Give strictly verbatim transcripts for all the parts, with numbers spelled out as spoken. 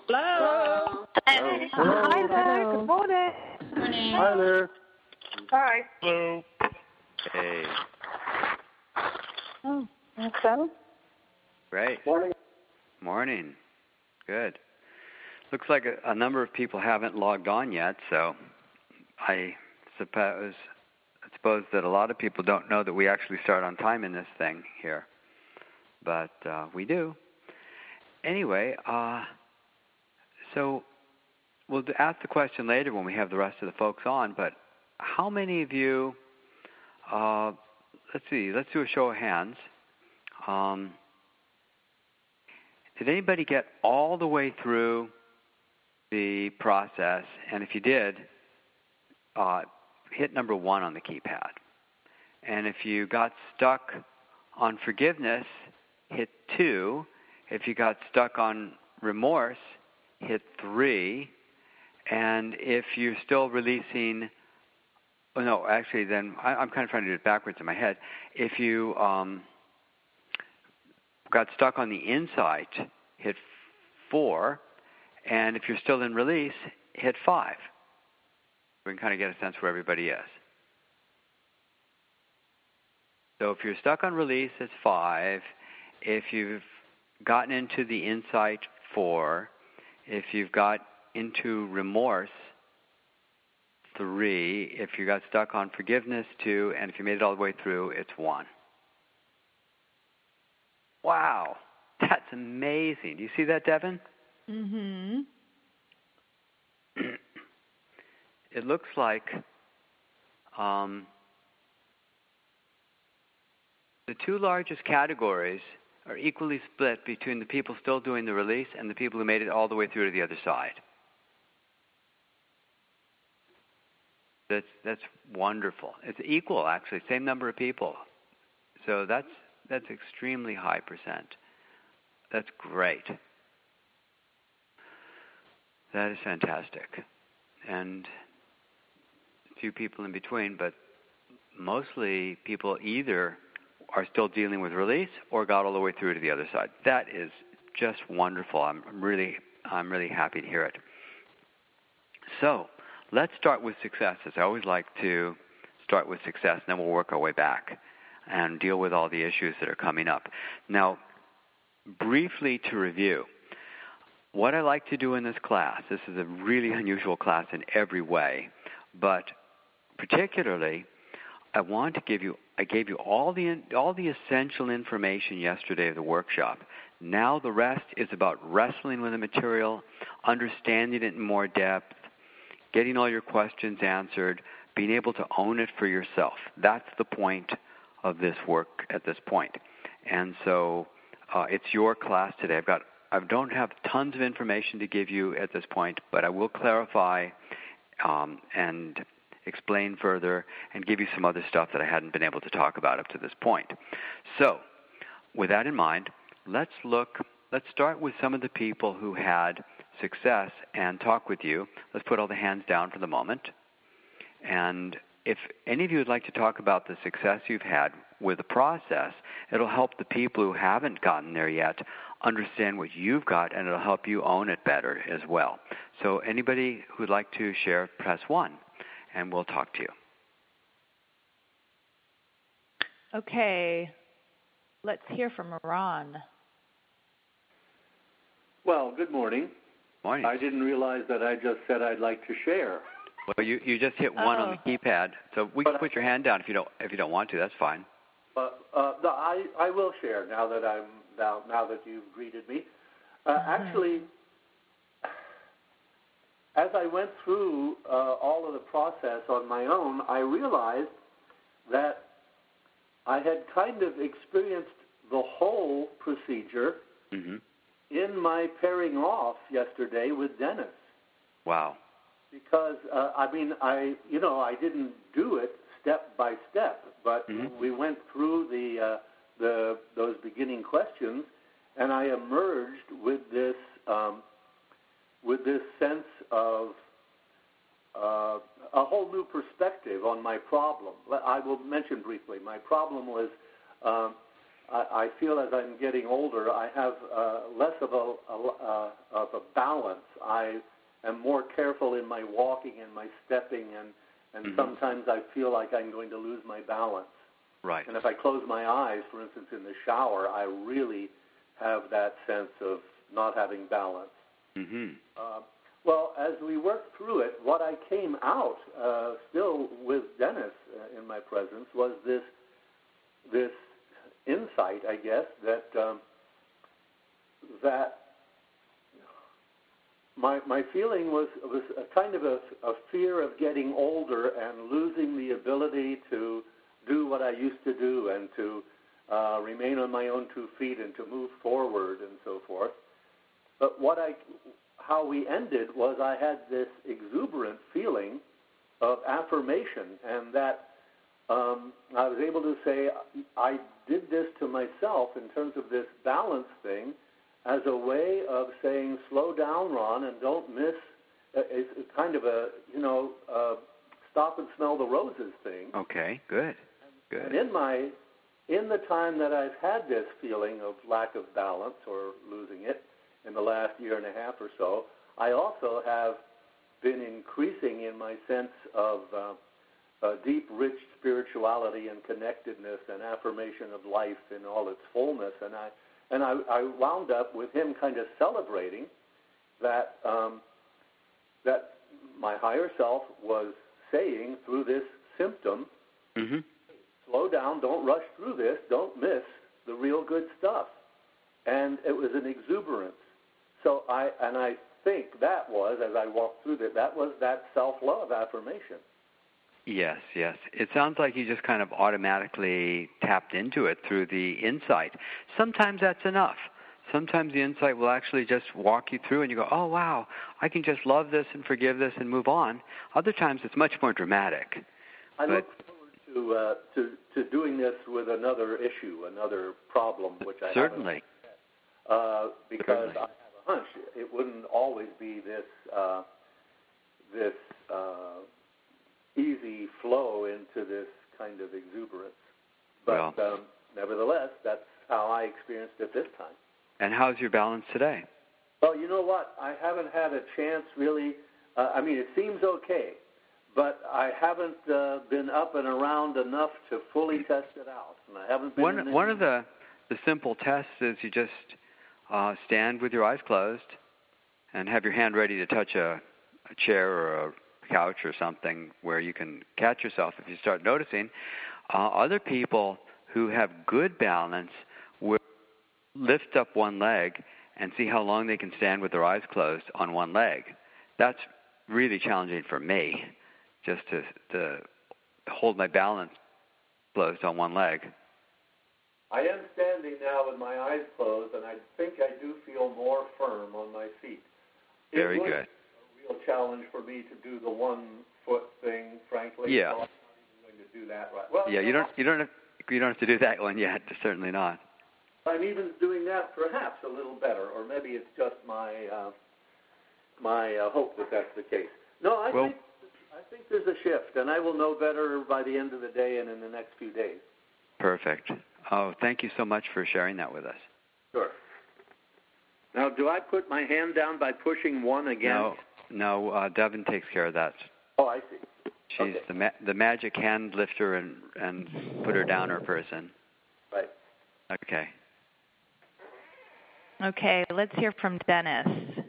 Hello. Hello. Hello. Hi there. Good morning. Good morning. Hi there. Hi. Hello. Hey. Oh, that's so. Great. Morning. Morning. Good. Looks like a, a number of people haven't logged on yet, so I suppose I suppose that a lot of people don't know that we actually start on time in this thing here, but uh, we do. Anyway, uh, so we'll ask the question later when we have the rest of the folks on, but how many of you, uh, let's see, let's do a show of hands. Um, did anybody get all the way through the process? And if you did, uh, hit number one on the keypad. And if you got stuck on forgiveness, hit two. If you got stuck on remorse, hit three. And if you're still releasing, oh no, actually then, I, I'm kind of trying to do it backwards in my head. If you um, got stuck on the insight, hit four. And if you're still in release, hit five. We can kind of get a sense where everybody is. So if you're stuck on release, it's five. If you've gotten into the insight, four. If you've got into remorse, three. If you got stuck on forgiveness, two. And if you made it all the way through, it's one. Wow. That's amazing. Do you see that, Devin? Mm-hmm. It looks like um, the two largest categories are equally split between the people still doing the release and the people who made it all the way through to the other side. That's that's wonderful. It's equal, actually, same number of people. So that's that's extremely high percent. That's great. That is fantastic. And a few people in between, but mostly people either are still dealing with release or got all the way through to the other side. That is just wonderful. I'm really, I'm really happy to hear it. So let's start with successes. I always like to start with success, and then we'll work our way back and deal with all the issues that are coming up. Now, briefly to review, what I like to do in this class, this is a really unusual class in every way, but particularly, I want to give you, I gave you all the all the essential information yesterday of the workshop. Now the rest is about wrestling with the material, understanding it in more depth, getting all your questions answered, being able to own it for yourself. That's the point of this work at this point. And so uh, it's your class today. I've got, I don't have tons of information to give you at this point, but I will clarify um, and explain further and give you some other stuff that I hadn't been able to talk about up to this point. So with that in mind, let's look, let's start with some of the people who had success and talk with you. Let's put all the hands down for the moment. And if any of you would like to talk about the success you've had with the process, it'll help the people who haven't gotten there yet understand what you've got, and it'll help you own it better as well. So anybody who'd like to share, press one, and we'll talk to you. Okay. Let's hear from Ron. Well, good morning. Morning. I didn't realize that I just said I'd like to share. Well, you, you just hit one oh. on the keypad, so we can put your hand down if you don't if you don't want to. That's fine. But uh, no, I I will share now that I'm now now that you've greeted me. Uh, Mm-hmm. Actually, as I went through uh, all of the process on my own, I realized that I had kind of experienced the whole procedure Mm-hmm. in my pairing off yesterday with Dennis. Wow. Because uh, I mean, I you know I didn't do it step by step, but Mm-hmm. we went through the uh, the those beginning questions, and I emerged with this um, with this sense of uh, a whole new perspective on my problem. I will mention briefly. My problem was um, I, I feel as I'm getting older, I have uh, less of a, a uh, of a balance. I am more careful in my walking and my stepping, and and mm-hmm. sometimes I feel like I'm going to lose my balance. Right. And if I close my eyes, for instance, in the shower, I really have that sense of not having balance. Mm-hmm. Uh, well, as we worked through it, what I came out uh, still with Dennis uh, in my presence was this this insight, I guess, that um, that my my feeling was was a kind of a, a fear of getting older and losing the ability to do what I used to do and to uh, remain on my own two feet and to move forward and so forth. But what I, how we ended was I had this exuberant feeling of affirmation, and that um, I was able to say I did this to myself in terms of this balance thing as a way of saying, slow down, Ron, and don't miss. It's kind of a, you know, uh, stop and smell the roses thing. Okay, good. Good. And in my, in the time that I've had this feeling of lack of balance or losing it in the last year and a half or so, I also have been increasing in my sense of uh, uh, deep, rich spirituality and connectedness and affirmation of life in all its fullness. And I and I, I wound up with him kind of celebrating that um, that my higher self was saying through this symptom. Mm-hmm. Slow down, don't rush through this, don't miss the real good stuff. And it was an exuberance. So I, and I think that was, as I walked through that, that was that self-love affirmation. Yes, yes. It sounds like you just kind of automatically tapped into it through the insight. Sometimes that's enough. Sometimes the insight will actually just walk you through and you go, oh, wow, I can just love this and forgive this and move on. Other times it's much more dramatic. I but, look To, uh, to to doing this with another issue, another problem, which I certainly, uh, because certainly. I have a hunch it wouldn't always be this uh, this uh, easy flow into this kind of exuberance. But well, um, nevertheless, that's how I experienced it this time. And how's your balance today? Well, you know what? I haven't had a chance really. Uh, I mean, it seems okay. But I haven't uh, been up and around enough to fully test it out, and I haven't been. One in one of the the simple tests is you just uh, stand with your eyes closed and have your hand ready to touch a, a chair or a couch or something where you can catch yourself if you start noticing. Uh, other people who have good balance will lift up one leg and see how long they can stand with their eyes closed on one leg. That's really challenging for me. Just to, to hold my balance closed on one leg. I am standing now with my eyes closed, and I think I do feel more firm on my feet. Very it was good. A real challenge for me to do the one foot thing, frankly. Yeah. So I'm not even going to do that right. Well, yeah, you, you know, don't you don't have, you don't have to do that one yet. Certainly not. I'm even doing that perhaps a little better, or maybe it's just my uh, my uh, hope that that's the case. No, I well, think. I think there's a shift, and I will know better by the end of the day and in the next few days. Perfect. Oh, thank you so much for sharing that with us. Sure. Now, do I put my hand down by pushing one again? No, no. Uh, Devin takes care of that. Oh, I see. She's okay. the ma- the magic hand lifter and and put her downer person. Right. Okay. Okay, let's hear from Dennis.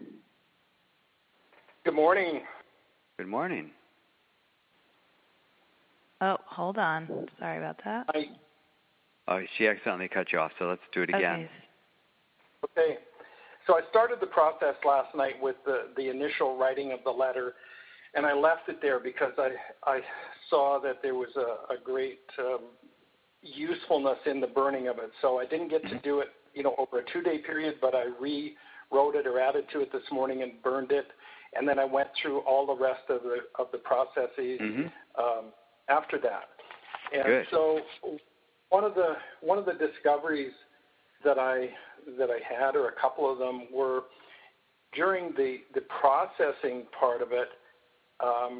Good morning. Good morning. Oh, hold on. Sorry about that. I, Oh, she accidentally cut you off, so let's do it again. Okay. okay. So I started the process last night with the, the initial writing of the letter, and I left it there because I, I saw that there was a, a great um, usefulness in the burning of it. So I didn't get to do it, you know, over a two-day period, but I rewrote it or added to it this morning and burned it, and then I went through all the rest of the of the processes Mm-hmm. um, after that. And Good. so one of the one of the discoveries that I that I had, or a couple of them, were during the, the processing part of it, um,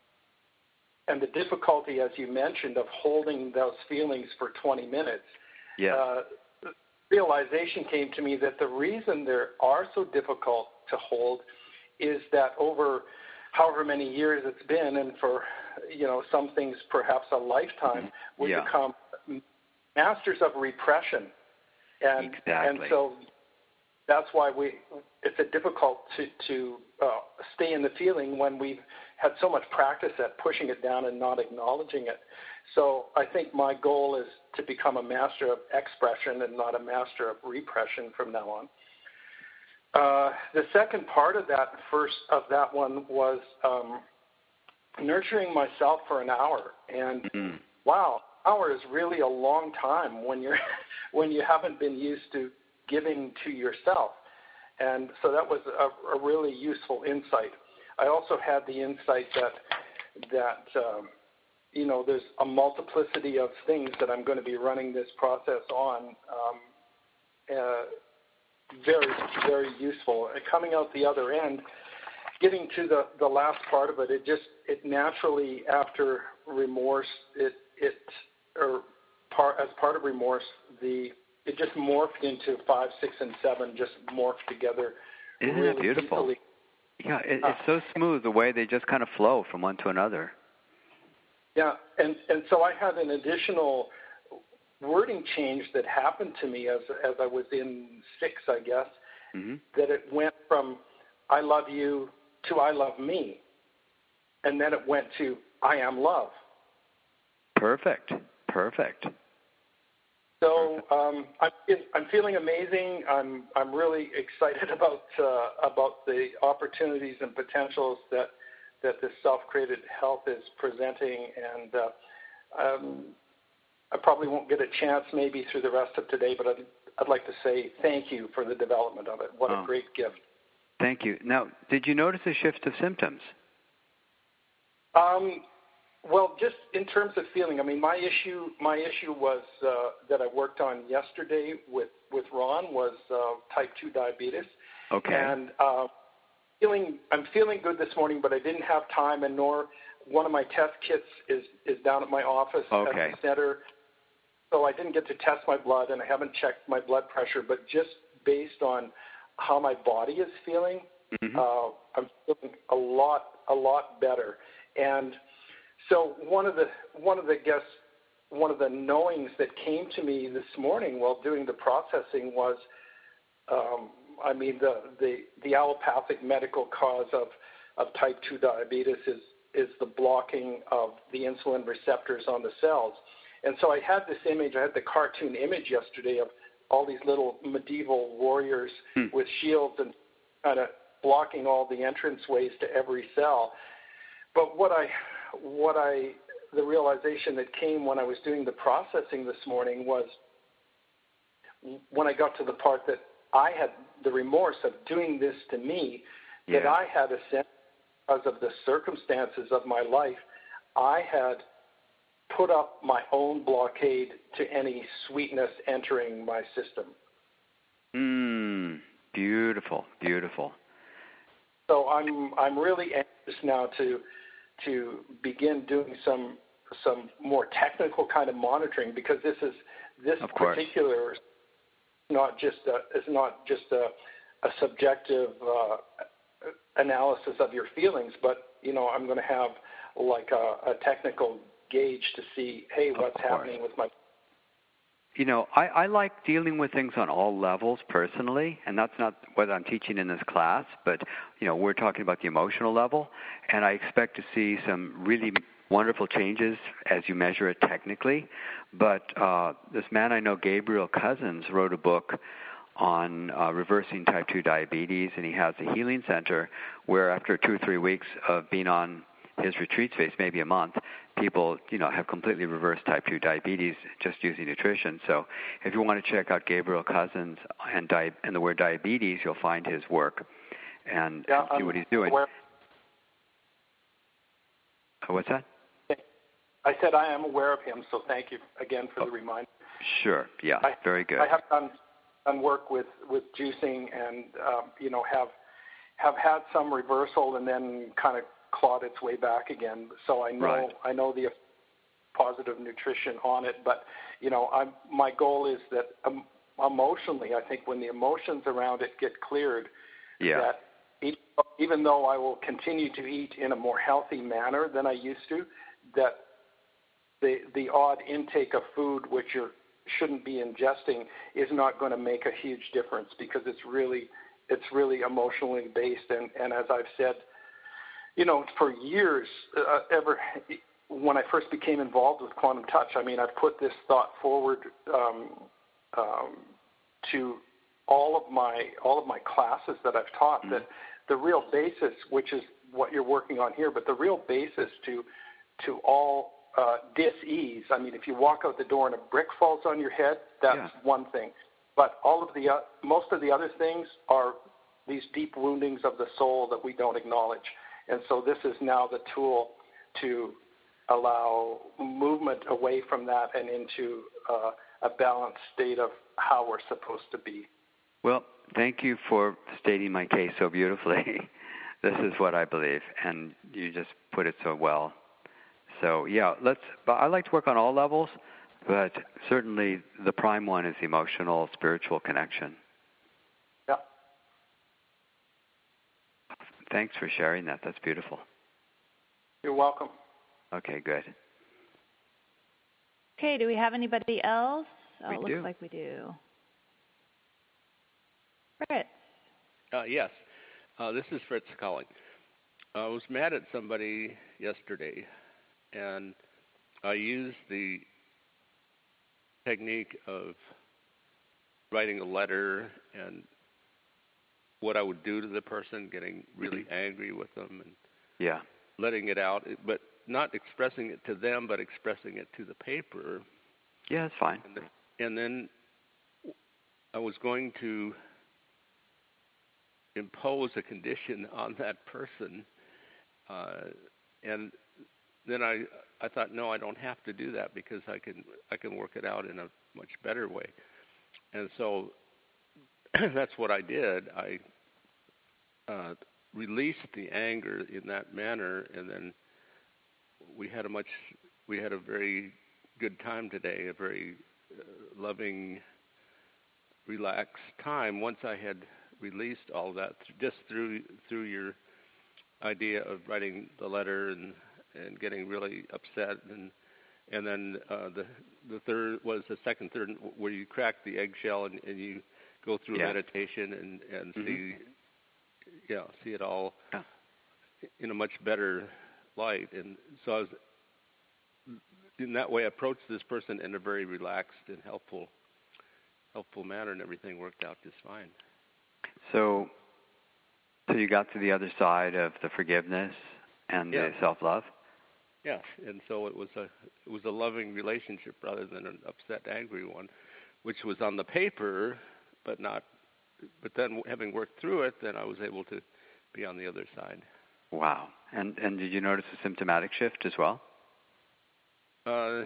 and the difficulty, as you mentioned, of holding those feelings for twenty minutes. Yeah. uh, realization came to me that the reason they are so difficult to hold is that over however many years it's been, and for, you know, some things perhaps a lifetime, we yeah. become masters of repression. And, exactly. and so that's why we it's a difficult to, to uh, stay in the feeling when we've had so much practice at pushing it down and not acknowledging it. So I think my goal is to become a master of expression and not a master of repression from now on. Uh, the second part of that first of that one was um, nurturing myself for an hour. And mm-hmm. wow, an hour is really a long time when you're when you haven't been used to giving to yourself. And so that was a, a really useful insight. I also had the insight that that um, you know, there's a multiplicity of things that I'm going to be running this process on. Um, uh, very, very useful. And coming out the other end, getting to the, the last part of it, it just it naturally after remorse, it it or part as part of remorse, the it just morphed into five, six, and seven, just morphed together. Isn't really it beautiful? easily. Yeah, it, it's so smooth the way they just kind of flow from one to another. Yeah, and, and so I had an additional wording change that happened to me as as I was in six, I guess, mm-hmm. that it went from I love you to I love me, and then it went to I am love. Perfect, perfect. So um, I'm I'm feeling amazing. I'm I'm really excited about uh, about the opportunities and potentials that that this self-created health is presenting, and uh, um, I probably won't get a chance maybe through the rest of today, but I'd I'd like to say thank you for the development of it. What oh. a great gift. Thank you. Now, did you notice a shift of symptoms? Um. Well, just in terms of feeling, I mean, my issue, my issue was uh, that I worked on yesterday with, with Ron was uh, type two diabetes. Okay. And uh, feeling, I'm feeling good this morning, but I didn't have time, and nor one of my test kits is, is down at my office okay. at the center. So I didn't get to test my blood, and I haven't checked my blood pressure. But just based on how my body is feeling, mm-hmm. uh, I'm feeling a lot, a lot better. And so one of the one of the guess one of the knowings that came to me this morning while doing the processing was, um, I mean, the, the the allopathic medical cause of, of type two diabetes is is the blocking of the insulin receptors on the cells. And so I had this image, I had the cartoon image yesterday of all these little medieval warriors hmm. with shields and kind of blocking all the entrance ways to every cell. But what I What I, the realization that came when I was doing the processing this morning was when I got to the part that I had the remorse of doing this to me, yeah. that I had a sense because of the circumstances of my life, I had put up my own blockade to any sweetness entering my system. Mm, beautiful, beautiful. So I'm I'm really anxious now to to begin doing some some more technical kind of monitoring, because this is this of course. particular not just a, is not just a, a subjective uh, analysis of your feelings, but you know I'm going to have like a, a technical gauge to see, hey, what's happening with my. You know, I, I like dealing with things on all levels personally, and that's not what I'm teaching in this class, but, you know, we're talking about the emotional level, and I expect to see some really wonderful changes as you measure it technically. But uh, this man I know, Gabriel Cousens, wrote a book on uh, reversing type two diabetes, and he has a healing center where after two or three weeks of being on his retreat space, maybe a month, people, you know, have completely reversed type two diabetes just using nutrition. So if you want to check out Gabriel Cousens and, di- and the word diabetes, you'll find his work and, yeah, and see I'm what he's doing. Aware. Oh, what's that? I said I am aware of him, so thank you again for oh, the reminder. Sure, yeah, I, very good. I have done, done work with, with juicing and, um, you know, have have had some reversal and then kind of clawed its way back again. So I know right. I know the positive nutrition on it. But, you know, I'm, my goal is that um, emotionally, I think when the emotions around it get cleared, yeah. that it, even though I will continue to eat in a more healthy manner than I used to, that the the odd intake of food which you shouldn't be ingesting is not going to make a huge difference, because it's really it's really emotionally based. And, and as I've said, you know, for years, uh, ever when I first became involved with Quantum Touch, I mean, I've put this thought forward um, um, to all of my all of my classes that I've taught, mm-hmm. that the real basis, which is what you're working on here, but the real basis to to all uh, dis-ease. I mean, if you walk out the door and a brick falls on your head, that's yeah. one thing. But all of the uh, most of the other things are these deep woundings of the soul that we don't acknowledge. And so this is now the tool to allow movement away from that and into uh, a balanced state of how we're supposed to be. Well, thank you for stating my case so beautifully. This is what I believe, and you just put it so well. So, yeah, let's. But I like to work on all levels, but certainly the prime one is emotional, spiritual connection. Yeah. Thanks for sharing that. That's beautiful. You're welcome. Okay, good. Okay, do we have anybody else? Oh, we it looks do. like we do. Fritz. Uh, yes, uh, this is Fritz calling. I was mad at somebody yesterday, and I used the technique of writing a letter and what I would do to the person, getting really angry with them and yeah. letting it out, but not expressing it to them, but expressing it to the paper. Yeah, that's fine. And, the, and then I was going to impose a condition on that person, uh, and then I I thought, no, I don't have to do that, because I can I can work it out in a much better way. And so that's what I did. I uh, released the anger in that manner, and then we had a much we had a very good time today, a very uh, loving, relaxed time. Once I had released all that, just through through your idea of writing the letter and and getting really upset, and and then uh, the the third was the second third where you crack the eggshell and, and you go through yeah. a meditation and and mm-hmm. see yeah see it all yeah. in a much better light. And so I was in that way approached this person in a very relaxed and helpful helpful manner, and everything worked out just fine. So, so you got to the other side of the forgiveness and yeah. the self-love? Yes, and so it was a it was a loving relationship rather than an upset, angry one, which was on the paper, but not. But then, having worked through it, then I was able to be on the other side. Wow! And and did you notice a symptomatic shift as well? Uh,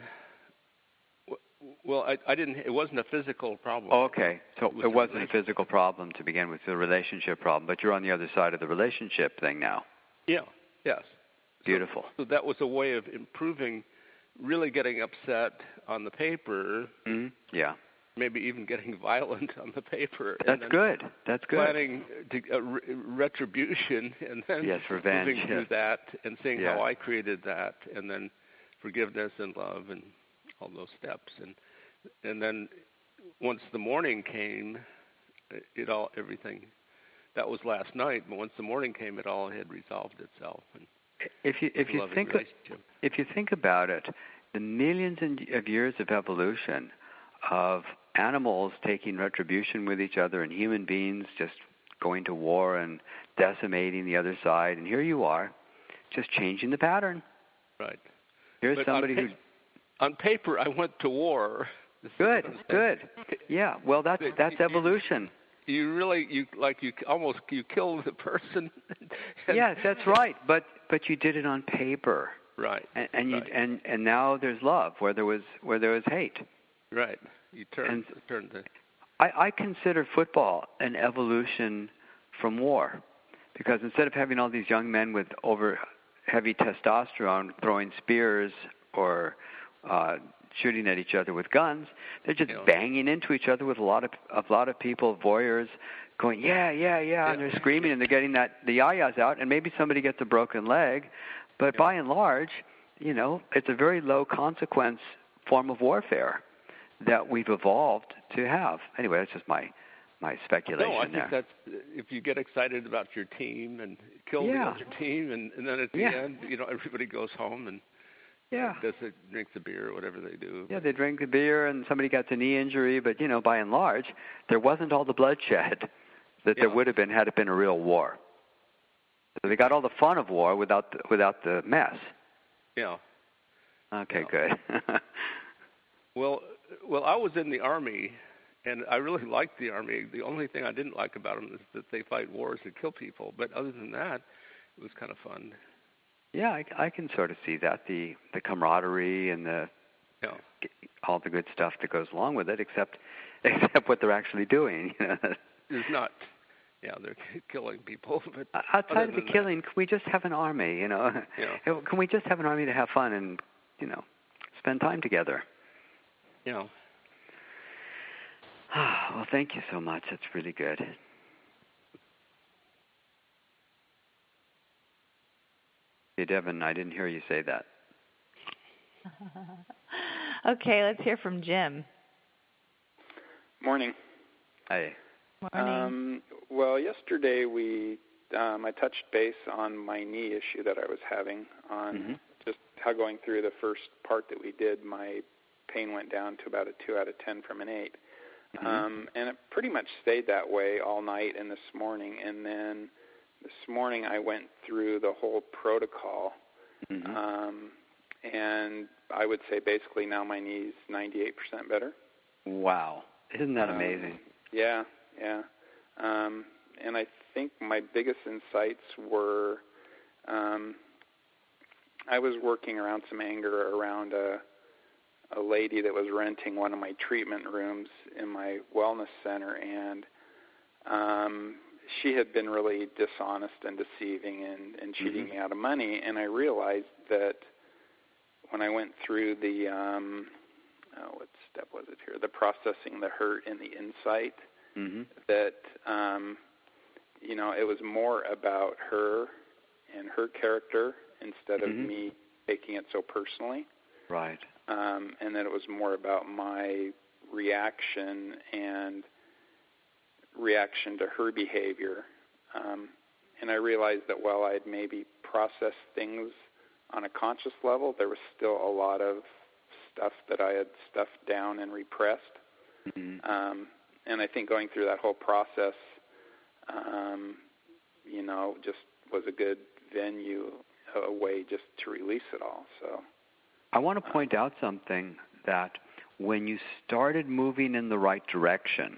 well, I, I didn't. It wasn't a physical problem. Oh, okay, so it, was it wasn't a physical problem to begin with, a relationship problem. But you're on the other side of the relationship thing now. Yeah. Yes. Beautiful. So, so that was a way of improving, really getting upset on the paper. Mm-hmm. Yeah. Maybe even getting violent on the paper. That's and good. That's good. Planning to, uh, re- retribution, and then yes, revenge. moving through yes. that and seeing yeah. how I created that, and then forgiveness and love and all those steps. And and then once the morning came, it all everything. That was last night, but once the morning came, it all had resolved itself. And if you if you think if you think about it, the millions of years of evolution of animals taking retribution with each other and human beings just going to war and decimating the other side, and here you are, just changing the pattern. Right. Here's but somebody on, who. On paper, I went to war. Good, good. Yeah. Well, that's that's evolution. You really, you like you almost you killed the person. Yes, that's right. But but you did it on paper. Right. And, and you right. and and now there's love where there was where there was hate. Right. You turned and turned the. I, I consider football an evolution from war, because instead of having all these young men with over heavy testosterone throwing spears or uh, shooting at each other with guns. They're just you know. banging into each other with a lot of a lot of people, voyeurs, going, yeah, yeah, yeah, yeah, and they're screaming and they're getting that the yayas out, and maybe somebody gets a broken leg. But yeah. by and large, you know, it's a very low consequence form of warfare that we've evolved to have. Anyway, that's just my my speculation no, I think there. that's if you get excited about your team and kill yeah. the other team, and, and then at the yeah. end, you know, everybody goes home and yeah. does it, drinks a beer or whatever they do. Yeah, they drink the beer and somebody gets a knee injury, but, you know, by and large, there wasn't all the bloodshed that yeah. there would have been had it been a real war. So they got all the fun of war without the, without the mess. Yeah. Okay, yeah. good. well, well, I was in the Army, and I really liked the Army. The only thing I didn't like about them is that they fight wars and kill people. But other than that, it was kind of fun. Yeah, I, I can sort of see that, the, the camaraderie and the yeah. all the good stuff that goes along with it, except except what they're actually doing. You know? It's not, yeah, they're killing people. But outside of the killing, that, can we just have an army, you know? Yeah. Can we just have an army to have fun and, you know, spend time together? Yeah. Well, thank you so much. That's really good. Hey, Devin, I didn't hear you say that. Okay, let's hear from Jim. Morning. Hi. Morning. Um, well, yesterday we um, I touched base on my knee issue that I was having on mm-hmm. just how going through the first part that we did, my pain went down to about a two out of ten from an eight. Mm-hmm. Um, and it pretty much stayed that way all night and this morning. And then this morning I went through the whole protocol. Mm-hmm. Um, and I would say basically now my knee's ninety-eight percent better. Wow. Isn't that um, amazing? Yeah, yeah. Um, and I think my biggest insights were um, I was working around some anger around a a lady that was renting one of my treatment rooms in my wellness center, and um, she had been really dishonest and deceiving and, and cheating mm-hmm. me out of money. And I realized that when I went through the, um, oh, what step was it here, the processing the hurt and the insight, mm-hmm. that, um, you know, it was more about her and her character instead of mm-hmm. me taking it so personally. Right. Um, and that it was more about my reaction and reaction to her behavior. Um, and I realized that while I'd maybe processed things on a conscious level, there was still a lot of stuff that I had stuffed down and repressed. Mm-hmm. Um, and I think going through that whole process, um, you know, just was a good venue, a way just to release it all. So I want to point out something, that when you started moving in the right direction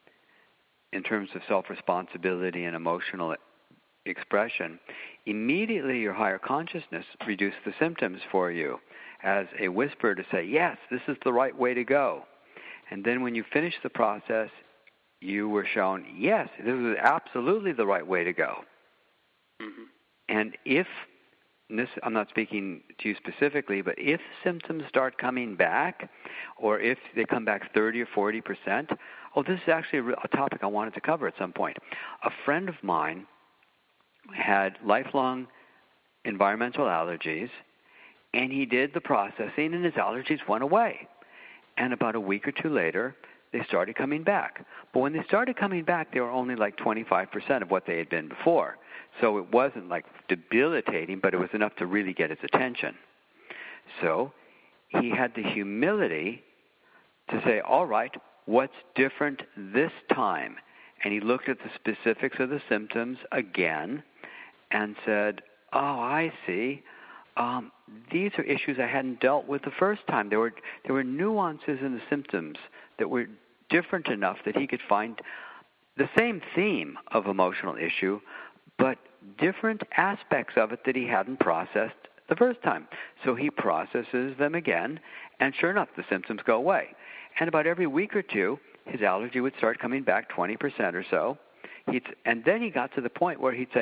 in terms of self-responsibility and emotional expression, immediately your higher consciousness reduced the symptoms for you as a whisper to say, yes, this is the right way to go. And then when you finished the process, you were shown, yes, this is absolutely the right way to go. Mm-hmm. And if And this, I'm not speaking to you specifically, but if symptoms start coming back, or if they come back thirty or forty percent, oh, this is actually a, real, a topic I wanted to cover at some point. A friend of mine had lifelong environmental allergies, and he did the processing, and his allergies went away. And about a week or two later, they started coming back. But when they started coming back, they were only like twenty-five percent of what they had been before. So it wasn't like debilitating, but it was enough to really get his attention. So he had the humility to say, all right, what's different this time? And he looked at the specifics of the symptoms again and said, oh, I see. Um, these are issues I hadn't dealt with the first time. There were there were nuances in the symptoms that were different enough that he could find the same theme of emotional issue, but different aspects of it that he hadn't processed the first time. So he processes them again, and sure enough, the symptoms go away. And about every week or two, his allergy would start coming back twenty percent or so. He'd, and then he got to the point where he'd say,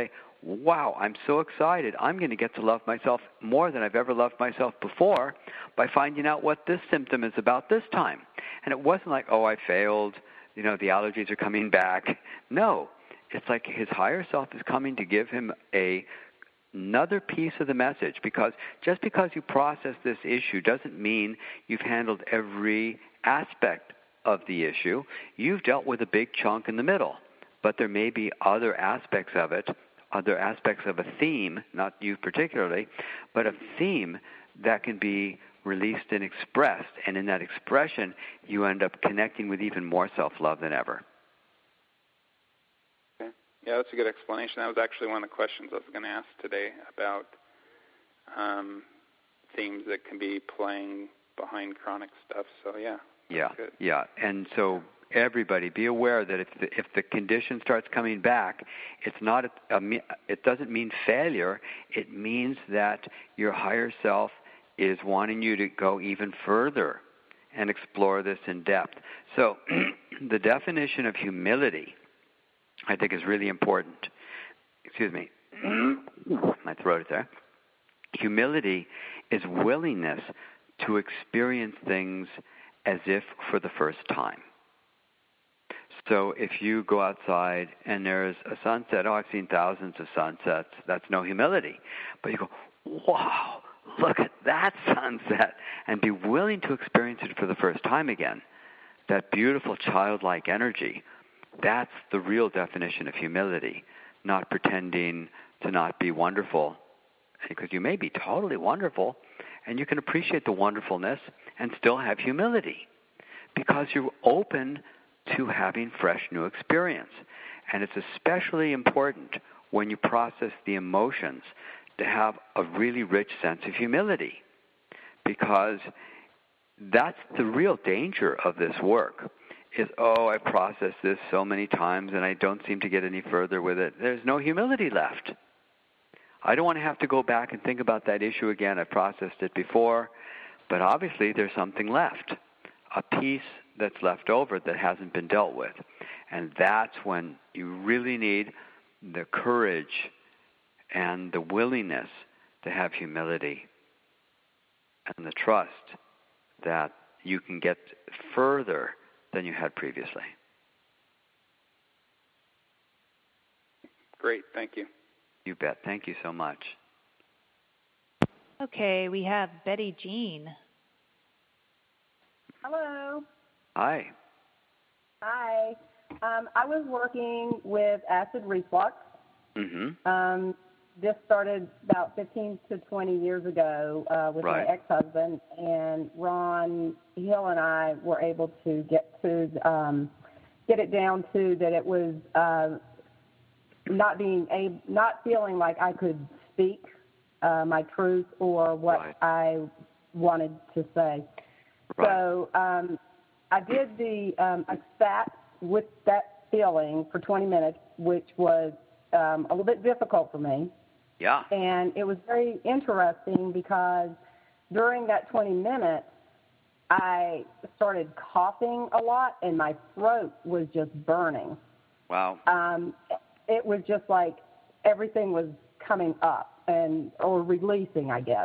wow, I'm so excited. I'm going to get to love myself more than I've ever loved myself before by finding out what this symptom is about this time. And it wasn't like, oh, I failed, you know, the allergies are coming back. No, it's like his higher self is coming to give him a another piece of the message, because just because you process this issue doesn't mean you've handled every aspect of the issue. You've dealt with a big chunk in the middle, but there may be other aspects of it, other aspects of a theme, not you particularly, but a theme that can be released and expressed, and in that expression you end up connecting with even more self-love than ever. Yeah, that's a good explanation. That was actually one of the questions I was going to ask today about um, themes that can be playing behind chronic stuff. So, yeah. Yeah, good. yeah. And so everybody be aware that if the, if the condition starts coming back, it's not a, a, it doesn't mean failure. It means that your higher self is wanting you to go even further and explore this in depth. So the definition of humility, I think, is really important. Excuse me. My throat is there. Humility is willingness to experience things as if for the first time. So if you go outside and there's a sunset, oh, I've seen thousands of sunsets, that's no humility. But you go, wow, look at that sunset, and be willing to experience it for the first time again. That beautiful childlike energy. That's the real definition of humility, not pretending to not be wonderful, because you may be totally wonderful, and you can appreciate the wonderfulness and still have humility, because you're open to having fresh new experience. And it's especially important when you process the emotions to have a really rich sense of humility, because that's the real danger of this work. Is, oh, I processed this so many times and I don't seem to get any further with it. There's no humility left. I don't want to have to go back and think about that issue again. I've processed it before, but obviously there's something left, a piece that's left over that hasn't been dealt with. And that's when you really need the courage and the willingness to have humility and the trust that you can get further than you had previously. Great, thank you. You bet. Thank you so much. Okay, we have Betty Jean. Hello. Hi. Hi. Um, I was working with acid reflux. Mm-hmm. Um, this started about fifteen to twenty years ago uh, with right. my ex-husband, and Ron Hill and I were able to get to um, get it down to that it was uh, not being able, not feeling like I could speak uh, my truth or what right. I wanted to say. Right. So um, I did the um, I sat with that feeling for twenty minutes, which was um, a little bit difficult for me. Yeah. And it was very interesting because during that twenty minutes, I started coughing a lot and my throat was just burning. Wow. Um, it was just like everything was coming up and or releasing, I guess.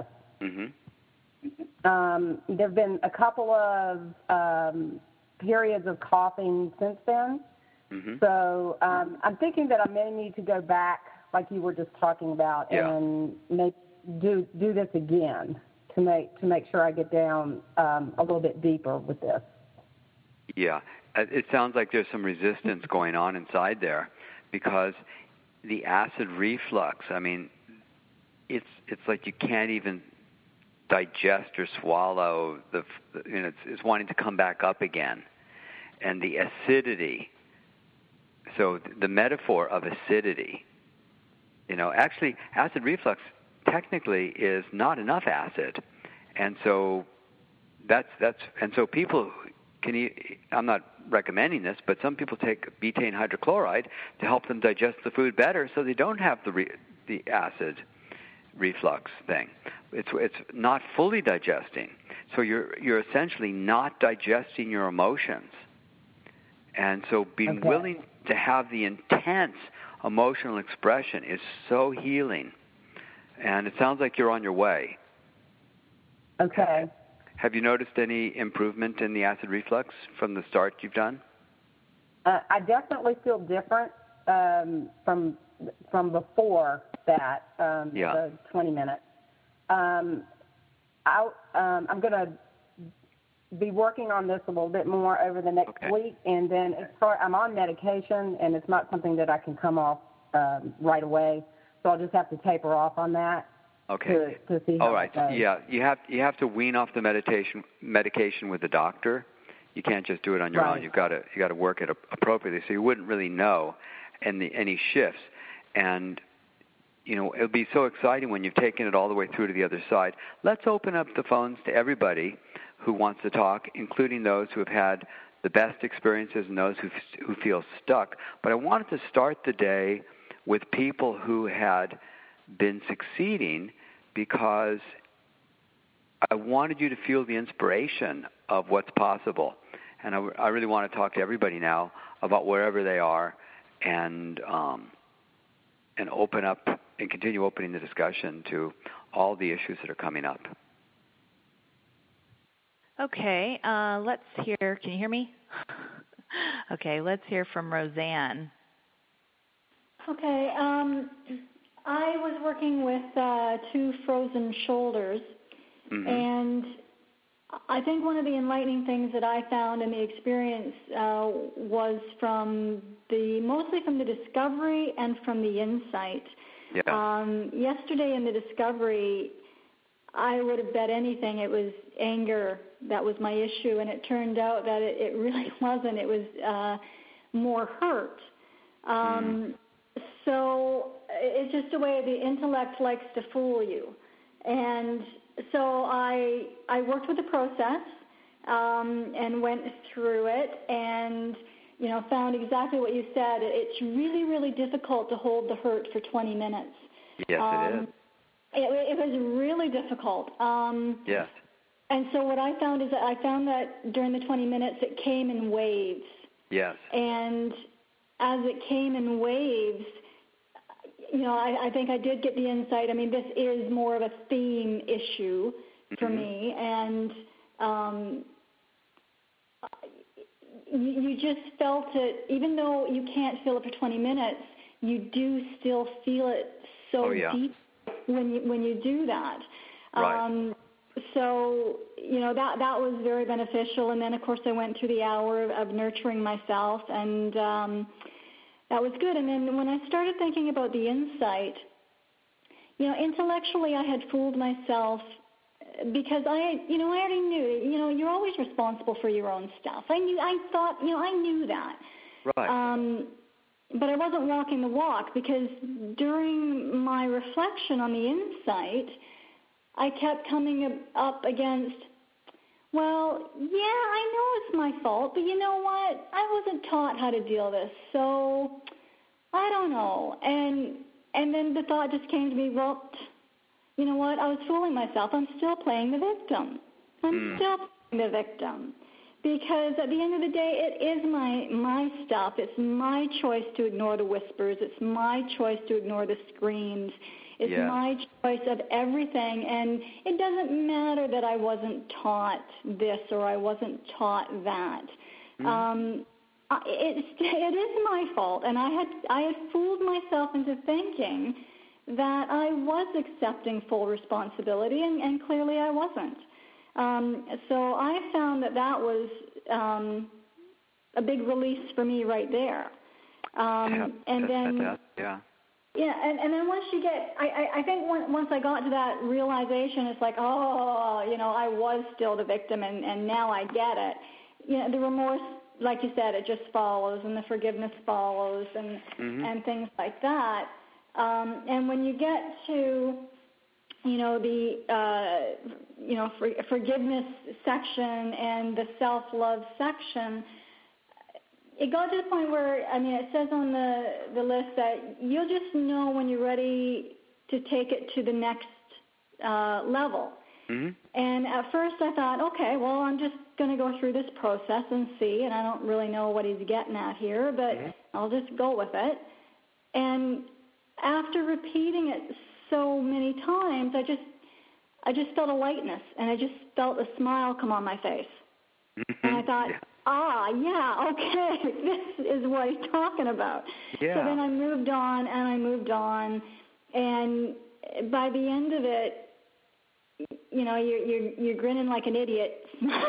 Mm-hmm. Um, there have been a couple of um, periods of coughing since then. Mm-hmm. So um, I'm thinking that I may need to go back, like you were just talking about, yeah. and make, do do this again to make to make sure I get down um, a little bit deeper with this. Yeah, it sounds like there's some resistance going on inside there, because the acid reflux, I mean, it's it's like you can't even digest or swallow the, you know, it's, it's wanting to come back up again, and the acidity. So the metaphor of acidity. You know, actually, acid reflux technically is not enough acid, and so that's that's and so people can eat. I'm not recommending this, but some people take betaine hydrochloride to help them digest the food better, so they don't have the re, the acid reflux thing. It's it's not fully digesting, so you're you're essentially not digesting your emotions, and so being okay. willing to have the intense emotional expression is so healing. And it sounds like you're on your way. Okay. Have you noticed any improvement in the acid reflux from the start you've done? Uh, I definitely feel different um, from from before that, um, yeah. the twenty minutes. Um, I, um, I'm going to be working on this a little bit more over the next okay. week, and then as far, I'm on medication, and it's not something that I can come off um, right away, so I'll just have to taper off on that. Okay. To, to see how All right. it goes. Yeah, you have you have to wean off the meditation medication with the doctor. You can't just do it on your right. own. You've got to you got to work it appropriately, so you wouldn't really know any any shifts. And you know, it'll be so exciting when you've taken it all the way through to the other side. Let's open up the phones to everybody who wants to talk, including those who have had the best experiences and those who who feel stuck. But I wanted to start the day with people who had been succeeding, because I wanted you to feel the inspiration of what's possible. And I, I really want to talk to everybody now about wherever they are, and um, and open up and continue opening the discussion to all the issues that are coming up. Okay, uh, let's hear. Can you hear me? Okay, let's hear from Roseanne. Okay. Um, I was working with uh, two frozen shoulders, mm-hmm. and I think one of the enlightening things that I found in the experience uh, was from the mostly from the discovery and from the insight. Yeah. Um, yesterday in the discovery, I would have bet anything it was anger that was my issue, and it turned out that it, it really wasn't. It was uh, more hurt. Um, mm. So it's just a way the intellect likes to fool you. And so I I worked with the process um, and went through it, and you know found exactly what you said. It's really really difficult to hold the hurt for twenty minutes. Yes, um, it is. It, it was really difficult. Um, yes. And so what I found is that I found that during the twenty minutes it came in waves. Yes. And as it came in waves, you know, I, I think I did get the insight. I mean, this is more of a theme issue for mm-hmm. me, and um, you, you just felt it. Even though you can't feel it for twenty minutes, you do still feel it so oh, yeah. deep when you when you do that. Right. Um, so you know that that was very beneficial, and then of course I went through the hour of, of nurturing myself, and um, that was good. And then when I started thinking about the insight, you know, intellectually I had fooled myself because I, you know, I already knew. You know, you're always responsible for your own stuff. I knew. I thought, you know, I knew that. Right. Um, but I wasn't walking the walk, because during my reflection on the insight, I kept coming up against, well, yeah, I know it's my fault, but you know what? I wasn't taught how to deal with this, so I don't know. And and then the thought just came to me, well, you know what? I was fooling myself. I'm still playing the victim. I'm mm. still playing the victim. Because at the end of the day, it is my my stuff. It's my choice to ignore the whispers. It's my choice to ignore the screams. It's yeah. my choice of everything. And it doesn't matter that I wasn't taught this or I wasn't taught that. Mm-hmm. Um, it's, it is my fault. And I had I had fooled myself into thinking that I was accepting full responsibility, and, and clearly I wasn't. Um, so I found that that was um, a big release for me right there. Um, yeah, and then, that, yeah, yeah, and, and then once you get, I, I, I think once, once I got to that realization, it's like, oh, you know, I was still the victim, and, and now I get it. You know, the remorse, like you said, it just follows, and the forgiveness follows, and mm-hmm. and things like that. Um, and when you get to you know, the, uh, you know, for, forgiveness section and the self-love section, it got to the point where, I mean, it says on the, the list that you'll just know when you're ready to take it to the next uh, level. Mm-hmm. And at first I thought, okay, well, I'm just going to go through this process and see, and I don't really know what he's getting at here, but mm-hmm. I'll just go with it. And after repeating it so many times, I just I just felt a lightness, and I just felt a smile come on my face. And I thought, yeah. ah, yeah, okay, this is what he's talking about. Yeah. So then I moved on, and I moved on, and by the end of it, you know, you're you're, you're grinning like an idiot,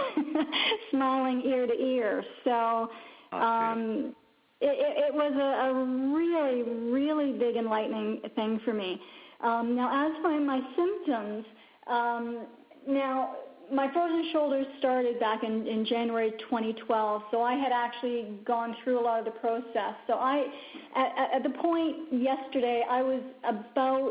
smiling ear to ear. So um, it, it, it was a, a really, really big enlightening thing for me. Um, now, as for my symptoms, um, now my frozen shoulders started back in, in January twenty twelve, so I had actually gone through a lot of the process. So I, at, at the point yesterday, I was about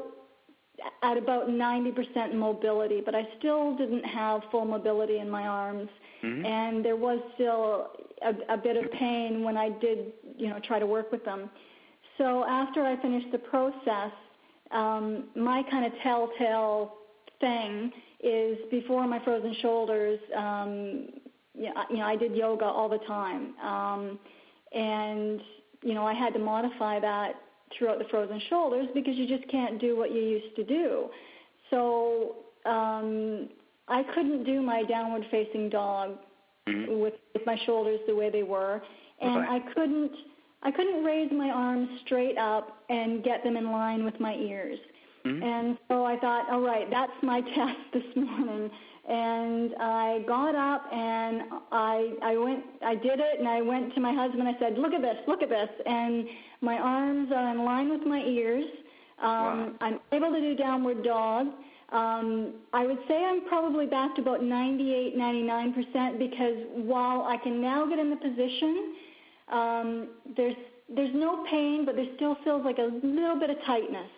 at about ninety percent mobility, but I still didn't have full mobility in my arms, mm-hmm. and there was still a, a bit of pain when I did, you know, try to work with them. So after I finished the process, um, my kind of telltale thing is before my frozen shoulders, um, you know, you know, I did yoga all the time, um, and you know, I had to modify that throughout the frozen shoulders because you just can't do what you used to do. So um, I couldn't do my downward facing dog mm-hmm. with, with my shoulders the way they were, and okay. I couldn't I couldn't raise my arms straight up and get them in line with my ears. Mm-hmm. And so I thought, all right, that's my test this morning. And I got up and I I went I did it, and I went to my husband. I said, look at this, look at this. And my arms are in line with my ears. Um, wow. I'm able to do downward dog. Um, I would say I'm probably back to about ninety-eight, ninety-nine percent because while I can now get in the position, um, there's there's no pain, but there still feels like a little bit of tightness.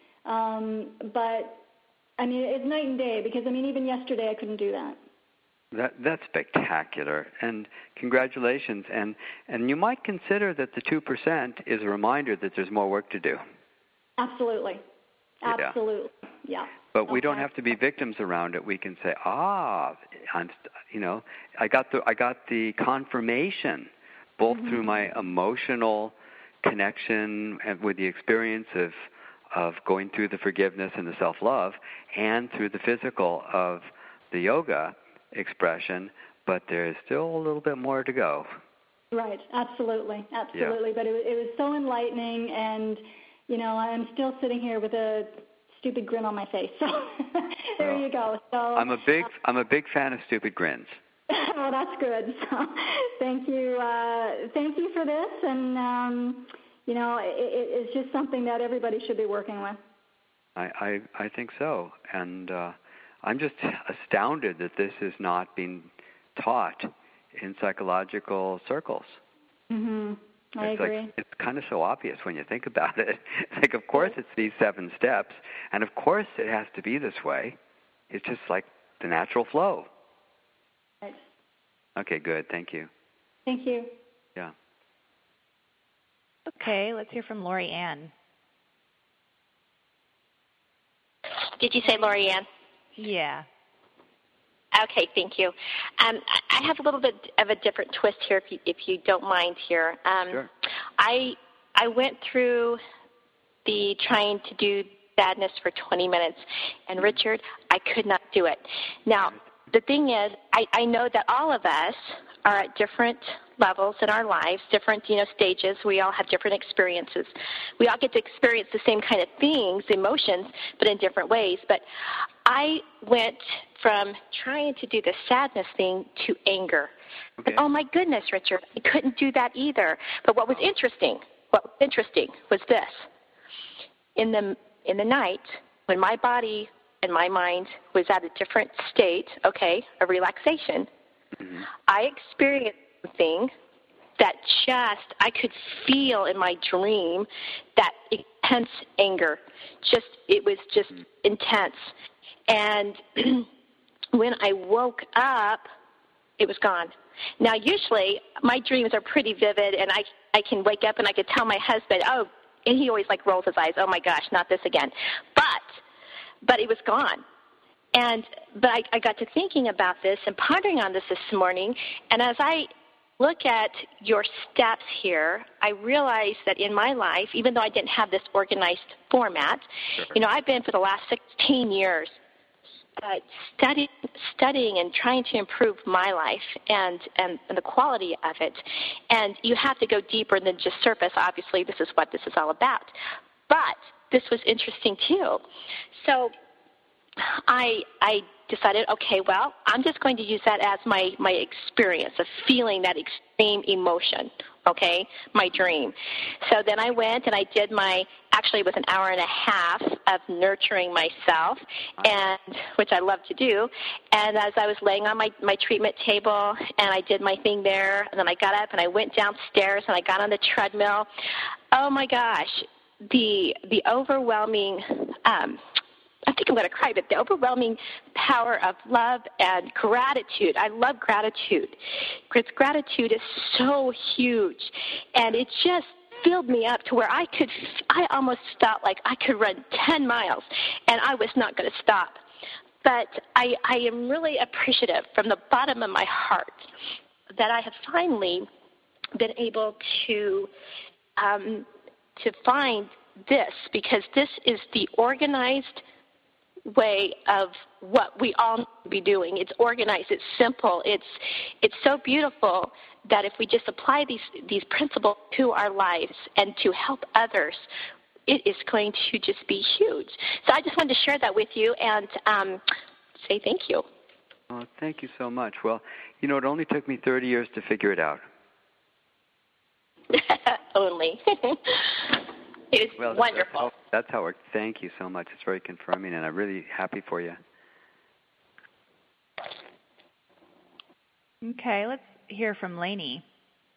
Um, but I mean, it's night and day because, I mean, even yesterday I couldn't do that. That that's spectacular, and congratulations. And and you might consider that the two percent is a reminder that there's more work to do. Absolutely, absolutely, yeah. yeah. But okay. we don't have to be victims around it. We can say, ah, I'm, you know, I got the I got the confirmation, both mm-hmm. through my emotional connection with the experience of. of going through the forgiveness and the self-love, and through the physical of the yoga expression, but there's still a little bit more to go. Right, absolutely, absolutely. Yeah. But it, it was so enlightening, and, you know, I'm still sitting here with a stupid grin on my face. So there well, you go. So I'm a big, uh, I'm a big fan of stupid grins. Well, that's good. So thank you, uh, thank you for this, and um, you know, it, it's just something that everybody should be working with. I, I, I think so. And uh, I'm just astounded that this is not being taught in psychological circles. Mm-hmm. I it's agree. Like, it's kind of so obvious when you think about it. It's like, of course it's these seven steps, and of course it has to be this way. It's just like the natural flow. Right. Okay, good. Thank you. Thank you. Yeah. Okay, let's hear from Lori Ann. Did you say Lori Ann? Yeah. Okay, thank you. Um, I have a little bit of a different twist here, if you, if you don't mind here. Um, sure. I I went through the trying to do sadness for twenty minutes, and Richard, I could not do it. Now, the thing is, I, I know that all of us are at different levels in our lives, different, you know, stages. We all have different experiences. We all get to experience the same kind of things, emotions, but in different ways. But I went from trying to do the sadness thing to anger. Okay. And, oh, my goodness, Richard, I couldn't do that either. But what was interesting, what was interesting was this. In the, in the night, when my body and my mind was at a different state, okay, of relaxation, mm-hmm. I experienced something that just, I could feel in my dream, that intense anger. Just, it was just mm-hmm. intense. And when I woke up, it was gone. Now, usually, my dreams are pretty vivid, and I, I can wake up and I could tell my husband, oh, and he always like rolls his eyes, oh my gosh, not this again. But, but it was gone. And, but I, I got to thinking about this and pondering on this this morning, and as I look at your steps here, I realized that in my life, even though I didn't have this organized format, sure. you know, I've been for the last sixteen years uh, studying, studying and trying to improve my life and, and, and the quality of it. And you have to go deeper than just surface. Obviously, this is what this is all about. But this was interesting, too. So I I decided, okay, well, I'm just going to use that as my, my experience of feeling that extreme emotion, okay, my dream. So then I went and I did my, actually it was an hour and a half of nurturing myself, and which I love to do. And as I was laying on my, my treatment table, and I did my thing there, and then I got up and I went downstairs and I got on the treadmill. Oh, my gosh, the the overwhelming um I think I'm going to cry, but the overwhelming power of love and gratitude. I love gratitude. Because gratitude is so huge, and it just filled me up to where I could, I almost felt like I could run ten miles, and I was not going to stop. But I, I am really appreciative from the bottom of my heart that I have finally been able to um, to find this, because this is the organized way of what we all need to be doing. It's organized, it's simple, it's it's so beautiful that if we just apply these these principles to our lives and to help others, it is going to just be huge. So I just wanted to share that with you and um, say thank you. Oh, thank you so much. Well, you know, it only took me thirty years to figure it out. Only. It is well, wonderful. That's how, that's how it works. Thank you so much. It's very confirming, and I'm really happy for you. Okay, let's hear from Lainey.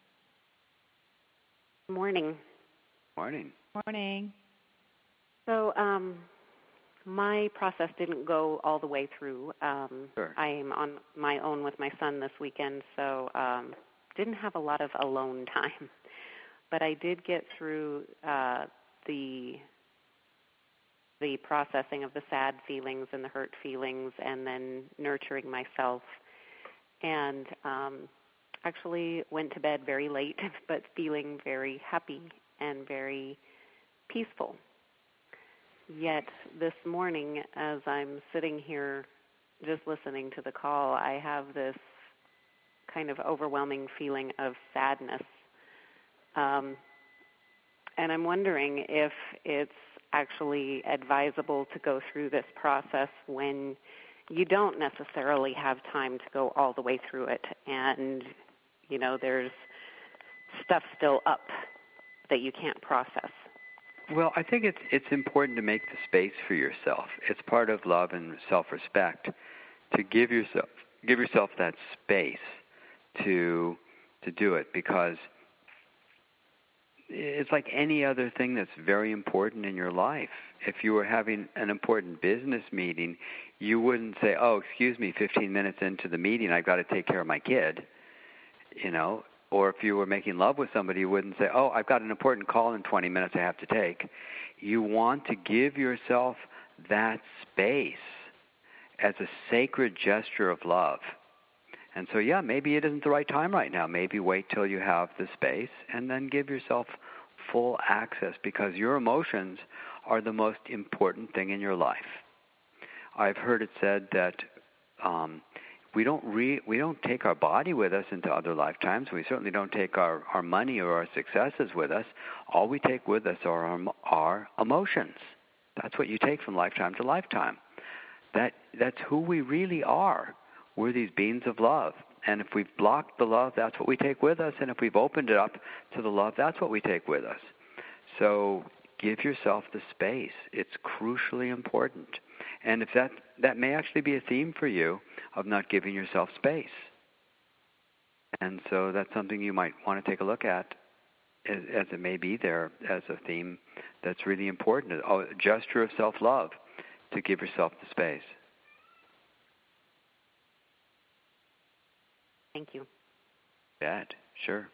Morning. Morning. Morning. So um, my process didn't go all the way through. Um, sure. I'm on my own with my son this weekend, so um, didn't have a lot of alone time. But I did get through uh, the the processing of the sad feelings and the hurt feelings, and then nurturing myself. And um, actually went to bed very late, but feeling very happy and very peaceful. Yet this morning, as I'm sitting here just listening to the call, I have this kind of overwhelming feeling of sadness. Um, and I'm wondering if it's actually advisable to go through this process when you don't necessarily have time to go all the way through it, and, you know, there's stuff still up that you can't process. Well, I think it's it's important to make the space for yourself. It's part of love and self-respect to give yourself give yourself that space to to do it, because it's like any other thing that's very important in your life. If you were having an important business meeting, you wouldn't say, "Oh, excuse me, fifteen minutes into the meeting, I've got to take care of my kid," you know. Or if you were making love with somebody, you wouldn't say, "Oh, I've got an important call in twenty minutes I have to take." You want to give yourself that space as a sacred gesture of love. And so, yeah, maybe it isn't the right time right now. Maybe wait till you have the space and then give yourself full access, because your emotions are the most important thing in your life. I've heard it said that um, we don't re- we don't take our body with us into other lifetimes. We certainly don't take our, our money or our successes with us. All we take with us are our, our emotions. That's what you take from lifetime to lifetime. That that's who we really are. We're these beings of love. And if we've blocked the love, that's what we take with us. And if we've opened it up to the love, that's what we take with us. So give yourself the space. It's crucially important. And if that, that may actually be a theme for you of not giving yourself space. And so that's something you might want to take a look at, as, as it may be there as a theme that's really important. A gesture of self-love, to give yourself the space. Thank you. Bet, sure.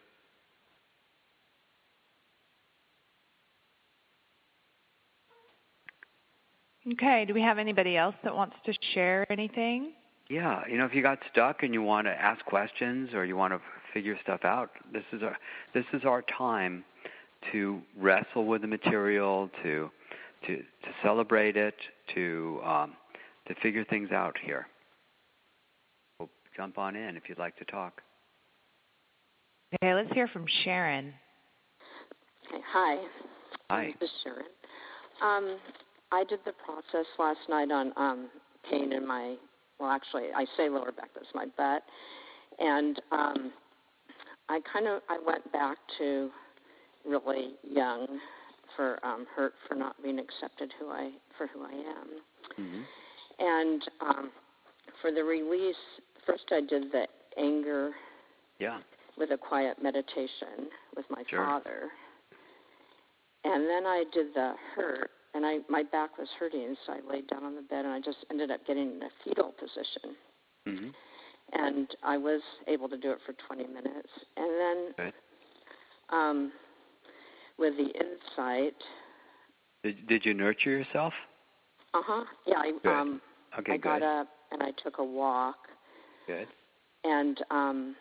Okay, do we have anybody else that wants to share anything? Yeah, you know, if you got stuck and you want to ask questions or you want to figure stuff out. This is our this is our time to wrestle with the material, to to to celebrate it, to um, to figure things out here. So jump on in if you'd like to talk. Okay, let's hear from Sharon. Okay, hi. Hi. This is Sharon. Um, I did the process last night on um, pain in my, well, actually, I say lower back, that's my butt. And um, I kind of, I went back to really young for um, hurt for not being accepted who I, for who I am. Mm-hmm. And um, for the release, first I did the anger yeah. with a quiet meditation with my sure. father. And then I did the hurt, and I my back was hurting, so I laid down on the bed, and I just ended up getting in a fetal position. Mm-hmm. And I was able to do it for twenty minutes. And then Good. um, with the insight. Did, did you nurture yourself? Uh-huh. Yeah, I, good. um, okay, I got good. up, and I took a walk. Good. And um,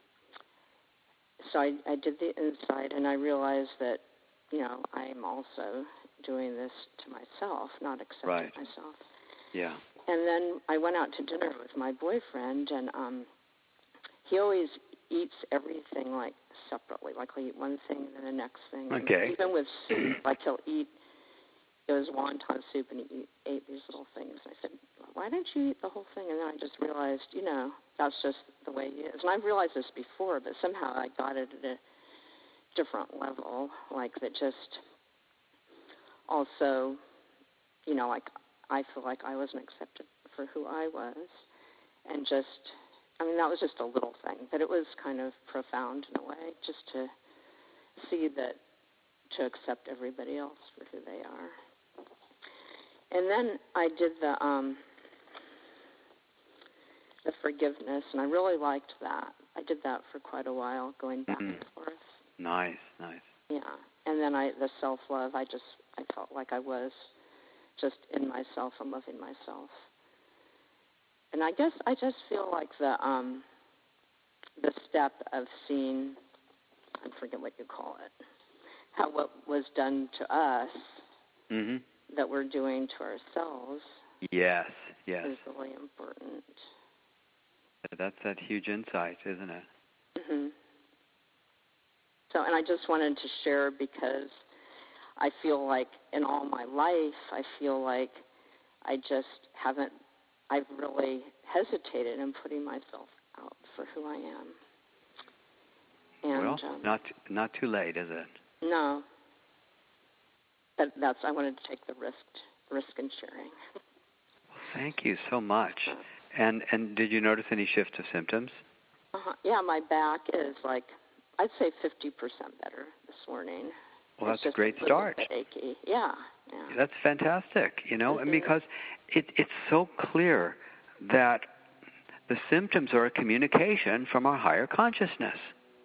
so I, I did the insight, and I realized that, you know, I'm also doing this to myself, not accepting right. myself. Yeah. And then I went out to dinner with my boyfriend, and um, he always eats everything, like, separately. Like, he'll eat one thing, then the next thing. Okay. And even with soup, like, he'll eat, it was wonton soup, and he ate these little things. I said, why don't you eat the whole thing? And then I just realized, you know, that's just the way he is. And I've realized this before, but somehow I got it at a different level, like that just also, you know, like I feel like I wasn't accepted for who I was. And just, I mean, that was just a little thing, but it was kind of profound in a way, just to see that, to accept everybody else for who they are. And then I did the um, the forgiveness, and I really liked that. I did that for quite a while, going back mm-hmm. and forth. Nice, nice. Yeah, and then I the self-love, I just, I felt like I was just in myself and loving myself. And I guess I just feel like the um, the step of seeing, I forget what you call it, how what was done to us mm-hmm. that we're doing to ourselves yes, yes. is really important. That's that huge insight, isn't it? Mm-hmm. So, and I just wanted to share because I feel like in all my life, I feel like I just haven't, I've really hesitated in putting myself out for who I am. And, well, um, not not too late, is it? No. But that's, I wanted to take the risk, risk in sharing. Well, thank you so much. And and did you notice any shift of symptoms? Uh-huh. Yeah, my back is like, I'd say fifty percent better this morning. Well, it's that's just a great a start. Bit achy. Yeah, yeah. That's fantastic, you know, mm-hmm. and because it, it's so clear that the symptoms are a communication from our higher consciousness.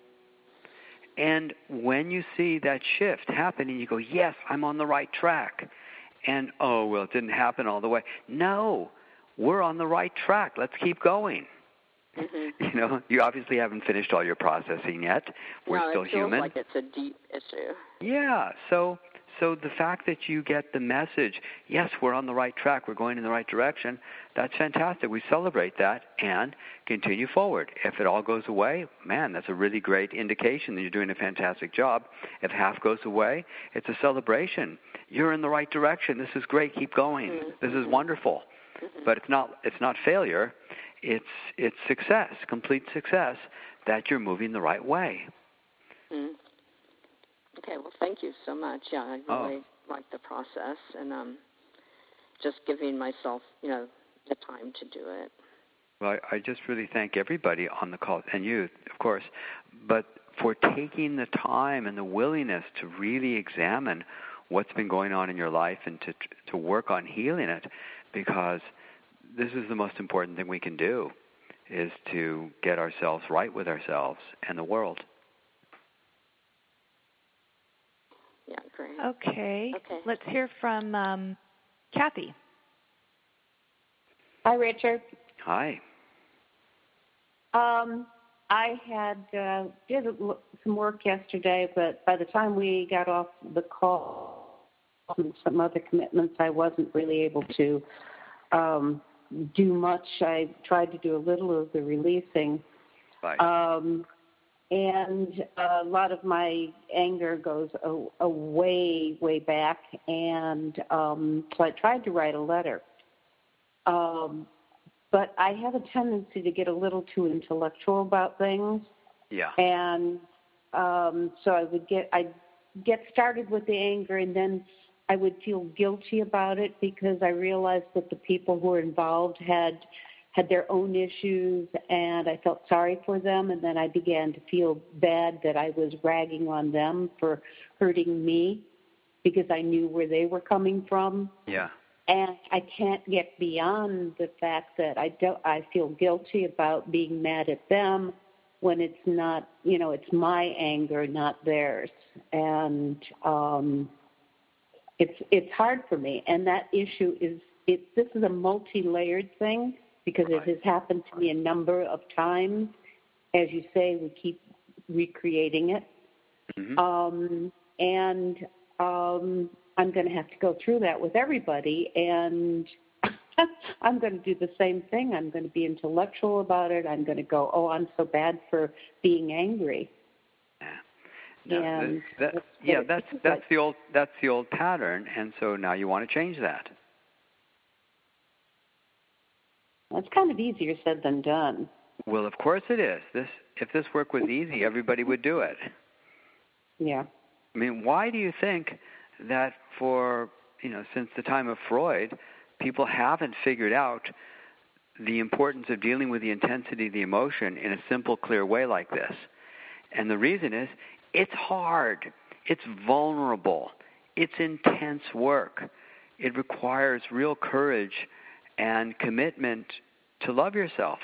And when you see that shift happening, you go, yes, I'm on the right track. And, oh, well, it didn't happen all the way. No, we're on the right track. Let's keep going. Mm-hmm. You know, you obviously haven't finished all your processing yet. We're no, still it feels human. like it's a deep issue. Yeah, so so the fact that you get the message, yes, we're on the right track, we're going in the right direction, that's fantastic. We celebrate that and continue forward. If it all goes away, man, that's a really great indication that you're doing a fantastic job. If half goes away, it's a celebration. You're in the right direction. This is great. Keep going. Mm-hmm. This is wonderful. Mm-hmm. But it's not it's not failure. It's it's success, complete success, that you're moving the right way. Mm-hmm. Okay, well, thank you so much. Yeah, I really oh. like the process and um, just giving myself, you know, the time to do it. Well, I, I just really thank everybody on the call, and you, of course, but for taking the time and the willingness to really examine what's been going on in your life and to to work on healing it, because this is the most important thing we can do, is to get ourselves right with ourselves and the world. Yeah, great. Okay. Okay. Let's hear from um, Kathy. Hi, Richard. Hi. Um, I had uh, did some work yesterday, but by the time we got off the call and some other commitments, I wasn't really able to um, do much. I tried to do a little of the releasing. Right. Um, and a lot of my anger goes a, a way, way back, and um, so I tried to write a letter. Um, but I have a tendency to get a little too intellectual about things. Yeah. And um, so I would get, I'd get started with the anger, and then I would feel guilty about it because I realized that the people who were involved had had their own issues, and I felt sorry for them, and then I began to feel bad that I was ragging on them for hurting me because I knew where they were coming from. Yeah. And I can't get beyond the fact that I don't. I feel guilty about being mad at them when it's not, you know, it's my anger, not theirs. And um, it's it's hard for me. And that issue is, it, this is a multi-layered thing because Right. it has happened to me a number of times. As you say, we keep recreating it. Mm-hmm. Um, and um, I'm going to have to go through that with everybody, and I'm going to do the same thing. I'm going to be intellectual about it. I'm going to go, oh, I'm so bad for being angry. No, and that, that, yeah, that's that's the old that's the old pattern, and so now you want to change that. It's kind of easier said than done. Well, of course it is. This if this work was easy, everybody would do it. Yeah. I mean, why do you think that for, you know, since the time of Freud, people haven't figured out the importance of dealing with the intensity of the emotion in a simple, clear way like this? And the reason is it's hard. It's vulnerable. It's intense work. It requires real courage and commitment to love yourself.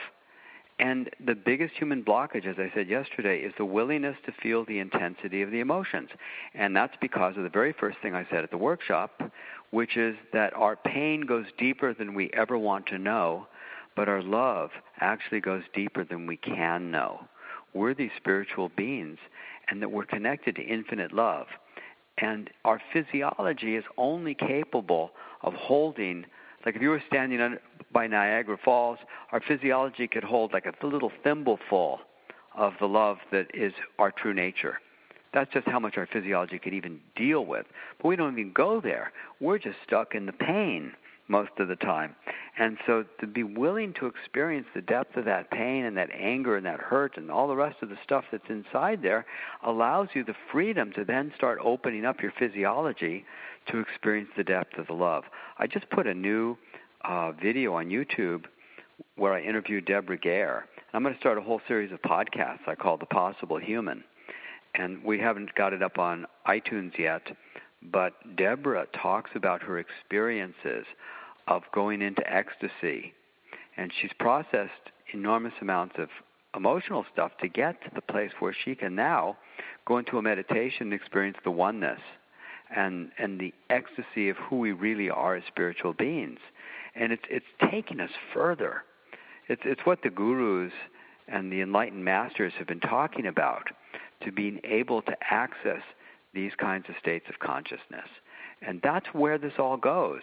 And the biggest human blockage, as I said yesterday, is the willingness to feel the intensity of the emotions. And that's because of the very first thing I said at the workshop, which is that our pain goes deeper than we ever want to know, but our love actually goes deeper than we can know. We're these spiritual beings, and that we're connected to infinite love. And our physiology is only capable of holding, like if you were standing under, by Niagara Falls, our physiology could hold like a little thimbleful of the love that is our true nature. That's just how much our physiology could even deal with. But we don't even go there. We're just stuck in the pain most of the time. And so to be willing to experience the depth of that pain and that anger and that hurt and all the rest of the stuff that's inside there allows you the freedom to then start opening up your physiology to experience the depth of the love. I just put a new uh, video on YouTube where I interviewed Deborah Gare. I'm going to start a whole series of podcasts I call The Possible Human. And we haven't got it up on iTunes yet, but Deborah talks about her experiences of going into ecstasy. And she's processed enormous amounts of emotional stuff to get to the place where she can now go into a meditation and experience the oneness and, and the ecstasy of who we really are as spiritual beings. And it's it's taking us further. It's it's what the gurus and the enlightened masters have been talking about, to being able to access these kinds of states of consciousness. And that's where this all goes.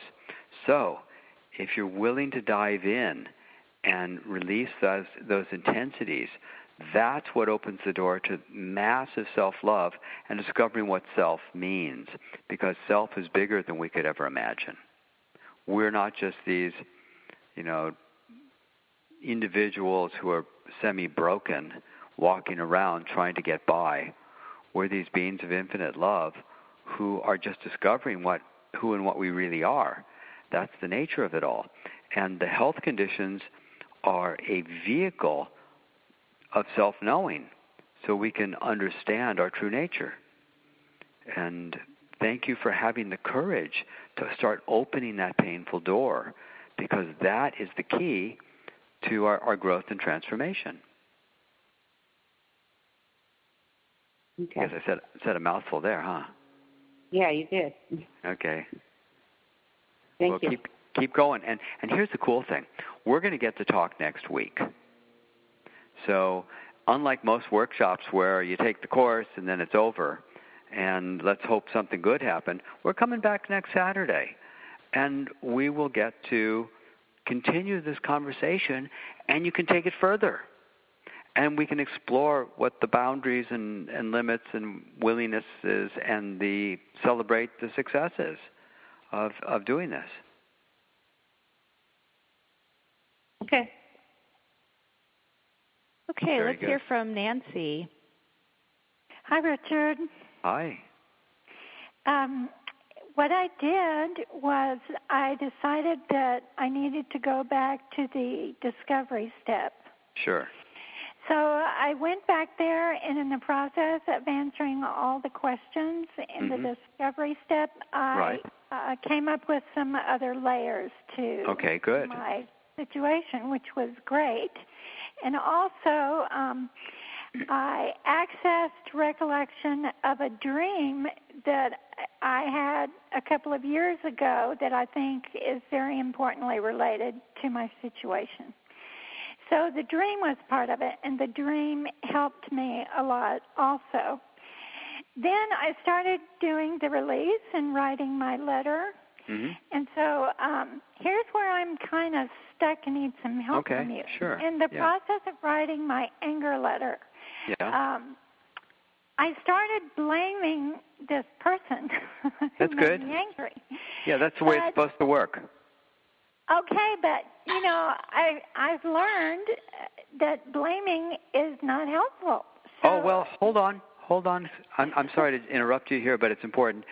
So if you're willing to dive in and release those, those intensities, that's what opens the door to massive self-love and discovering what self means, because self is bigger than we could ever imagine. We're not just these, you know, individuals who are semi-broken, walking around trying to get by. We're these beings of infinite love who are just discovering what, who and what we really are. That's the nature of it all. And the health conditions are a vehicle of self-knowing so we can understand our true nature. And thank you for having the courage to start opening that painful door, because that is the key to our, our growth and transformation. Okay. I guess I said, said a mouthful there, huh? Yeah, you did. Okay. Thank well, you. keep keep going. And and here's the cool thing: we're going to get to talk next week. So unlike most workshops where you take the course and then it's over and let's hope something good happens, we're coming back next Saturday. And we will get to continue this conversation, and you can take it further. And we can explore what the boundaries and, and limits and willingness is, and the celebrate the successes of, of doing this. Okay. Okay, Very let's good. hear from Nancy. Hi, Richard. Hi. Um, what I did was I decided that I needed to go back to the discovery step. Sure. So I went back there, and in the process of answering all the questions in mm-hmm. the discovery step, I right. uh, came up with some other layers to okay, good. my situation, which was great. And also, um, I accessed recollection of a dream that I had a couple of years ago that I think is very importantly related to my situation. So the dream was part of it, and the dream helped me a lot also. Then I started doing the release and writing my letter. Mm-hmm. And so um, here's where I'm kind of stuck and need some help okay, from you. Sure. In the yeah. process of writing my anger letter, yeah. um, I started blaming this person who That's made good. me angry. Yeah, that's the way but, it's supposed to work. Okay, but, you know, I, I've learned that blaming is not helpful. So, oh, well, hold on. Hold on. I'm, I'm sorry to interrupt you here, but it's important.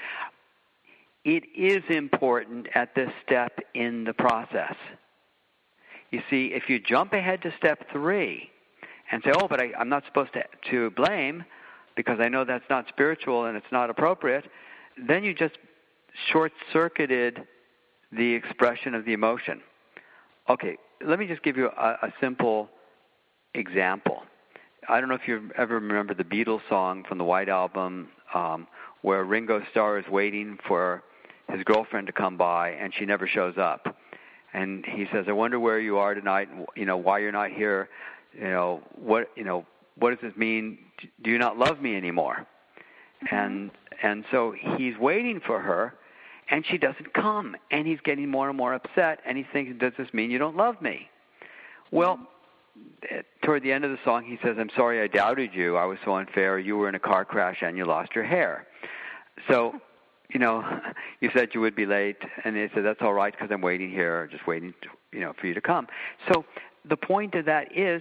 It is important at this step in the process. You see, if you jump ahead to step three and say, oh, but I, I'm not supposed to, to blame because I know that's not spiritual and it's not appropriate, then you just short-circuited the expression of the emotion. Okay, let me just give you a, a simple example. I don't know if you ever remember the Beatles song from the White Album um, where Ringo Starr is waiting for his girlfriend to come by and she never shows up. And he says, I wonder where you are tonight, you know, why you're not here, you know, what, you know, what does this mean? Do you not love me anymore? Mm-hmm. And and so he's waiting for her, and she doesn't come, and he's getting more and more upset, and he's thinking, does this mean you don't love me? Well, toward the end of the song, he says, I'm sorry I doubted you. I was so unfair. You were in a car crash, and you lost your hair. So, you know, you said you would be late, and he said, that's all right because I'm waiting here, just waiting, to, you know, for you to come. So the point of that is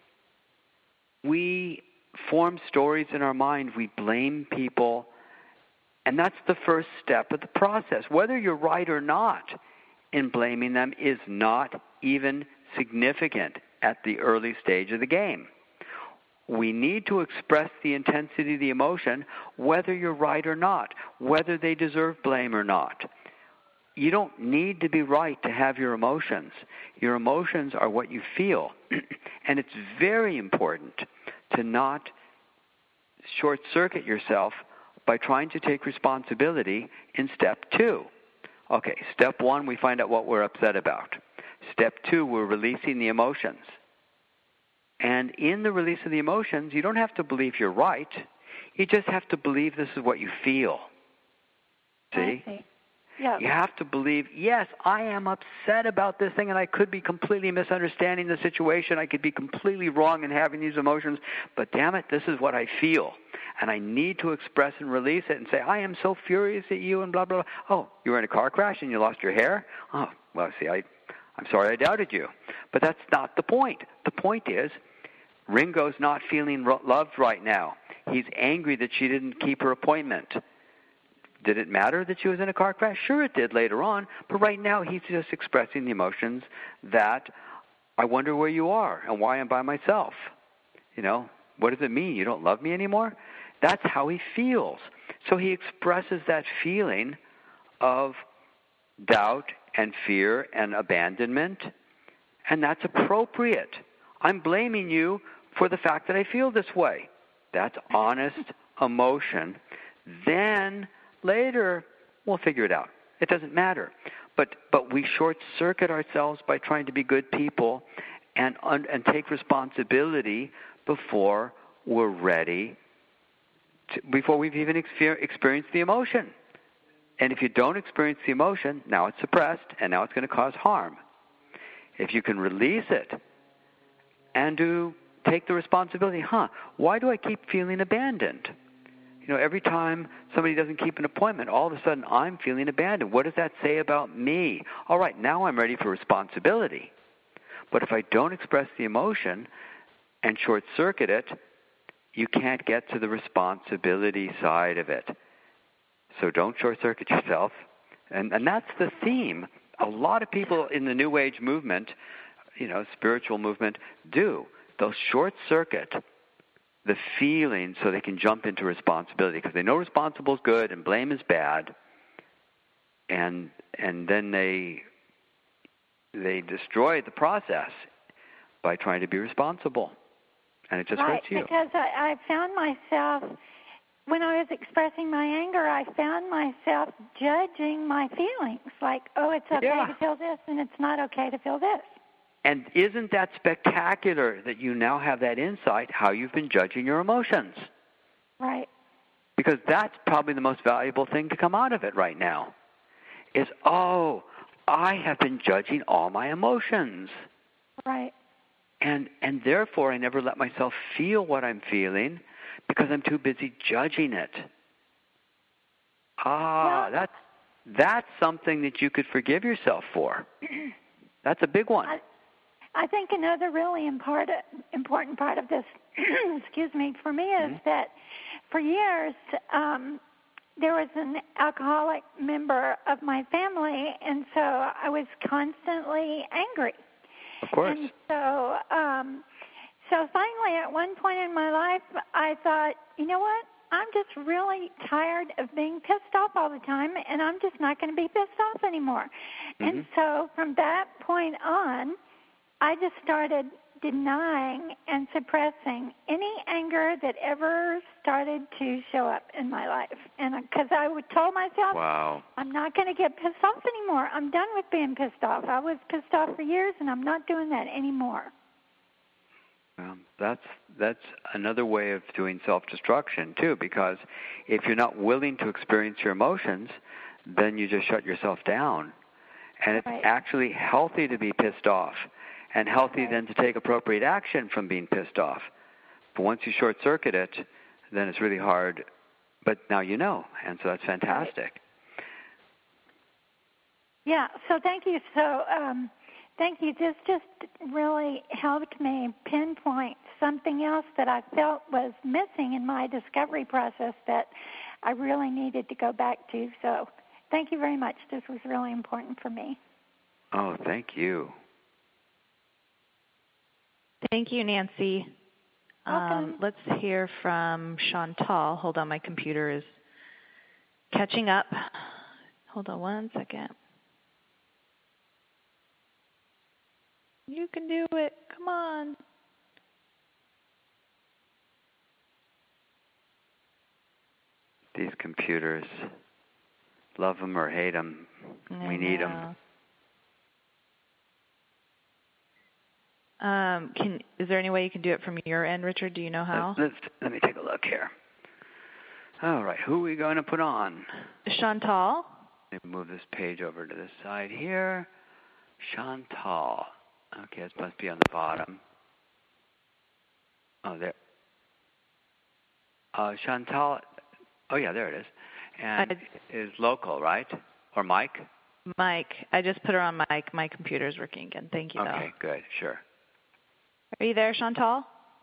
we form stories in our mind. We blame people. And that's the first step of the process. Whether you're right or not in blaming them is not even significant at the early stage of the game. We need to express the intensity of the emotion, whether you're right or not, whether they deserve blame or not. You don't need to be right to have your emotions. Your emotions are what you feel. And it's very important to not short-circuit yourself by trying to take responsibility in step two. Okay, step one, we find out what we're upset about. Step two, we're releasing the emotions. And in the release of the emotions, you don't have to believe you're right. You just have to believe this is what you feel. See? I see. Yeah. You have to believe, yes, I am upset about this thing, and I could be completely misunderstanding the situation. I could be completely wrong in having these emotions, but damn it, this is what I feel. And I need to express and release it and say, I am so furious at you and blah, blah, blah. Oh, you were in a car crash and you lost your hair? Oh, well, see, I, I'm sorry I doubted you. But that's not the point. The point is Ringo's not feeling ro- loved right now. He's angry that she didn't keep her appointment. Did it matter that she was in a car crash? Sure it did later on, but right now he's just expressing the emotions that I wonder where you are and why I'm by myself. You know, what does it mean? You don't love me anymore? That's how he feels. So he expresses that feeling of doubt and fear and abandonment, and that's appropriate. I'm blaming you for the fact that I feel this way. That's honest emotion. Then later, we'll figure it out. It doesn't matter. But but we short-circuit ourselves by trying to be good people and un, and take responsibility before we're ready, to, before we've even exper- experienced the emotion. And if you don't experience the emotion, now it's suppressed, and now it's going to cause harm. If you can release it and do take the responsibility, huh, why do I keep feeling abandoned? You know, every time somebody doesn't keep an appointment, all of a sudden I'm feeling abandoned. What does that say about me? All right, now I'm ready for responsibility. But if I don't express the emotion and short-circuit it, you can't get to the responsibility side of it. So don't short-circuit yourself. And, and that's the theme. A lot of people in the New Age movement, you know, spiritual movement, do. They'll short-circuit the feeling so they can jump into responsibility because they know responsible is good and blame is bad, and and then they they destroy the process by trying to be responsible, and it just right, hurts you. Because I, I found myself, when I was expressing my anger, I found myself judging my feelings, like, oh, it's okay yeah. to feel this, and it's not okay to feel this. And isn't that spectacular that you now have that insight, how you've been judging your emotions? Right. Because that's probably the most valuable thing to come out of it right now, is, oh, I have been judging all my emotions. Right. And and therefore I never let myself feel what I'm feeling because I'm too busy judging it. Ah, well, that's, that's something that you could forgive yourself for. That's a big one. I, I think another really important important part of this, excuse me, for me is mm-hmm. that for years um, there was an alcoholic member of my family, and so I was constantly angry. Of course. And so, um, so finally, at one point in my life, I thought, you know what? I'm just really tired of being pissed off all the time, and I'm just not going to be pissed off anymore. Mm-hmm. And so from that point on, I just started denying and suppressing any anger that ever started to show up in my life. And because I would tell myself, wow. I'm not going to get pissed off anymore. I'm done with being pissed off. I was pissed off for years, and I'm not doing that anymore. Well, that's that's another way of doing self-destruction, too, because if you're not willing to experience your emotions, then you just shut yourself down. And it's right. actually healthy to be pissed off, and healthy right. then to take appropriate action from being pissed off. But once you short-circuit it, then it's really hard. But now you know, and so that's fantastic. Right. Yeah, so thank you. So um, thank you. This just really helped me pinpoint something else that I felt was missing in my discovery process that I really needed to go back to. So thank you very much. This was really important for me. Oh, thank you. Thank you, Nancy. Um, let's hear from Chantal. Hold on, my computer is catching up. Hold on one second. You can do it. Come on. These computers, love them or hate them, I we need know. them. Um, can is there any way you can do it from your end, Richard? Do you know how? Let's, let me take a look here. All right, who are we going to put on? Chantal. Let me move this page over to this side here. Chantal. Okay, this must be on the bottom. Oh, there. Uh, Chantal. Oh, yeah, there it is. And I, is local, right? Or Mike? Mike. I just put her on Mike. My computer's working again. Thank you, okay, though. Okay, good. Sure. Are you there, Chantal?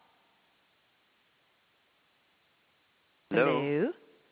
Hello. Hello.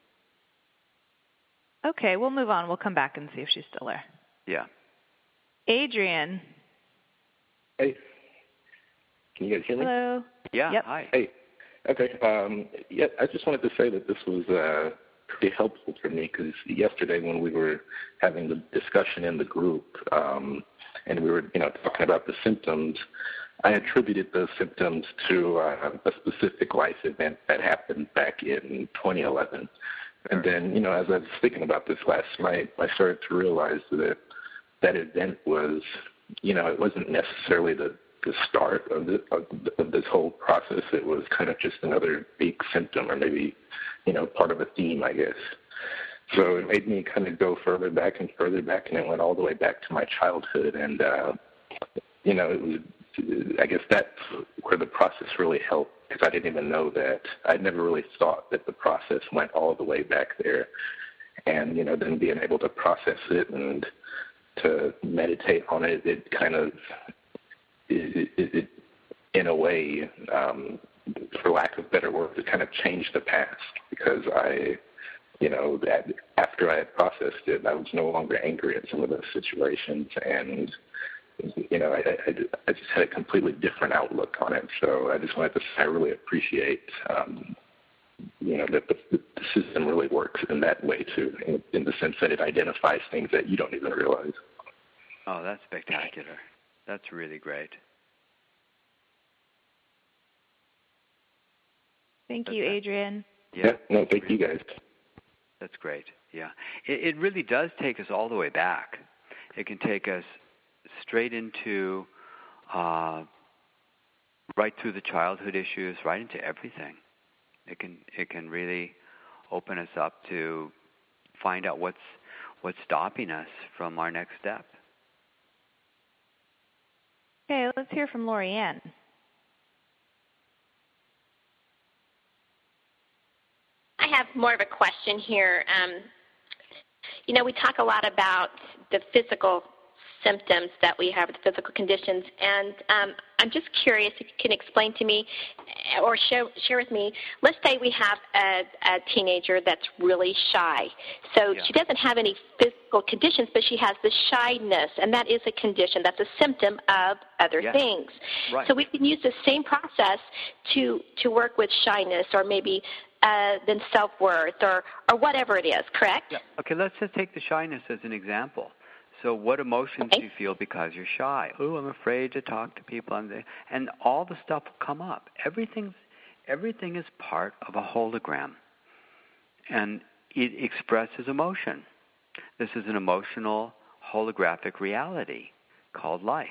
Okay, we'll move on. We'll come back and see if she's still there. Yeah. Adrian. Hey. Can you guys hear me? Hello. Yeah. Yep. Hi. Hey. Okay. Um, yeah, I just wanted to say that this was uh, pretty helpful for me because yesterday when we were having the discussion in the group um, and we were, you know, talking about the symptoms, I attributed those symptoms to uh, a specific life event that happened back in twenty eleven. And then, you know, as I was thinking about this last night, I started to realize that that event was, you know, it wasn't necessarily the, the start of, the, of, of this whole process. It was kind of just another big symptom, or maybe, you know, part of a theme, I guess. So it made me kind of go further back and further back, and it went all the way back to my childhood. And, uh, you know, it was, I guess that's where the process really helped, because I didn't even know that. I never really thought that the process went all the way back there. And, you know, then being able to process it and to meditate on it, it kind of, it, it, it in a way, um, for lack of better words, it kind of changed the past, because I, you know, that after I had processed it, I was no longer angry at some of those situations, and, you know, I, I, I just had a completely different outlook on it. So I just wanted to say I really appreciate, um, you know, that the, the system really works in that way, too, in, in the sense that it identifies things that you don't even realize. Oh, that's spectacular. That's really great. Thank that's you, that. Adrian. Yeah, yeah no, thank you guys. That's great. Yeah. It, it really does take us all the way back. It can take us straight into, uh, right through the childhood issues, right into everything. It can it can really open us up to find out what's what's stopping us from our next step. Okay, let's hear from Lori Ann. I have more of a question here. Um, you know, we talk a lot about the physical symptoms that we have, the physical conditions, and um, I'm just curious if you can explain to me or share, share with me, let's say we have a, a teenager that's really shy. So yeah. She doesn't have any physical conditions, but she has the shyness, and that is a condition. That's a symptom of other yes. things. Right. So we can use the same process to, to work with shyness, or maybe uh, then self-worth, or, or whatever it is, correct? Yeah. Okay, let's just take the shyness as an example. So what emotions okay. do you feel because you're shy? Oh, I'm afraid to talk to people. I'm there. And all the stuff will come up. Everything's, everything is part of a hologram. And it expresses emotion. This is an emotional holographic reality called life.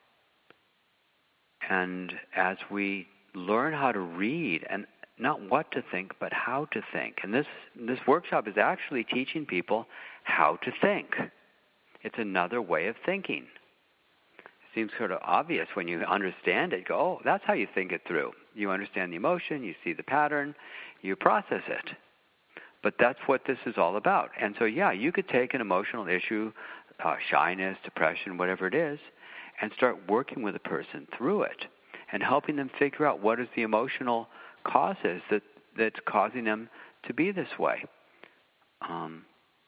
And as we learn how to read, and not what to think, but how to think. And this, this workshop is actually teaching people how to think. It's another way of thinking. It seems sort of obvious when you understand it. You go, oh, that's how you think it through. You understand the emotion, you see the pattern, you process it. But that's what this is all about. And so, yeah, you could take an emotional issue, uh, shyness, depression, whatever it is, and start working with a person through it and helping them figure out what is the emotional causes that, that's causing them to be this way. Um,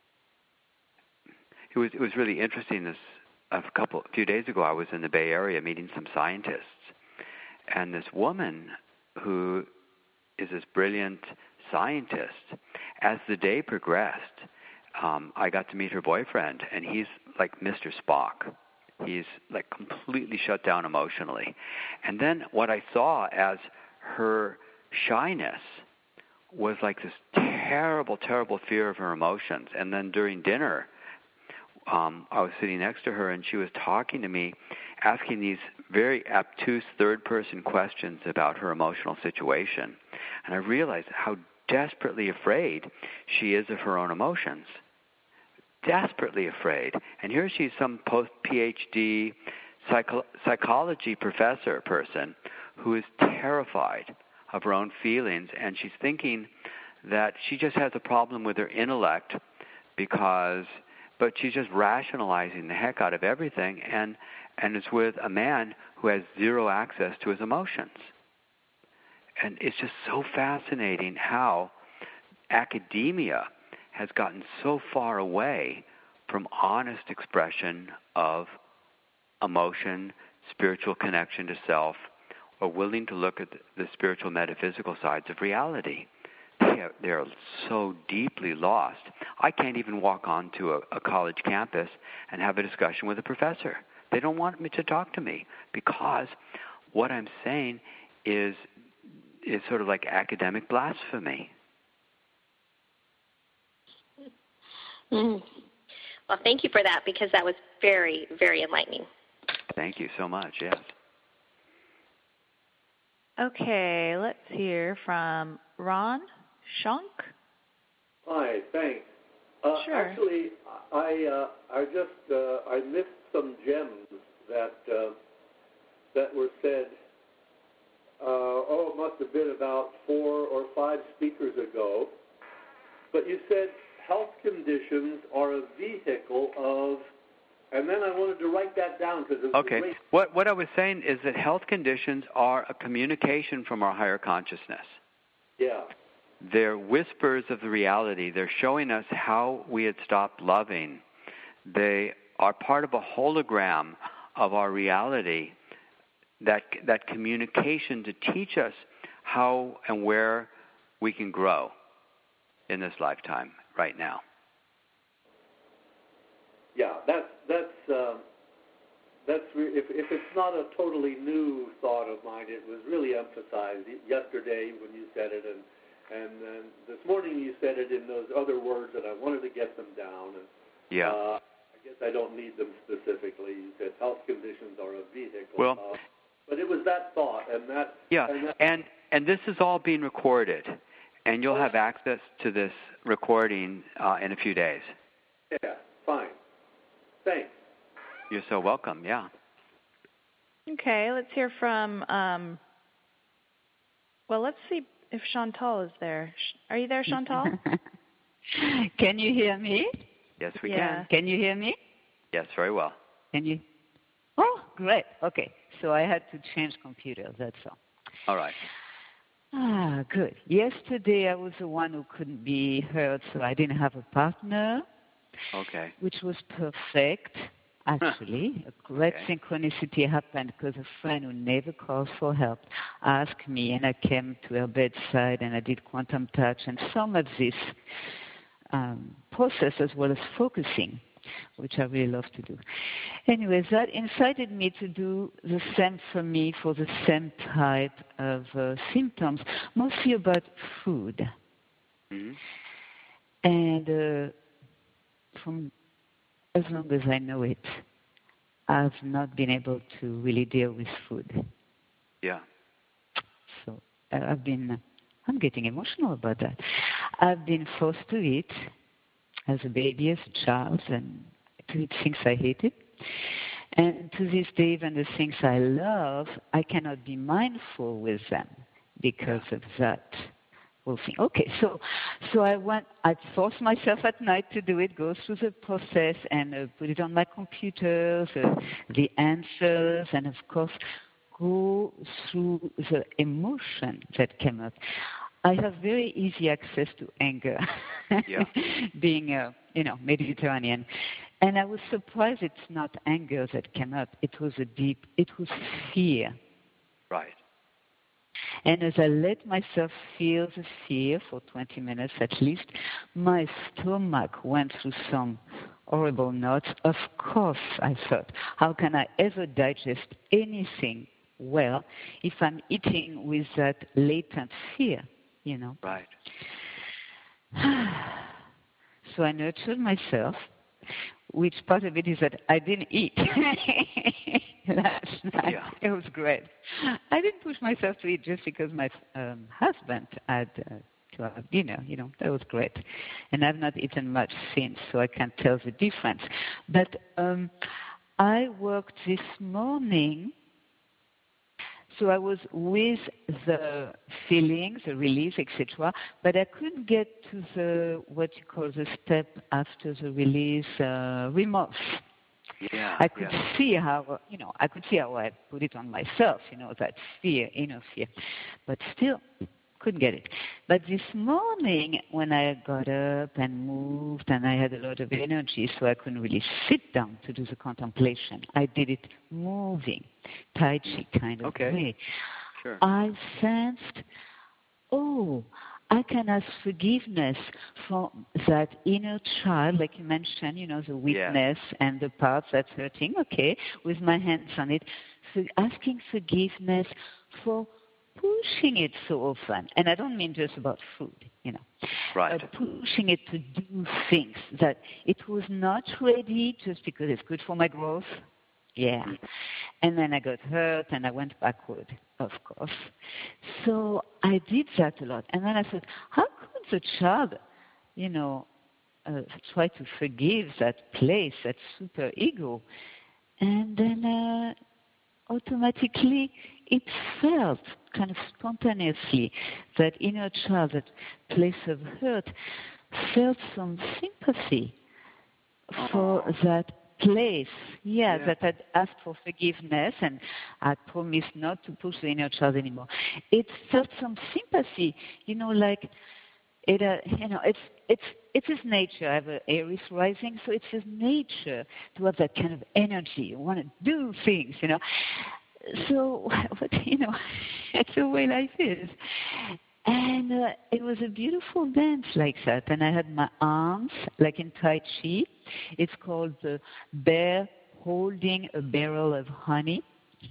It was it was really interesting. This a couple a few days ago, I was in the Bay Area meeting some scientists, and this woman who is this brilliant scientist. As the day progressed, um, I got to meet her boyfriend, and he's like Mister Spock. He's like completely shut down emotionally. And then what I saw as her shyness was like this terrible, terrible fear of her emotions. And then during dinner, Um, I was sitting next to her, and she was talking to me, asking these very obtuse third-person questions about her emotional situation. And I realized how desperately afraid she is of her own emotions. Desperately afraid. And here she's some post-P H D psycho- psychology professor person who is terrified of her own feelings, and she's thinking that she just has a problem with her intellect because... But she's just rationalizing the heck out of everything, and and it's with a man who has zero access to his emotions. And it's just so fascinating how academia has gotten so far away from honest expression of emotion, spiritual connection to self, or willing to look at the spiritual metaphysical sides of reality. They're so deeply lost. I can't even walk onto a, a college campus and have a discussion with a professor. They don't want me to talk to me because what I'm saying is is sort of like academic blasphemy. Mm. Well, thank you for that, because that was very, very enlightening. Thank you so much, yes. Okay, let's hear from Ron Shunk. Hi, thanks. Uh, sure. Actually, I uh, I just uh, I missed some gems that uh, that were said. Uh, oh, it must have been about four or five speakers ago. But you said health conditions are a vehicle of, and then I wanted to write that down because it was okay. great. What what I was saying is that health conditions are a communication from our higher consciousness. Yeah. They're whispers of the reality. They're showing us how we had stopped loving. They are part of a hologram of our reality, that that communication to teach us how and where we can grow in this lifetime right now. Yeah, that's that's uh, that's re- if if it's not a totally new thought of mine, it was really emphasized yesterday when you said it, and and then this morning you said it in those other words, and I wanted to get them down. And, yeah. Uh, I guess I don't need them specifically. You said health conditions are a vehicle. Well, uh, but it was that thought, and that. Yeah, and that, and and this is all being recorded, and you'll have access to this recording uh, in a few days. Yeah, fine. Thanks. You're so welcome. Yeah. Okay, let's hear from. Um, well, let's see if Chantal is there. Are you there, Chantal? Can you hear me? Yes, we yeah. can. Can you hear me? Yes, very well. Can you? Oh, great. Okay, so I had to change computer. That's all. All right. Ah, good. Yesterday I was the one who couldn't be heard, so I didn't have a partner. Okay. Which was perfect, actually. A great okay. synchronicity happened because a friend who never calls for help asked me, and I came to her bedside and I did quantum touch and some of this um, process as well as focusing, which I really love to do. Anyways, that incited me to do the same for me for the same type of uh, symptoms, mostly about food. Mm-hmm. And uh, from as long as I know it, I've not been able to really deal with food. Yeah. So uh, I've been, I'm getting emotional about that. I've been forced to eat as a baby, as a child, and to eat things I hated. And to this day, even the things I love, I cannot be mindful with them because of that whole thing. Okay, so so I went, I forced myself at night to do it, go through the process and uh, put it on my computer, the, the answers, and of course, go through the emotion that came up. I have very easy access to anger, yeah. being a, you know, Mediterranean. And I was surprised it's not anger that came up. It was a deep, it was fear. Right. And as I let myself feel the fear for twenty minutes at least, my stomach went through some horrible knots. Of course, I thought, how can I ever digest anything well if I'm eating with that latent fear, you know? Right. So I nurtured myself, which part of it is that I didn't eat last night. Yeah. It was great. I didn't push myself to eat just because my um, husband had uh, to have dinner. You know, that was great. And I've not eaten much since, so I can't tell the difference. But um, I worked this morning. So I was with the feelings, the release, et cetera, but I couldn't get to the, what you call the step after the release, uh, remorse. Yeah, I could yeah. see how, you know, I could see how I put it on myself, you know, that fear, inner fear, but still couldn't get it. But this morning, when I got up and moved, and I had a lot of energy, so I couldn't really sit down to do the contemplation. I did it moving, Tai Chi kind of okay. way. Sure. I sensed, oh, I can ask forgiveness for that inner child, like you mentioned, you know, the weakness yeah. and the parts that's hurting, okay, with my hands on it. So asking forgiveness for pushing it so often, and I don't mean just about food, you know, right. uh, pushing it to do things that it was not ready just because it's good for my growth, Yeah. And then I got hurt and I went backward, of course. So I did that a lot. And then I said, how could the child, you know, uh, try to forgive that place, that super ego? And then uh, automatically it felt kind of spontaneously that inner child, that place of hurt, felt some sympathy for that place, yeah, yeah, that I'd asked for forgiveness and I promised not to push the inner child anymore. It felt some sympathy, you know, like it, uh, you know, it's it's it's his nature. I have an Aries rising, so it's his nature to have that kind of energy. You want to do things, you know. So, but you know, that's the way life is. And uh, it was a beautiful dance like that. And I had my arms, like in Tai Chi. It's called the bear holding a barrel of honey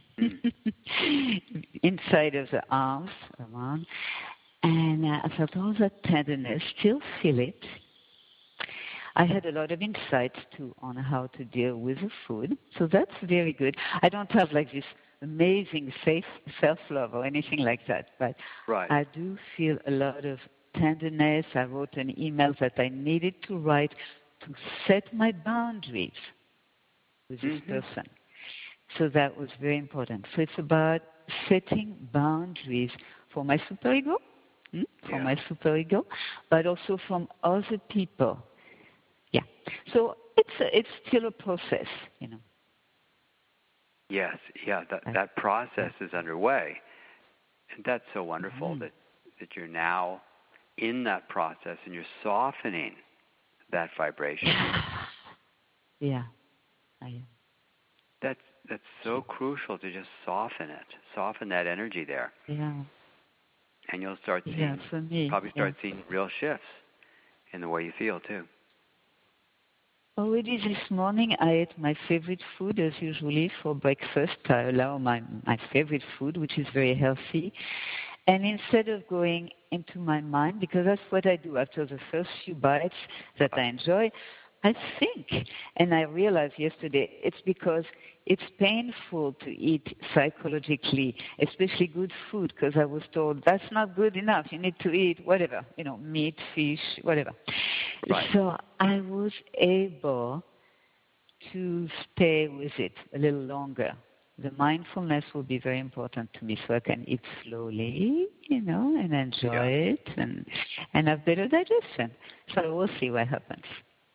inside of the arms around. And uh, I felt all that tenderness, still feel it. I had a lot of insights too on how to deal with the food. So that's very good. I don't have like this amazing safe self-love or anything like that, but right. I do feel a lot of tenderness. I wrote an email that I needed to write to set my boundaries with this mm-hmm. person. So that was very important. So it's about setting boundaries for my superego, hmm? for yeah. my superego, but also from other people. Yeah. So it's a, it's still a process, you know. Yes, yeah, that that process is underway. And that's so wonderful mm-hmm. that, that you're now in that process and you're softening that vibration. Yeah, I am. That's, that's so crucial to just soften it, soften that energy there. Yeah. And you'll start seeing, yeah, for me, probably start yeah. seeing real shifts in the way you feel too. Already this morning, I ate my favorite food as usually for breakfast. I allow my, my favorite food, which is very healthy. And instead of going into my mind, because that's what I do after the first few bites that I enjoy, I think. And I realized yesterday it's because it's painful to eat psychologically, especially good food, because I was told that's not good enough. You need to eat whatever, you know, meat, fish, whatever. Right. So I was able to stay with it a little longer. The mindfulness will be very important to me, so I can eat slowly, you know, and enjoy yeah. it and and have better digestion. So we'll see what happens.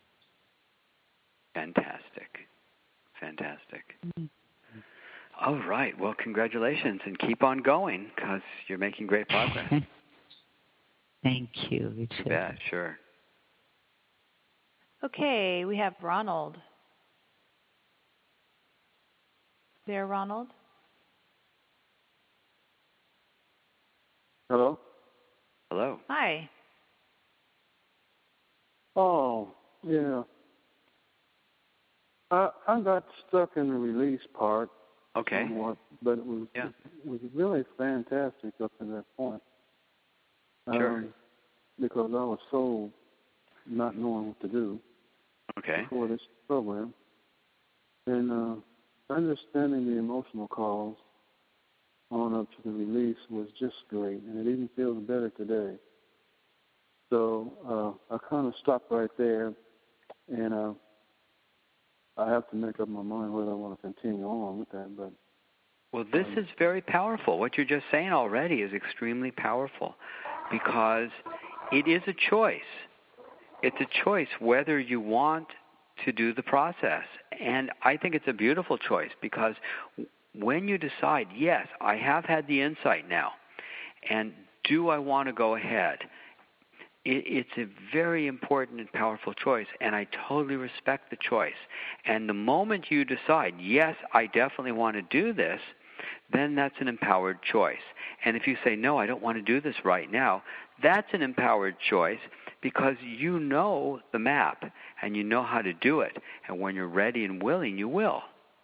Fantastic. Fantastic. Mm-hmm. All right. Well, congratulations, and keep on going, because you're making great progress. Thank you, Richard. Yeah, sure. Okay, we have Ronald. There, Ronald? Hello? Hello. Hi. Oh, yeah. I I got stuck in the release part. Okay. Somewhat, but it was yeah. it was really fantastic up to that point. Sure. Um, because I was so not knowing what to do. Okay. Before this program, and uh, understanding the emotional calls on up to the release was just great, and it even feels better today. So uh, I kind of stopped right there, and uh, I have to make up my mind whether I want to continue on with that. But well, this um, is very powerful. What you're just saying already is extremely powerful, because it is a choice. It's a choice whether you want to do the process. And I think it's a beautiful choice, because when you decide, yes, I have had the insight now, and do I want to go ahead, it, it's a very important and powerful choice, and I totally respect the choice. And the moment you decide, yes, I definitely want to do this, then that's an empowered choice. And if you say, no, I don't want to do this right now, that's an empowered choice, because you know the map and you know how to do it. And when you're ready and willing, you will.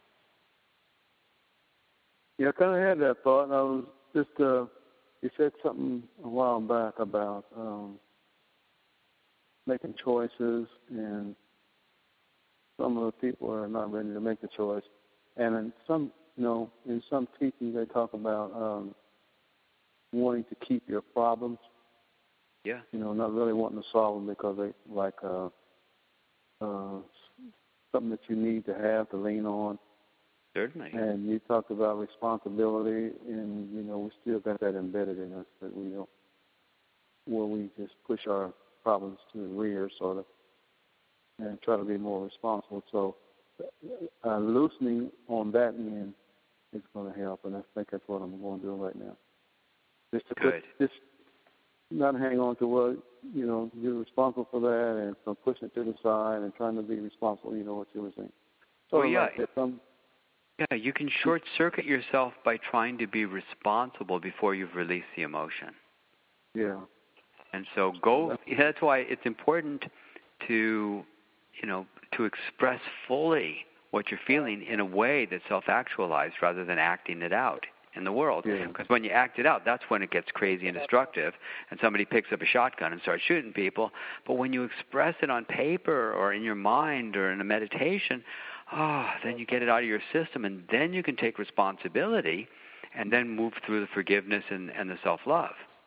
Yeah, I kind of had that thought. I was just, uh, you said something a while back about um, making choices, and some of the people are not ready to make the choice. And in some, you know, in some teachings they talk about um, wanting to keep your problems. Yeah. You know, not really wanting to solve them because they like uh, uh, something that you need to have to lean on. Certainly. And you talked about responsibility, and you know, we still got that embedded in us that we don't, where we just push our problems to the rear, sort of, and try to be more responsible. So, uh, loosening on that end is going to help, and I think that's what I'm going to do right now. Just to Good. Put, just not hang on to what, you know, you're responsible for that, and from pushing it to the side and trying to be responsible. You know what you were saying. So Well, yeah. like some, Yeah, you can short-circuit yourself by trying to be responsible before you've released the emotion. Yeah. And so go, that's why it's important to, you know, to express fully what you're feeling in a way that's self-actualized rather than acting it out in the world. Yeah. Because when you act it out, that's when it gets crazy and destructive, and somebody picks up a shotgun and starts shooting people. But when you express it on paper or in your mind or in a meditation, oh, then you get it out of your system, and then you can take responsibility and then move through the forgiveness and, and the self-love.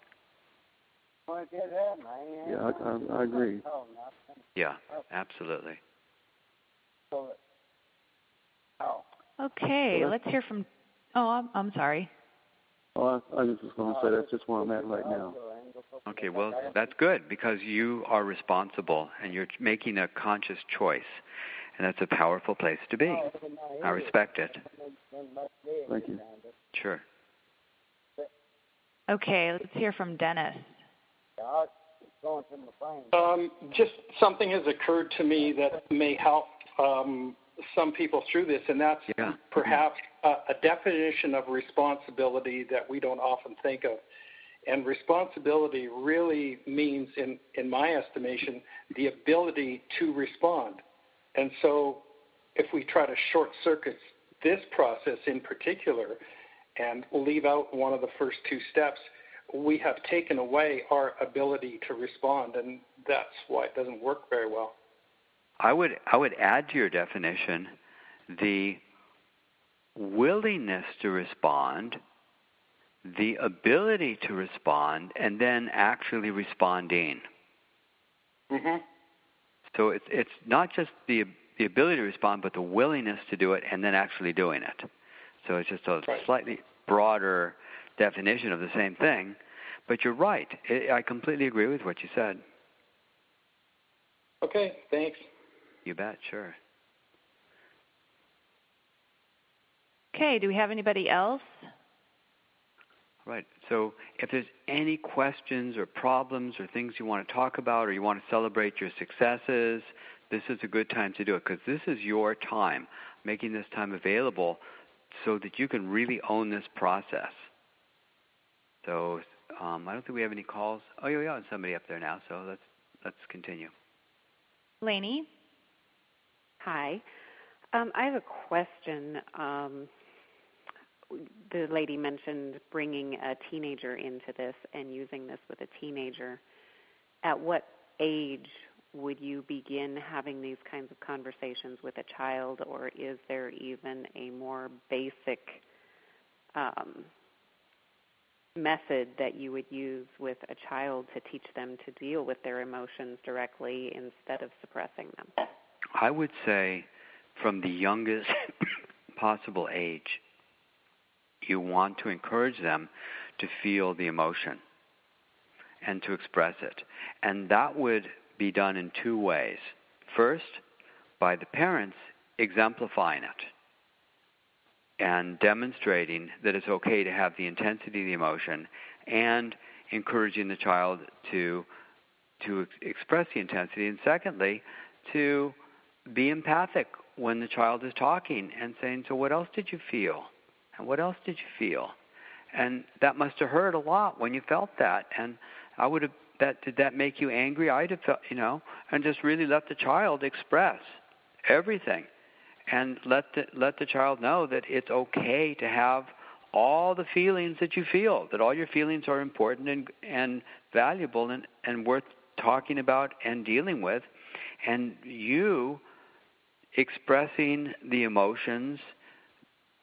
Yeah, I, I, I agree. Yeah, absolutely. Okay, Well, let's hear from. Oh, I'm, I'm sorry. Oh, I, I just was going to say that's just where I'm at right now. Okay, well, that's good because you are responsible and you're making a conscious choice, and that's a powerful place to be. I respect it. Thank you. Sure. Okay, let's hear from Dennis. Um, just something has occurred to me that may help um, some people through this, and that's yeah. perhaps a, a definition of responsibility that we don't often think of. And responsibility really means, in, in my estimation, the ability to respond. And so if we try to short-circuit this process in particular and leave out one of the first two steps, we have taken away our ability to respond, and that's why it doesn't work very well. I would I would add to your definition the willingness to respond, the ability to respond, and then actually responding. Mm-hmm. So it's it's not just the the ability to respond, but the willingness to do it and then actually doing it. So it's just a right. slightly broader definition of the same thing. But you're right. I completely agree with what you said. Okay, thanks. You bet, sure. Okay, do we have anybody else? Right. So if there's any questions or problems or things you want to talk about or you want to celebrate your successes, this is a good time to do it because this is your time, making this time available so that you can really own this process. So um, I don't think we have any calls. Oh, yeah, we have somebody up there now, so let's let's continue. Lainey? Hi. Um, I have a question. Um, the lady mentioned bringing a teenager into this and using this with a teenager. At what age would you begin having these kinds of conversations with a child, or is there even a more basic um, method that you would use with a child to teach them to deal with their emotions directly instead of suppressing them? I would say from the youngest possible age, you want to encourage them to feel the emotion and to express it. And that would be done in two ways. First, by the parents exemplifying it and demonstrating that it's okay to have the intensity of the emotion and encouraging the child to to ex- express the intensity. And secondly, to be empathic when the child is talking and saying, so what else did you feel? And what else did you feel? And that must have hurt a lot when you felt that. And I would have, that did that make you angry? I'd have felt, you know, and just really let the child express everything. And let the, let the child know that it's okay to have all the feelings that you feel, that all your feelings are important and, and valuable and, and worth talking about and dealing with. And you expressing the emotions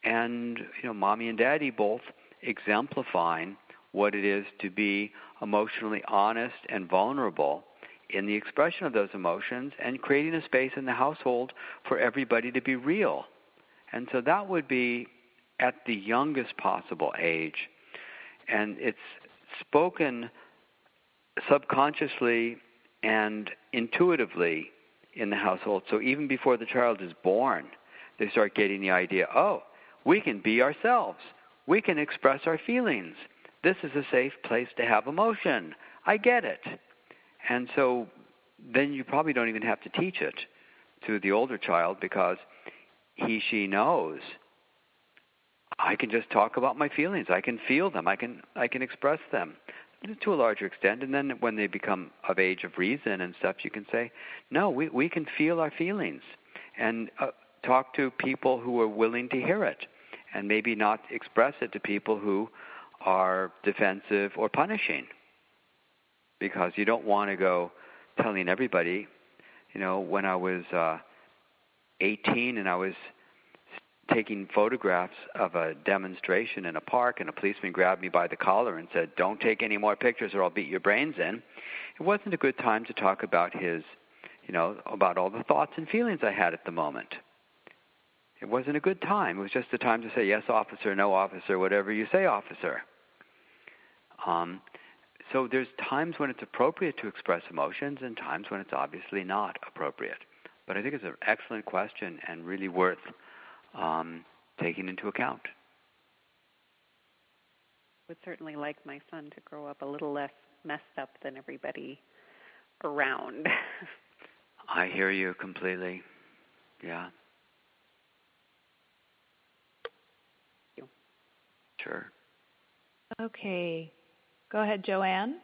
and you know, mommy and daddy both exemplifying what it is to be emotionally honest and vulnerable in the expression of those emotions, and creating a space in the household for everybody to be real. And so that would be at the youngest possible age. And it's spoken subconsciously and intuitively in the household. So even before the child is born, they start getting the idea, oh, we can be ourselves. We can express our feelings. This is a safe place to have emotion. I get it. And so then you probably don't even have to teach it to the older child, because he, she knows, I can just talk about my feelings. I can feel them. I can I can express them to a larger extent. And then when they become of age of reason and stuff, you can say, no, we, we can feel our feelings, and uh, talk to people who are willing to hear it, and maybe not express it to people who are defensive or punishing, because you don't want to go telling everybody. You know, when I was uh, eighteen and I was taking photographs of a demonstration in a park, and a policeman grabbed me by the collar and said, don't take any more pictures or I'll beat your brains in. It wasn't a good time to talk about his, you know, about all the thoughts and feelings I had at the moment. It wasn't a good time. It was just a time to say, yes, officer, no, officer, whatever you say, officer. Um, so there's times when it's appropriate to express emotions and times when it's obviously not appropriate. But I think it's an excellent question and really worth um, taking into account. Would certainly like my son to grow up a little less messed up than everybody around. I hear you completely. Yeah. Thank you. Sure. Okay. Go ahead, Joanne.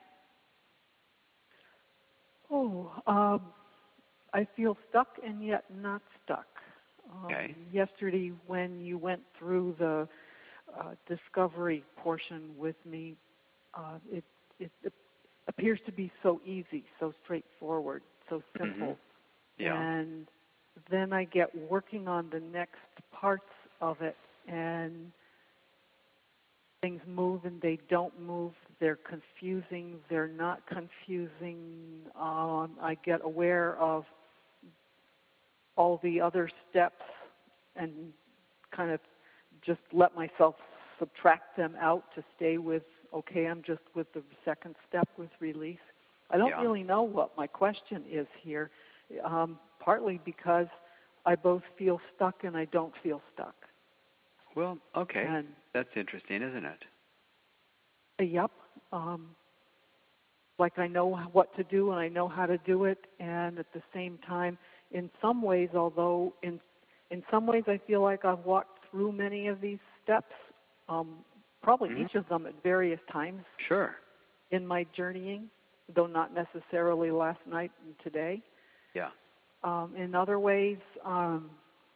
Oh, um, I feel stuck and yet not stuck. Um, okay. Yesterday, when you went through the uh, discovery portion with me, uh, it, it, it appears to be so easy, so straightforward, so simple. Mm-hmm. Yeah. And then I get working on the next parts of it, and things move and they don't move. They're confusing. They're not confusing. Um, I get aware of all the other steps and kind of just let myself subtract them out to stay with, okay, I'm just with the second step with release. I don't yeah. really know what my question is here, um, partly because I both feel stuck and I don't feel stuck. Well, okay. And, that's interesting, isn't it? Uh, yep. Um, like I know what to do and I know how to do it, and at the same time, in some ways, although in in some ways I feel like I've walked through many of these steps, um, probably mm-hmm. each of them at various times sure. in my journeying, though not necessarily last night and today. Yeah. Um, in other ways, um,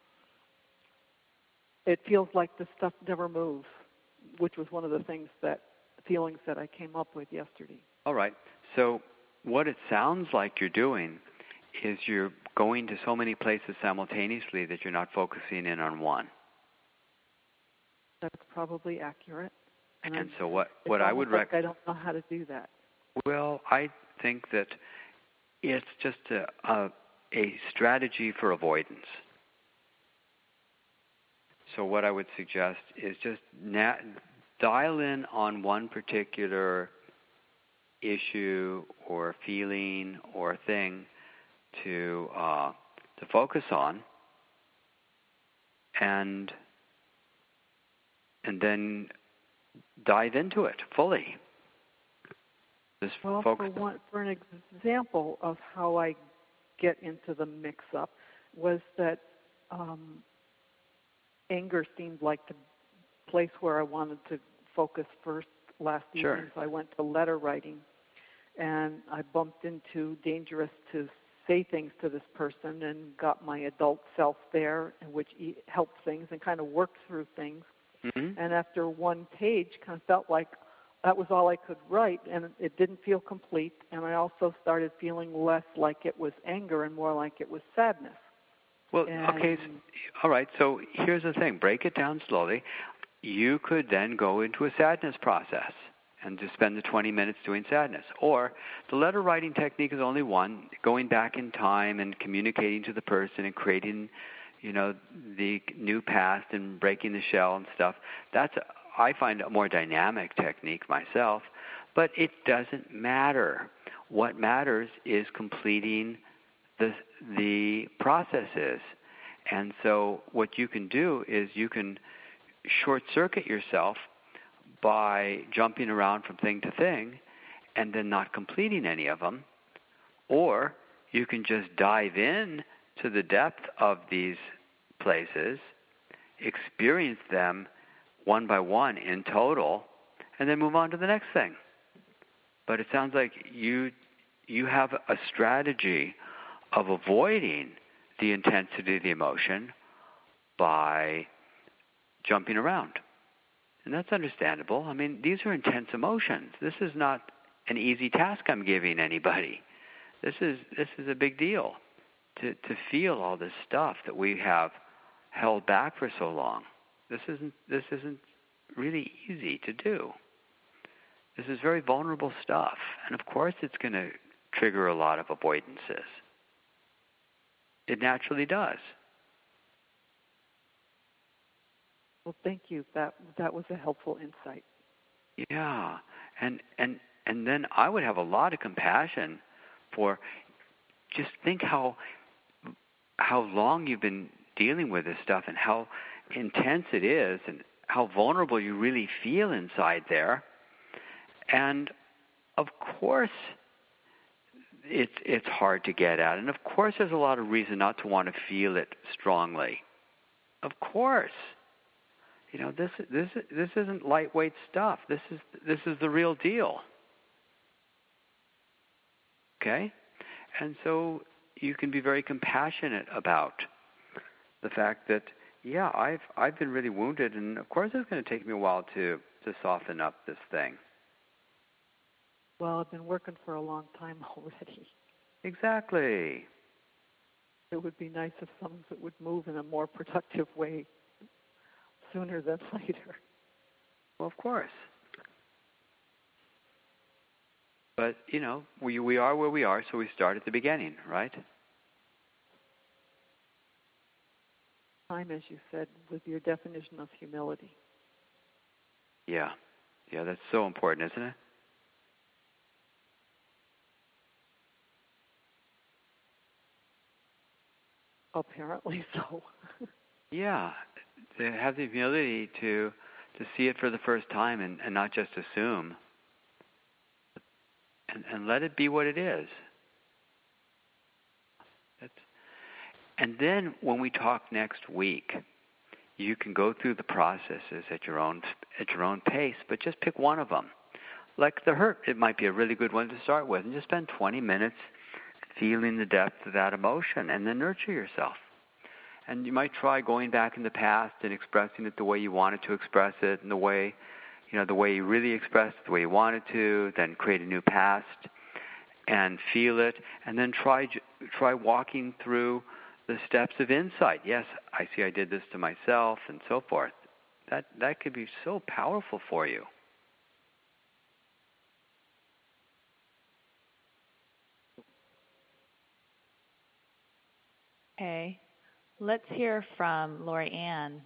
it feels like the stuff never moves, which was one of the things that, feelings that I came up with yesterday. All right. So what it sounds like you're doing is you're going to so many places simultaneously that you're not focusing in on one. That's probably accurate. And, and so what, what I would recommend... recommend... I don't know how to do that. Well, I think that it's just a, a, a strategy for avoidance. So what I would suggest is just na- dial in on one particular issue or feeling or thing to uh, to focus on, and and then dive into it fully. Just well, focus. For, one, for an example of how I get into the mix-up was that um, anger seemed like the place where I wanted to focus first last sure. evening, so I went to letter writing, and I bumped into dangerous to say things to this person and got my adult self there, and which e- helped things and kind of worked through things. Mm-hmm. And after one page, kind of felt like that was all I could write, and it didn't feel complete. And I also started feeling less like it was anger and more like it was sadness. Well, and okay, all right. So here's the thing. Break it down slowly. You could then go into a sadness process and just spend the twenty minutes doing sadness. Or the letter writing technique is only one, going back in time and communicating to the person and creating, you know, the new past and breaking the shell and stuff. That's, I find, a more dynamic technique myself, but it doesn't matter. What matters is completing the the processes. And so what you can do is you can short-circuit yourself by jumping around from thing to thing and then not completing any of them, or you can just dive in to the depth of these places, experience them one by one in total, and then move on to the next thing. But it sounds like you you have a strategy of avoiding the intensity of the emotion by jumping around. And that's understandable. I mean, these are intense emotions. This is not an easy task I'm giving anybody. This is this is a big deal to, to feel all this stuff that we have held back for so long. This isn't this isn't really easy to do. This is very vulnerable stuff. And of course it's going to trigger a lot of avoidances. It naturally does. Well, thank you. That that was a helpful insight. Yeah. And and and then I would have a lot of compassion for, just think how how long you've been dealing with this stuff and how intense it is and how vulnerable you really feel inside there. And of course it's it's hard to get at, and of course there's a lot of reason not to want to feel it strongly. Of course. You know, this this this isn't lightweight stuff. This is this is the real deal. Okay? And so you can be very compassionate about the fact that, yeah, I've I've been really wounded, and of course it's going to take me a while to, to soften up this thing. Well, I've been working for a long time already. Exactly. It would be nice if some of it would move in a more productive way sooner than later. Well, of course. But, you know, we we are where we are, so we start at the beginning, right? Time, as you said, with your definition of humility. Yeah. Yeah, that's so important, isn't it? Apparently so. Yeah. To have the humility to to see it for the first time and, and not just assume. And, and let it be what it is. That's, and then when we talk next week, you can go through the processes at your own at your own pace, but just pick one of them. Like the hurt, it might be a really good one to start with, and just spend twenty minutes feeling the depth of that emotion, and then nurture yourself. And you might try going back in the past and expressing it the way you wanted to express it, and the way, you know, the way you really expressed it, the way you wanted to. Then create a new past, and feel it, and then try try walking through the steps of insight. Yes, I see I did this to myself, and so forth. That that could be so powerful for you. Okay. Let's hear from Lori Ann.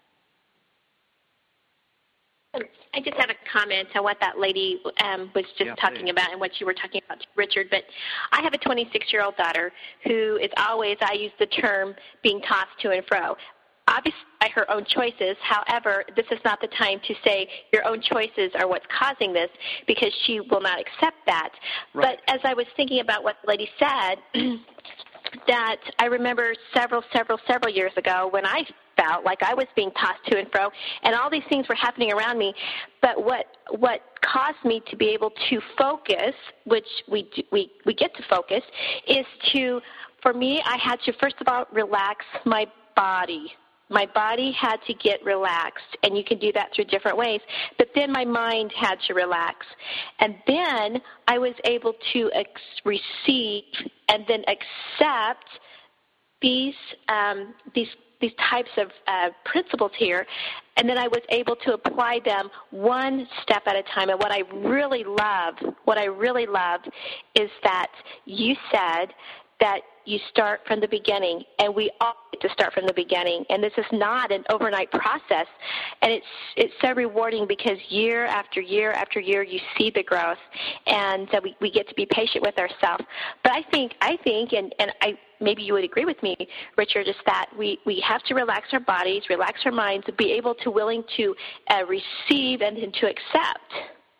I just have a comment on what that lady um, was just yeah, talking please. about and what you were talking about, Richard. But I have a twenty-six-year-old daughter who is always, I use the term, being tossed to and fro. Obviously, by her own choices. However, this is not the time to say your own choices are what's causing this, because she will not accept that. Right. But as I was thinking about what the lady said, that I remember several, several, several years ago when I felt like I was being tossed to and fro, and all these things were happening around me. But what what caused me to be able to focus, which we do, we we get to focus, is to, for me, I had to first of all relax my body. My body had to get relaxed, and you can do that through different ways. But then my mind had to relax. And then I was able to ex- receive and then accept these um, these these types of uh, principles here, and then I was able to apply them one step at a time. And what I really love, what I really love, is that you said that you start from the beginning, and we all get to start from the beginning. And this is not an overnight process, and it's it's so rewarding because year after year after year you see the growth, and uh, we we get to be patient with ourselves. But I think I think, and and I maybe you would agree with me, Richard, is that we we have to relax our bodies, relax our minds, and be able to willing to uh, receive and, and to accept.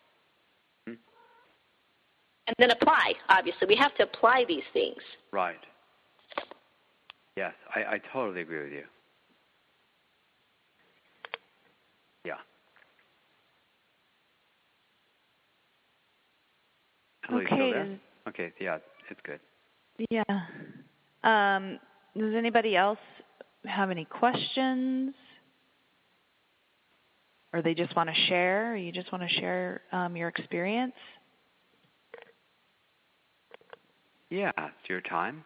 And then apply, obviously. We have to apply these things. Right. Yes, I, I totally agree with you. Yeah. Hello, okay. You still there? Okay, yeah, it's good. Yeah. Um, does anybody else have any questions? Or they just want to share? Or you just want to share um, your experience? Yeah, it's your time.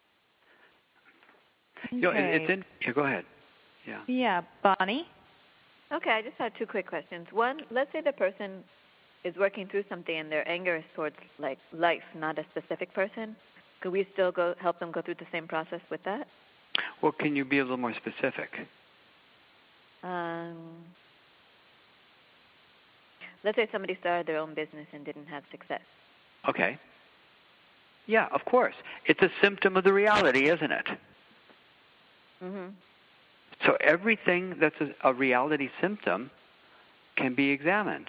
Okay. You know, it, it's in. Yeah, go ahead. Yeah. Yeah, Bonnie. Okay, I just had two quick questions. One, let's say the person is working through something and their anger is towards like life, not a specific person. Could we still go help them go through the same process with that? Well, can you be a little more specific? Um, let's say somebody started their own business and didn't have success. Okay. Yeah, of course. It's a symptom of the reality, isn't it? Mm-hmm. So everything that's a, a reality symptom can be examined.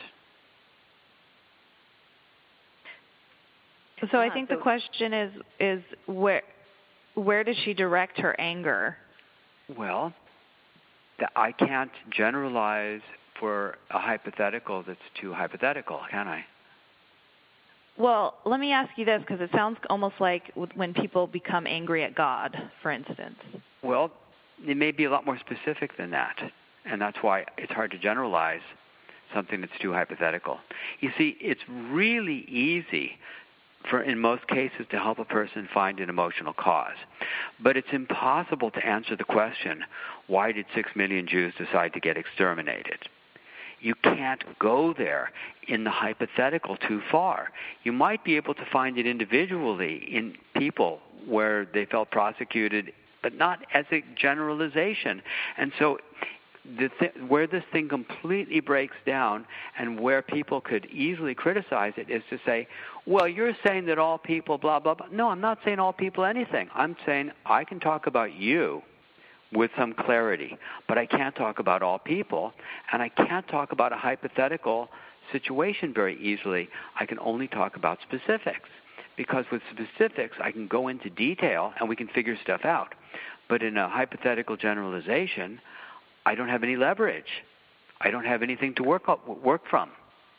So I think the question is is where where does she direct her anger? Well, th- I can't generalize for a hypothetical that's too hypothetical, can I? Well, let me ask you this, because it sounds almost like when people become angry at God, for instance. Well, it may be a lot more specific than that, and that's why it's hard to generalize something that's too hypothetical. You see, it's really easy for, in most cases, to help a person find an emotional cause. But it's impossible to answer the question, why did six million Jews decide to get exterminated? You can't go there in the hypothetical too far. You might be able to find it individually in people where they felt prosecuted, but not as a generalization. And so the th- where this thing completely breaks down and where people could easily criticize it is to say, well, you're saying that all people blah, blah, blah. No, I'm not saying all people anything. I'm saying I can talk about you with some clarity, but I can't talk about all people, and I can't talk about a hypothetical situation very easily. I can only talk about specifics, because with specifics I can go into detail and we can figure stuff out. But in a hypothetical generalization, I don't have any leverage. I don't have anything to work up, work from.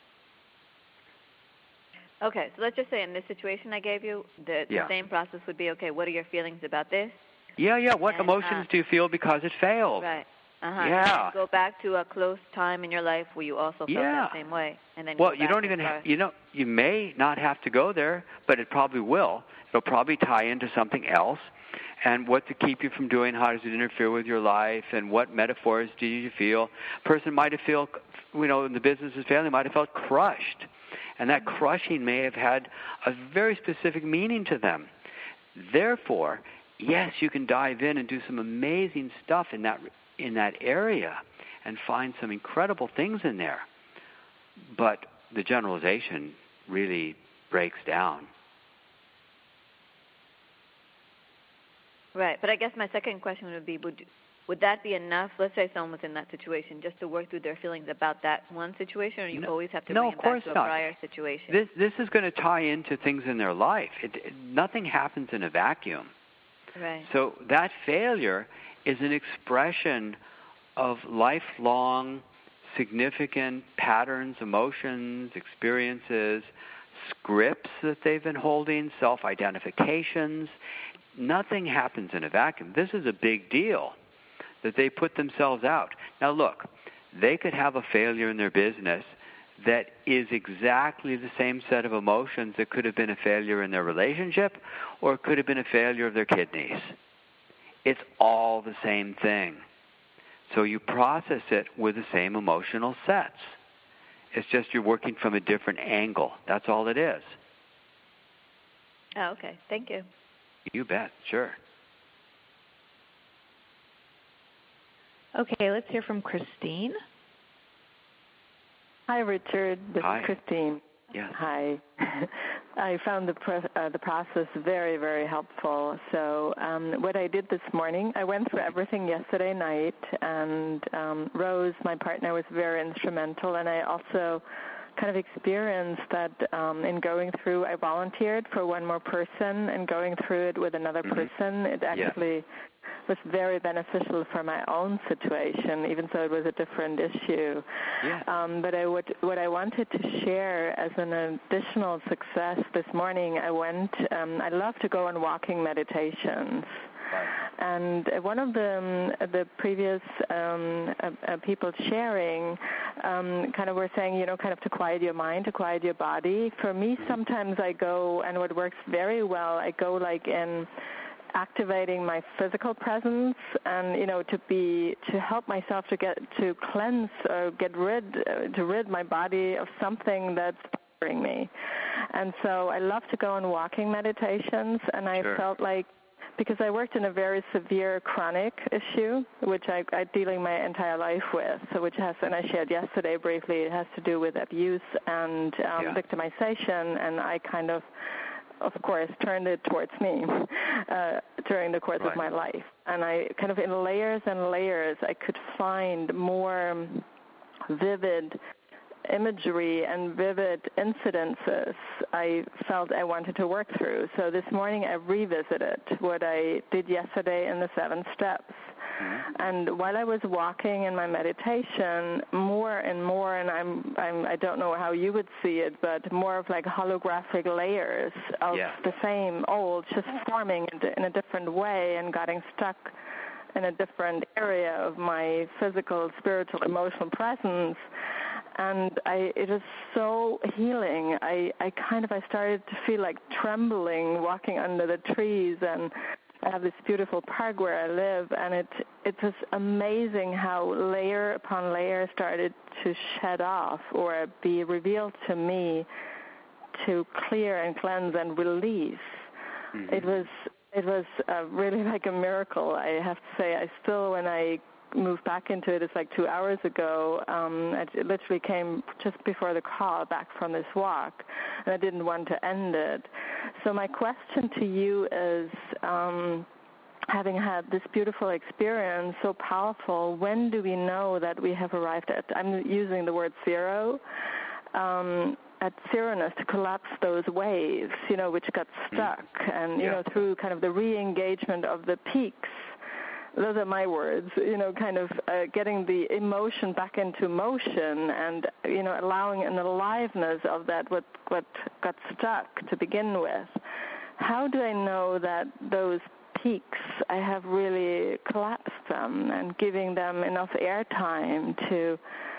Okay, so let's just say in this situation I gave you, the, the yeah. same process would be, okay, what are your feelings about this? Yeah, yeah. What and, emotions uh, do you feel because it failed? Right. Uh-huh. Yeah. And go back to a close time in your life where you also felt yeah. that same way, and then well, go you back don't even ha- you know you may not have to go there, but it probably will. It'll probably tie into something else, and what to keep you from doing. How does it interfere with your life? And what metaphors do you feel? A person might have felt, you know, in the business is failing, might have felt crushed, and that crushing may have had a very specific meaning to them. Therefore, yes, you can dive in and do some amazing stuff in that in that area and find some incredible things in there. But the generalization really breaks down. Right, but I guess my second question would be, would would that be enough? Let's say someone was in that situation, just to work through their feelings about that one situation, or you no, always have to no, bring of it course back to not. a prior situation? This this is going to tie into things in their life. It, it, nothing happens in a vacuum. Right. So that failure is an expression of lifelong, significant patterns, emotions, experiences, scripts that they've been holding, self-identifications. Nothing happens in a vacuum. This is a big deal that they put themselves out. Now look, they could have a failure in their business that is exactly the same set of emotions that could have been a failure in their relationship, or it could have been a failure of their kidneys. It's all the same thing. So you process it with the same emotional sets. It's just you're working from a different angle. That's all it is. Oh, okay. Thank you. You bet. Sure. Okay, let's hear from Christine. Hi, Richard. This Hi. is Christine. Yes. Hi. I found the pro- uh, the process very, very helpful. So um, what I did this morning, I went through everything yesterday night, and um, Rose, my partner, was very instrumental, and I also kind of experienced that um, in going through, I volunteered for one more person, and going through it with another mm-hmm. person, it actually yeah. was very beneficial for my own situation, even though it was a different issue. Yeah. Um, but I would, what I wanted to share as an additional success this morning, I went, um, I love to go on walking meditations. Right. And one of the um, the previous um, uh, uh, people sharing um, kind of were saying, you know, kind of to quiet your mind, to quiet your body. For me, mm-hmm. sometimes I go, and what works very well, I go like in activating my physical presence, and you know, to be to help myself to get to cleanse or get rid uh, to rid my body of something that's bothering me. And so I love to go on walking meditations, and I sure. felt like, because I worked in a very severe chronic issue, which I, I'm dealing my entire life with, so which has, and I shared yesterday briefly, it has to do with abuse and um, yeah. victimization, and I kind of, of course, turned it towards me uh, during the course right. of my life. And I kind of, in layers and layers, I could find more vivid imagery and vivid incidences I felt I wanted to work through. So this morning I revisited what I did yesterday in the seven steps. Mm-hmm. And while I was walking in my meditation, more and more, and I'm, I'm, I don't know how you would see it, but more of like holographic layers of yeah. the same old, just forming in a different way and getting stuck in a different area of my physical, spiritual, emotional presence. And I, it is so healing. I, I kind of, I started to feel like trembling walking under the trees, and I have this beautiful park where I live, and it, it was amazing how layer upon layer started to shed off or be revealed to me to clear and cleanse and release. Mm-hmm. It was, it was uh, really like a miracle. I have to say, I still, when I moved back into it, it's like two hours ago. Um, it literally came just before the call back from this walk, and I didn't want to end it. So my question to you is, um, having had this beautiful experience, so powerful, when do we know that we have arrived at, I'm using the word zero, um, at zeroness, to collapse those waves, you know, which got stuck, and, you yeah. know, through kind of the re-engagement of the peaks. Those are my words, you know, kind of uh, getting the emotion back into motion and, you know, allowing an aliveness of that what, what got stuck to begin with. How do I know that those peaks, I have really collapsed them and giving them enough airtime to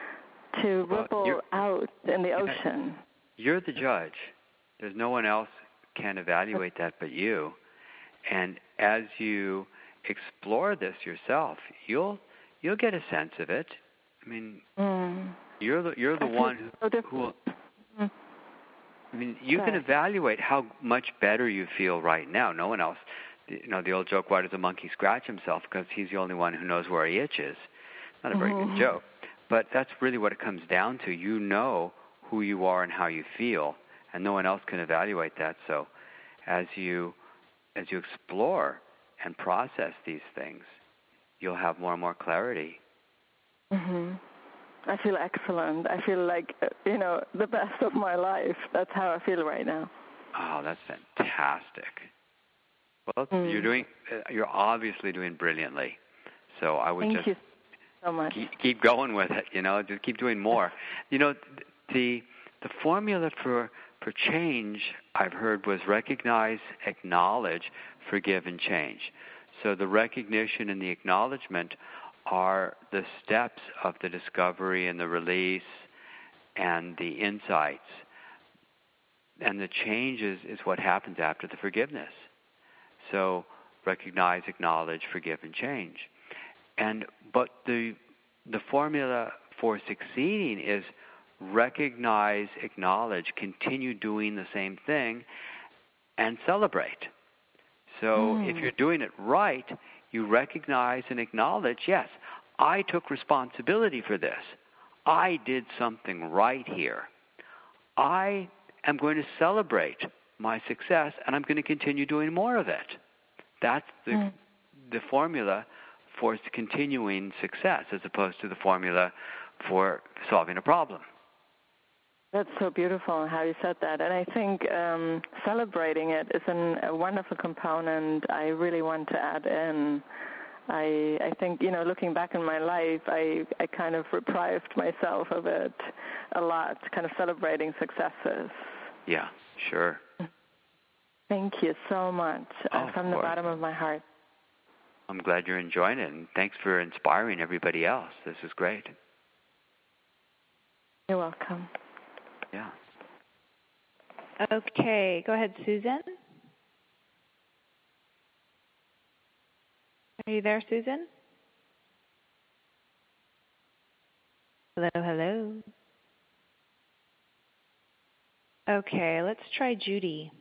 to well, ripple out in the ocean? You're the judge. There's no one else can evaluate that but you. And as you explore this yourself, you'll you'll get a sense of it. I mean, mm. you're the you're the one who, who will, mm. I mean, you Go can ahead. evaluate how much better you feel right now. No one else, you know, the old joke, why does a monkey scratch himself? Because he's the only one who knows where he itches. Not a very mm-hmm. good joke, but that's really what it comes down to. You know who you are and how you feel, and no one else can evaluate that. So, as you as you explore and process these things, you'll have more and more clarity. Mm-hmm. I feel excellent. I feel like, you know, the best of my life. That's how I feel right now. Oh, that's fantastic. Well, mm. you're doing, you're obviously doing brilliantly. So I would Thank just you so much. Keep, keep going with it, you know, just keep doing more. You know, the the formula for for change, I've heard, was recognize, acknowledge, forgive, and change. So the recognition and the acknowledgement are the steps of the discovery and the release and the insights. And the change is, is what happens after the forgiveness. So recognize, acknowledge, forgive, and change. And but the the formula for succeeding is recognize, acknowledge, continue doing the same thing, and celebrate. So mm. if you're doing it right, you recognize and acknowledge, yes, I took responsibility for this. I did something right here. I am going to celebrate my success, and I'm going to continue doing more of it. That's the mm. the formula for continuing success as opposed to the formula for solving a problem. That's so beautiful how you said that. And I think um, celebrating it is an, a wonderful component I really want to add in. I, I think, you know, looking back in my life, I, I kind of deprived myself of it a lot, kind of celebrating successes. Yeah, sure. Thank you so much oh, uh, from the bottom of my heart. I'm glad you're enjoying it, and thanks for inspiring everybody else. This is great. You're welcome. Yeah. Okay, go ahead, Susan. Are you there, Susan? Hello, hello. Okay, let's try Judy.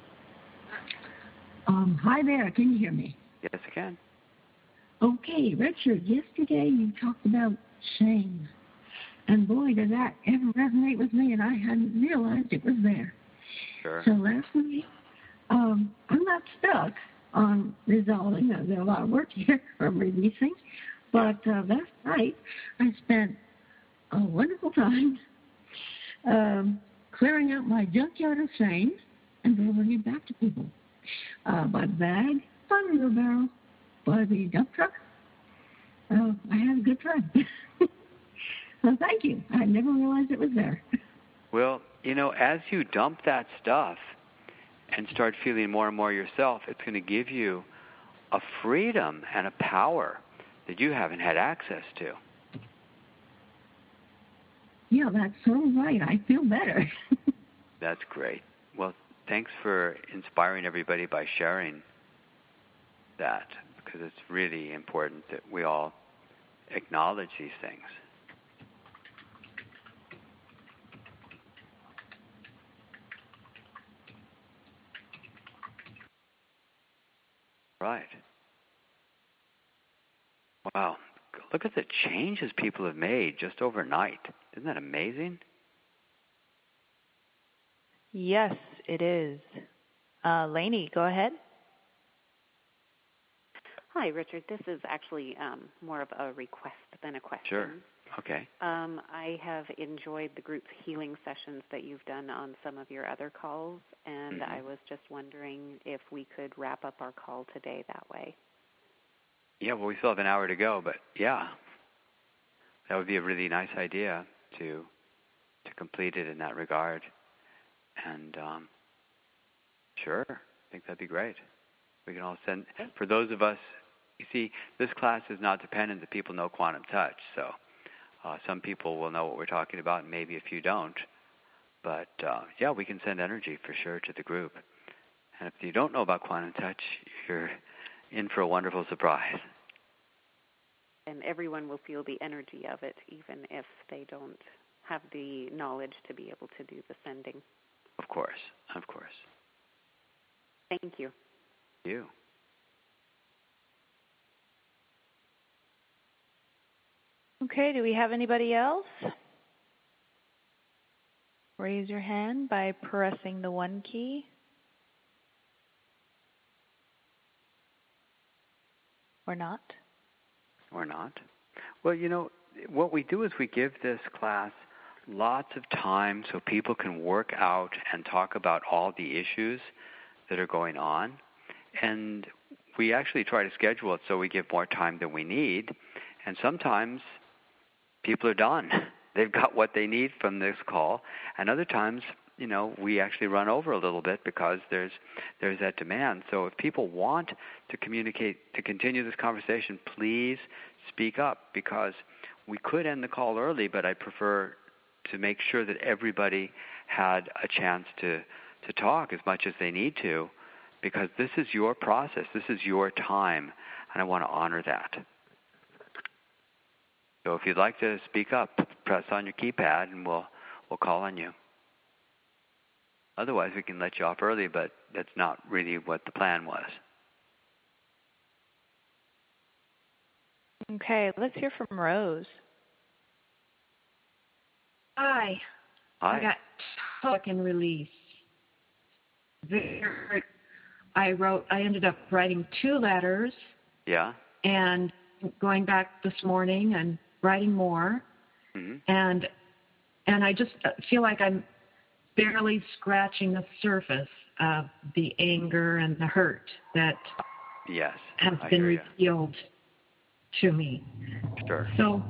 Um, hi there. Can you hear me? Yes, I can. Okay, Richard, yesterday you talked about shame. And boy, did that ever resonate with me, and I hadn't realized it was there. Sure. So last night, um, I'm not stuck on resolving. Uh, there's a lot of work here from releasing. But uh, last night, I spent a wonderful time um, clearing out my junkyard of shame and delivering it back to people. Uh, by the bag, by the wheelbarrow, by the dump truck. Uh, I had a good time. Well, thank you. I never realized it was there. Well, you know, as you dump that stuff and start feeling more and more yourself, it's going to give you a freedom and a power that you haven't had access to. Yeah, that's so right. I feel better. That's great. Well, thanks for inspiring everybody by sharing that, because it's really important that we all acknowledge these things. Right. Wow. Look at the changes people have made just overnight. Isn't that amazing? Yes, it is. Uh, Lainey, go ahead. Hi, Richard. This is actually um, more of a request than a question. Sure. Okay. Um, I have enjoyed the group healing sessions that you've done on some of your other calls, and mm-hmm. I was just wondering if we could wrap up our call today that way. Yeah, well, we still have an hour to go, but yeah, that would be a really nice idea to to complete it in that regard. And um, sure, I think that'd be great. We can all send, for those of us, you see, this class is not dependent that people know quantum touch, so uh, some people will know what we're talking about, and maybe a few don't. But uh, yeah, we can send energy for sure to the group. And if you don't know about quantum touch, you're in for a wonderful surprise. And everyone will feel the energy of it, even if they don't have the knowledge to be able to do the sending. Of course, of course. Thank you. Thank you. Okay, do we have anybody else? Raise your hand by pressing the one key. Or not? Or not. Well, you know, what we do is we give this class lots of time so people can work out and talk about all the issues that are going on. And we actually try to schedule it so we give more time than we need. And sometimes people are done. They've got what they need from this call. And other times, you know, we actually run over a little bit because there's there's that demand. So if people want to communicate, to continue this conversation, please speak up, because we could end the call early, but I prefer to make sure that everybody had a chance to, to talk as much as they need to, because this is your process. This is your time, and I want to honor that. So if you'd like to speak up, press on your keypad, and we'll we'll call on you. Otherwise, we can let you off early, but that's not really what the plan was. Okay, let's hear from Rose. Hi. Hi. I got talk and release. There, I wrote. I ended up writing two letters. Yeah. And going back this morning and writing more. Mm-hmm. And and I just feel like I'm barely scratching the surface of the anger and the hurt that yes, has I been hear you. revealed to me. Sure. So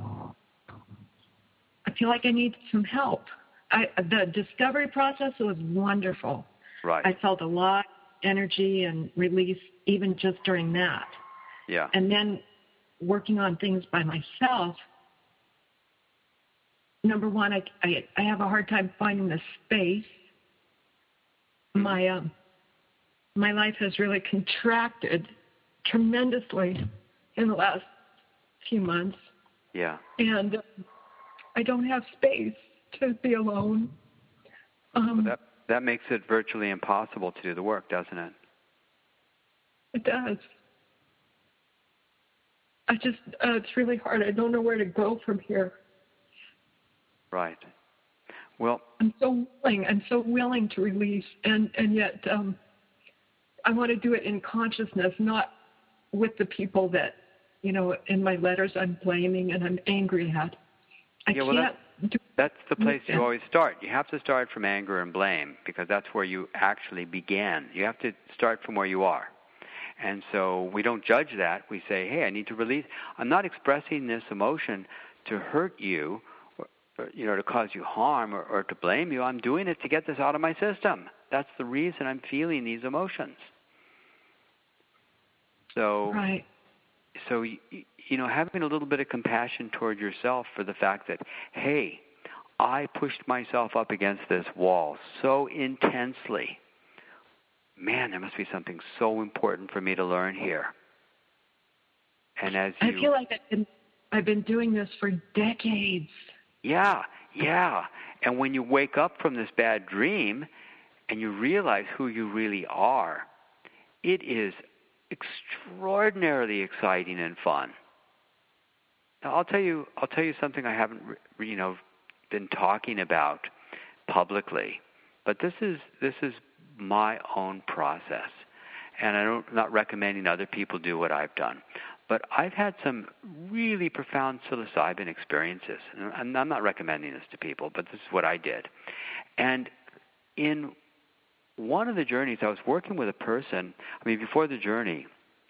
I feel like I need some help. I, the discovery process was wonderful. Right. I felt a lot of energy and release even just during that. Yeah. And then working on things by myself, number one, I, I, I have a hard time finding the space. My um, my life has really contracted tremendously in the last few months. Yeah. And I don't have space to be alone. Um, well, that that makes it virtually impossible to do the work, doesn't it? It does. I just, uh, it's really hard. I don't know where to go from here. Right. Well, I'm so willing. I'm so willing to release, and and yet um, I want to do it in consciousness, not with the people that, you know, in my letters I'm blaming and I'm angry at. I yeah, well, can't. That's, do that's the place yeah. you always start. You have to start from anger and blame because that's where you actually began. You have to start from where you are. And so we don't judge that. We say, hey, I need to release. I'm not expressing this emotion to hurt you, or, or, you know, to cause you harm or, or to blame you. I'm doing it to get this out of my system. That's the reason I'm feeling these emotions. So, right. so you, you know, having a little bit of compassion toward yourself for the fact that, hey, I pushed myself up against this wall so intensely. Man, there must be something so important for me to learn here. And as you, I feel like I've been, I've been doing this for decades. Yeah, yeah. And when you wake up from this bad dream and you realize who you really are, it is extraordinarily exciting and fun. Now, I'll tell you, I'll tell you something I haven't, you know, been talking about publicly, but this is this is my own process, and I don't, I'm not recommending other people do what I've done. But I've had some really profound psilocybin experiences, and I'm not recommending this to people, but this is what I did. And in one of the journeys, I was working with a person. I mean, before the journey,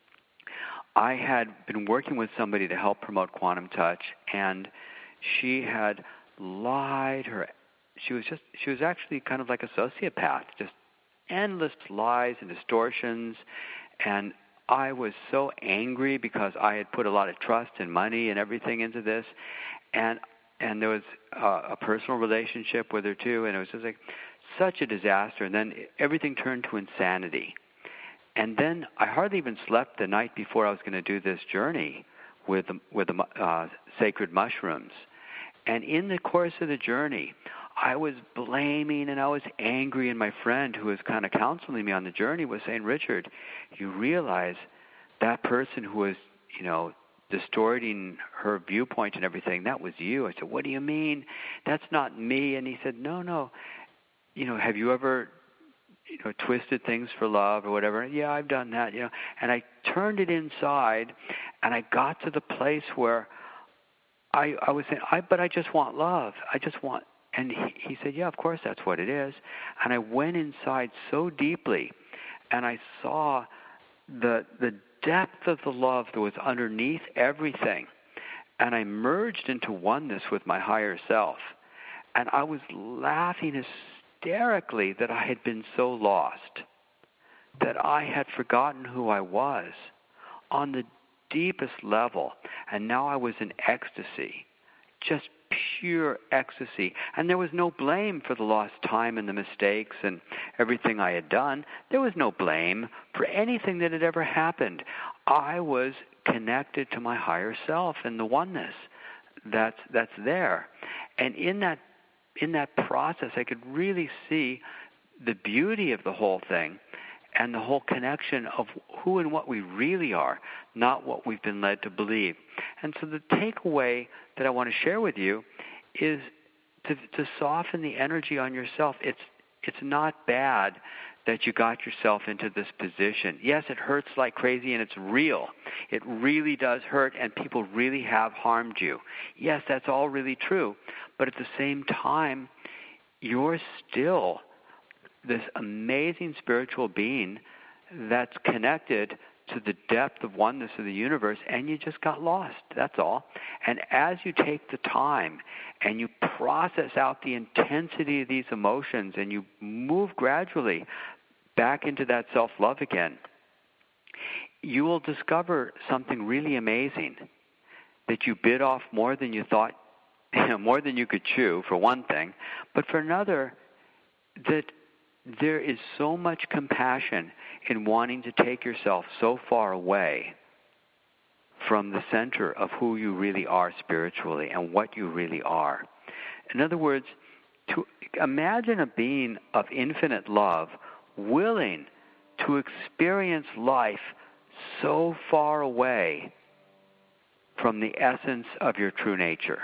I had been working with somebody to help promote quantum touch, and she had lied her. She was just. She was actually kind of like a sociopath, just endless lies and distortions, and I was so angry because I had put a lot of trust and money and everything into this, and and there was uh, a personal relationship with her too, and it was just like such a disaster. And then everything turned to insanity. And then I hardly even slept the night before I was going to do this journey with the, with the uh, sacred mushrooms. And in the course of the journey, I was blaming and I was angry, and my friend who was kind of counseling me on the journey was saying, Richard, you realize that person who was, you know, distorting her viewpoint and everything, that was you. I said, what do you mean? That's not me. And he said, no, no. You know, have you ever, you know, twisted things for love or whatever? Yeah, I've done that, you know. And I turned it inside, and I got to the place where I, I was saying, I, but I just want love. I just want. And he, he said, yeah, of course, that's what it is. And I went inside so deeply, and I saw the the depth of the love that was underneath everything. And I merged into oneness with my higher self. And I was laughing hysterically that I had been so lost, that I had forgotten who I was on the deepest level. And now I was in ecstasy, just pure ecstasy. And there was no blame for the lost time and the mistakes and everything I had done. There was no blame for anything that had ever happened. I was connected to my higher self and the oneness that's that's there. And in that in that process, I could really see the beauty of the whole thing and the whole connection of who and what we really are, not what we've been led to believe. And so the takeaway that I want to share with you is to, to soften the energy on yourself. It's it's not bad that you got yourself into this position. Yes, it hurts like crazy, and it's real. It really does hurt, and people really have harmed you. Yes, that's all really true. But at the same time, you're still this amazing spiritual being that's connected to the depth of oneness of the universe, and you just got lost. That's all. And as you take the time and you process out the intensity of these emotions and you move gradually back into that self-love again, you will discover something really amazing, that you bit off more than you thought, more than you could chew, for one thing, but for another, that there is so much compassion in wanting to take yourself so far away from the center of who you really are spiritually and what you really are. In other words, to imagine a being of infinite love willing to experience life so far away from the essence of your true nature.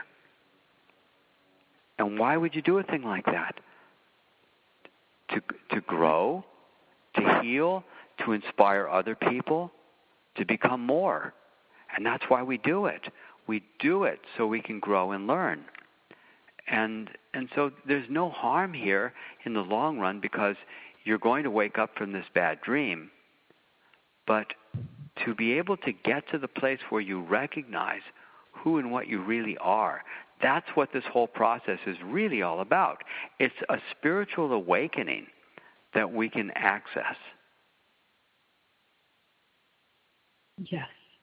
And why would you do a thing like that? To to grow, to heal, to inspire other people, to become more. And that's why we do it. We do it so we can grow and learn. And and so there's no harm here in the long run, because you're going to wake up from this bad dream. But to be able to get to the place where you recognize who and what you really are, that's what this whole process is really all about. It's a spiritual awakening that we can access. Yes.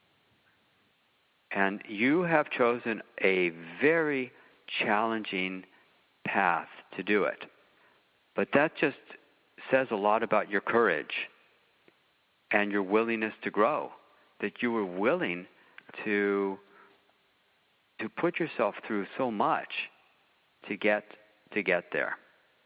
And you have chosen a very challenging path to do it. But that just says a lot about your courage and your willingness to grow, that you were willing to to put yourself through so much to get to get there.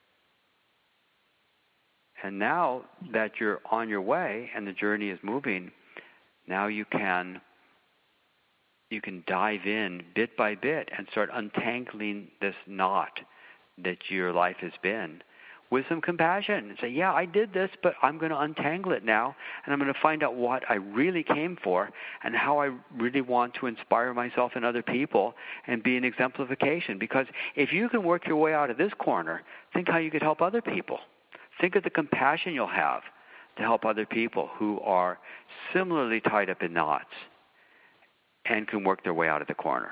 And now that you're on your way and the journey is moving, now you can you can dive in bit by bit and start untangling this knot that your life has been with some compassion and say, yeah, I did this, but I'm going to untangle it now, and I'm going to find out what I really came for and how I really want to inspire myself and other people and be an exemplification. Because if you can work your way out of this corner, think how you could help other people. Think of the compassion you'll have to help other people who are similarly tied up in knots and can work their way out of the corner.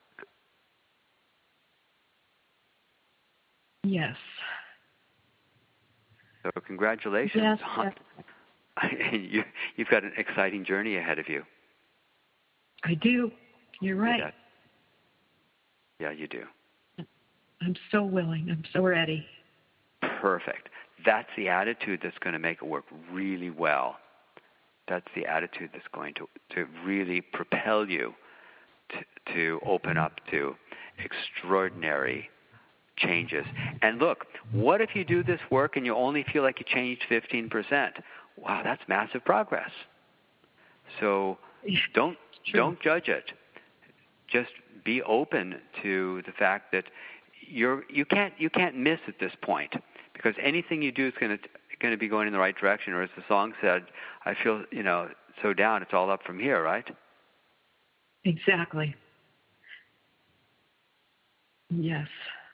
Yes. So congratulations. Yes, on, yes. you, you've got an exciting journey ahead of you. I do. You're right. Yeah, yeah, you do. I'm so willing. I'm so ready. Perfect. That's the attitude that's going to make it work really well. That's the attitude that's going to, to really propel you to, to open up to extraordinary changes. And look, what if you do this work and you only feel like you changed fifteen percent? Wow, that's massive progress. So don't don't judge it. Just be open to the fact that you're you can't you can't miss at this point, because anything you do is going to going to be going in the right direction. Or as the song said, I feel, you know, so down, it's all up from here, right? Exactly. Yes.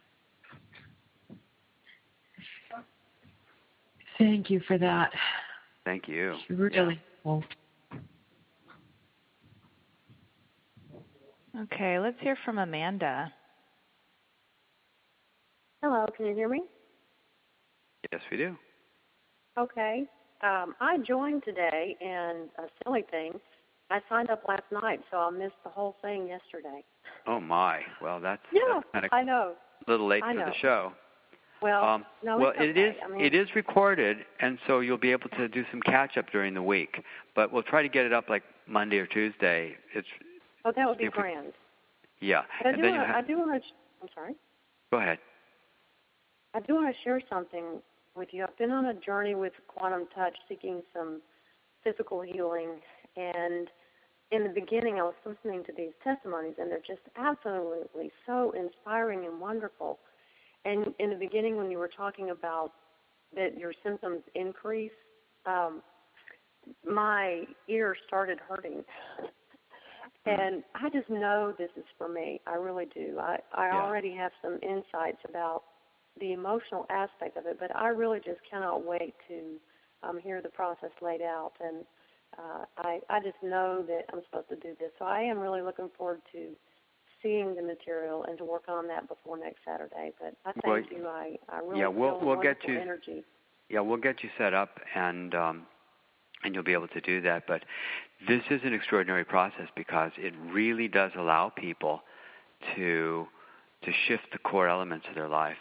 Thank you for that. Thank you. It's really cool. Okay, let's hear from Amanda. Hello, can you hear me? Yes, we do. Okay. Um, I joined today, and a silly thing, I signed up last night, so I missed the whole thing yesterday. Oh my! Well, that's, yeah, that's kind of I know. a little late I for know. the show. Well, um, no, well, it's okay. it is I mean, it is recorded, and so you'll be able to do some catch up during the week. But we'll try to get it up like Monday or Tuesday. It's oh, that would be we, grand. Yeah, But I and do then want. you have, I do want to. I'm sorry. Go ahead. I do want to share something with you. I've been on a journey with Quantum Touch, seeking some physical healing, and in the beginning, I was listening to these testimonies, and they're just absolutely so inspiring and wonderful. And in the beginning, when you were talking about that your symptoms increase, um, my ear started hurting. And I just know this is for me. I really do. I, I yeah. already have some insights about the emotional aspect of it, but I really just cannot wait to um, hear the process laid out. And uh, I, I just know that I'm supposed to do this. So I am really looking forward to seeing the material and to work on that before next Saturday. But I thank well, you. I, I really yeah, we'll, feel we'll wonderful get you, energy. Yeah, we'll get you set up, and um, and you'll be able to do that. But this is an extraordinary process because it really does allow people to to shift the core elements of their life.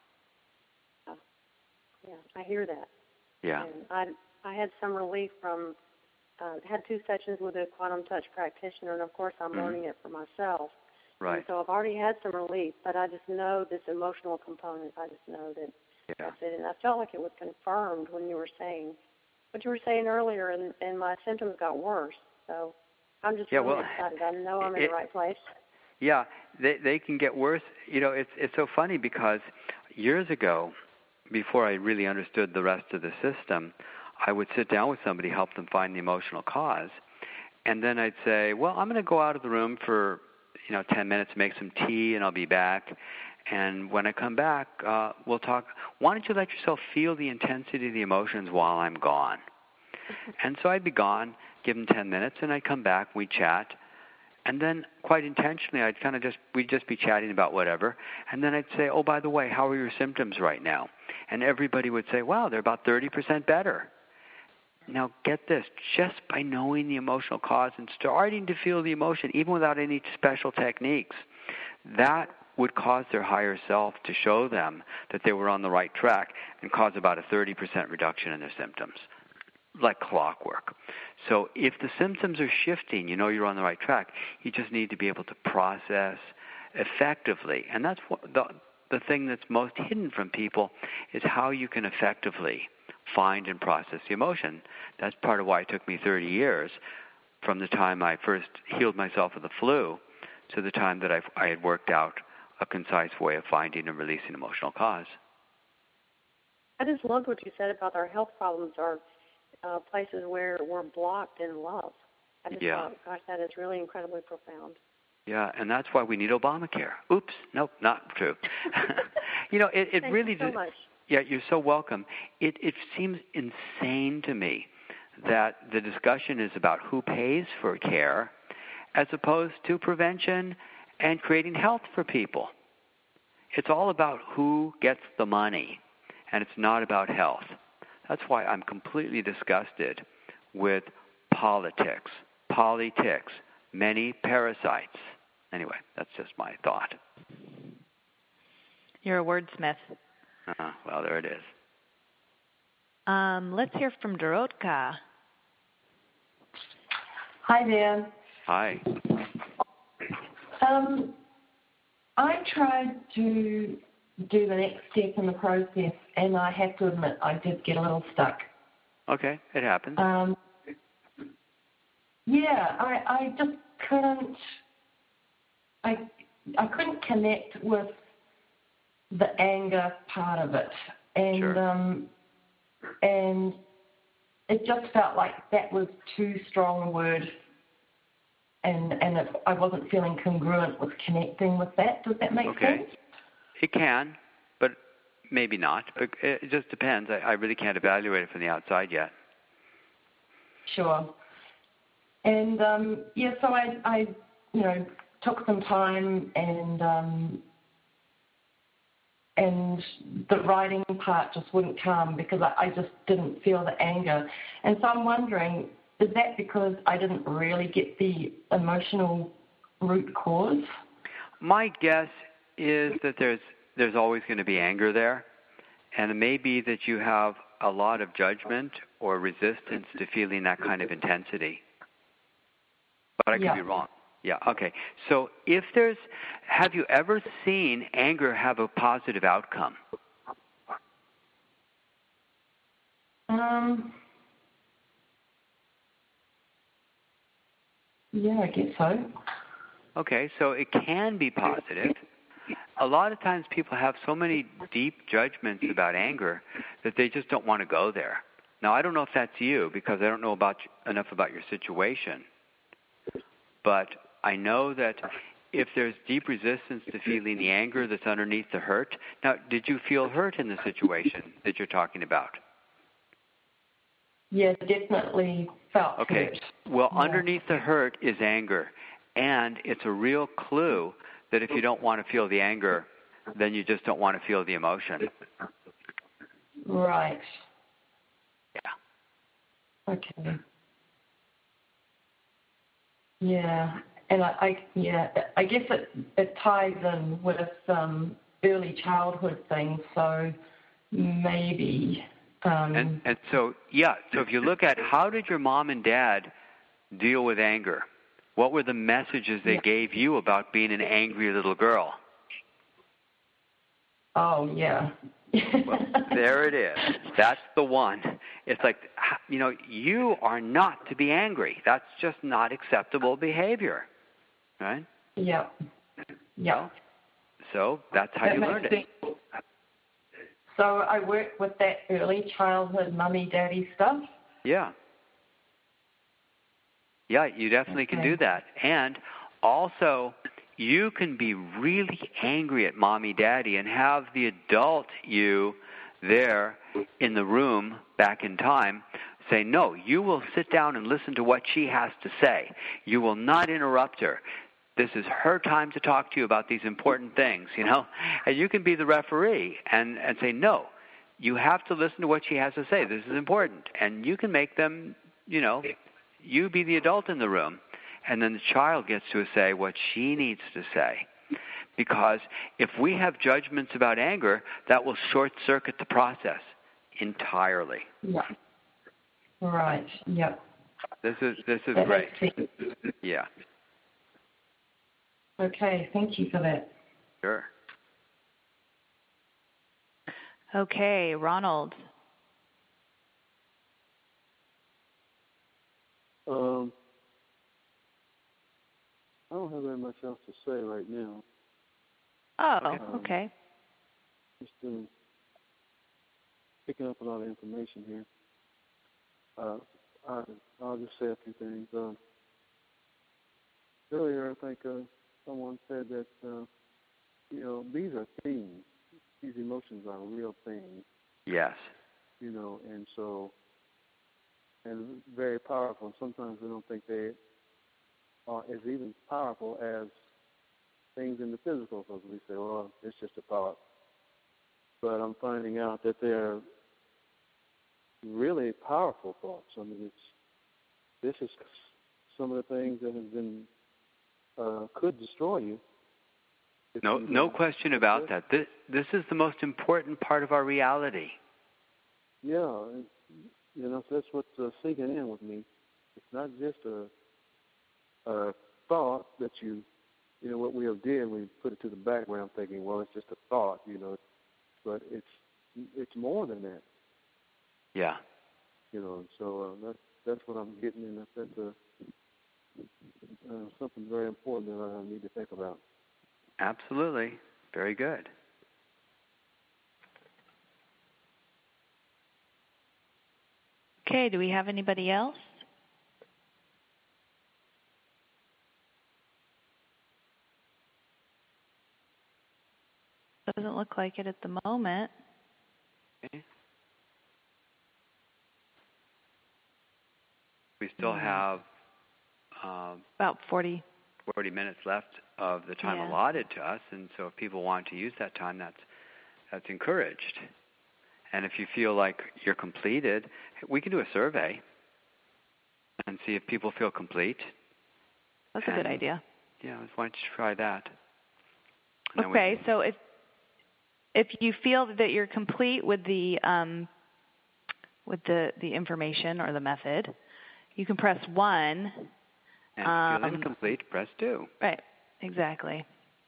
Yeah, I hear that. Yeah. And I I had some relief from, uh, had two sessions with a Quantum Touch practitioner, and of course I'm mm-hmm. learning it for myself. Right. And so I've already had some relief, but I just know this emotional component. I just know that yeah. that's it. And I felt like it was confirmed when you were saying what you were saying earlier, and, and my symptoms got worse. So I'm just yeah, really well, excited. I know I'm in it, the right place. Yeah, they they can get worse. You know, it's it's so funny because years ago, before I really understood the rest of the system, I would sit down with somebody, help them find the emotional cause, and then I'd say, well, I'm going to go out of the room for, you know, ten minutes, make some tea, and I'll be back. And when I come back, uh, we'll talk. Why don't you let yourself feel the intensity of the emotions while I'm gone? And so I'd be gone, give them ten minutes, and I'd come back, we'd chat. And then quite intentionally, I'd kind of just, we'd just be chatting about whatever. And then I'd say, oh, by the way, how are your symptoms right now? And everybody would say, wow, they're about thirty percent better. Now, get this, just by knowing the emotional cause and starting to feel the emotion, even without any special techniques, that would cause their higher self to show them that they were on the right track and cause about a thirty percent reduction in their symptoms, like clockwork. So if the symptoms are shifting, you know you're on the right track. You just need to be able to process effectively. And that's what the, the thing that's most hidden from people is how you can effectively find and process the emotion. That's part of why it took me thirty years from the time I first healed myself of the flu to the time that I, I had worked out a concise way of finding and releasing emotional cause. I just loved what you said about our health problems are uh, places where we're blocked in love. I just yeah. thought, gosh, that is really incredibly profound. Yeah, and that's why we need Obamacare. Oops, nope, not true. you know, it, it Thank really you so does, much. Yeah, you're so welcome. It it seems insane to me that the discussion is about who pays for care as opposed to prevention and creating health for people. It's all about who gets the money, and it's not about health. That's why I'm completely disgusted with politics, politics, many parasites. Anyway, that's just my thought. You're a wordsmith. Uh, well, there it is. Um, let's hear from Dorotka. Hi, Dan. Hi. Um, I tried to do the next step in the process, and I have to admit I did get a little stuck. Okay, it happens. Um, yeah, I, I just couldn't. I I couldn't connect with the anger part of it, and sure. um, and it just felt like that was too strong a word, and and it, I wasn't feeling congruent with connecting with that. Does that make okay. sense? It can, but maybe not. It just depends. I, I really can't evaluate it from the outside yet. Sure. And um, yeah, so I, I, you know, took some time, and um, and the writing part just wouldn't come because I, I just didn't feel the anger. And so I'm wondering, is that because I didn't really get the emotional root cause? My guess is that there's there's always going to be anger there, and it may be that you have a lot of judgment or resistance to feeling that kind of intensity. But I could Yeah. be wrong. Yeah, okay. So if there's, have you ever seen anger have a positive outcome? Um, yeah, I guess so. Okay, so it can be positive. A lot of times people have so many deep judgments about anger that they just don't want to go there. Now, I don't know if that's you because I don't know about enough about your situation. But I know that if there's deep resistance to feeling the anger that's underneath the hurt. Now, did you feel hurt in the situation that you're talking about? Yes, definitely felt Okay. hurt. Well, Yeah. underneath the hurt is anger. And it's a real clue that if you don't want to feel the anger, then you just don't want to feel the emotion. Right. Yeah. Okay. Yeah, and I, I yeah, I guess it it ties in with um, early childhood things. So maybe. Um, And and so yeah, so if you look at how did your mom and dad deal with anger? What were the messages they Yeah. gave you about being an angry little girl? Oh yeah. Well, there it is. That's the one. It's like, you know, you are not to be angry. That's just not acceptable behavior, right? Yeah. Yeah. Well, so that's how That you makes learned it. sense. So I worked with that early childhood mummy daddy stuff. Yeah. Yeah, you definitely can Okay. do that. And also, you can be really angry at mommy, daddy, and have the adult you there in the room back in time say, no, you will sit down and listen to what she has to say. You will not interrupt her. This is her time to talk to you about these important things, you know. And you can be the referee and, and say, no, you have to listen to what she has to say. This is important. And you can make them, you know, you be the adult in the room. And then the child gets to say what she needs to say. Because if we have judgments about anger, that will short-circuit the process entirely. Yeah. Right. Yep. This is this is That great. makes sense. Yeah. Okay. Thank you for that. Sure. Okay, Ronald. Um, I don't have very much else to say right now. Oh, Um, okay. Just uh, picking up a lot of information here. Uh, I, I'll just say a few things. Uh, earlier, I think uh, someone said that, uh, you know, these are things. These emotions are real things, Yes. you know, and so, and very powerful. Sometimes we don't think they are as even powerful as things in the physical, because we say, well, it's just a thought. But I'm finding out that they're really powerful thoughts. I mean, it's this is some of the things that have been uh, could destroy you. No, no question about that. This this is the most important part of our reality. Yeah, and, you know, that's what's uh, sinking in with me. It's not just a, a thought that you, you know, what we have did, we put it to the background, thinking, well, it's just a thought, you know, but it's it's more than that. Yeah. You know, so uh, that's that's what I'm getting, and that's, that's a, uh, something very important that I need to think about. Absolutely. Very good. Okay, do we have anybody else? Doesn't look like it at the moment. Okay. We still have um, About forty. forty minutes left of the time Yeah. allotted to us, and so if people want to use that time, that's that's encouraged. And if you feel like you're completed, we can do a survey. and see if people feel complete. That's and, a good idea. Yeah, why don't you try that? Okay, so if if you feel that you're complete with the um, with the, the information or the method, you can press one. And um, if you feel incomplete, press two. Right, exactly.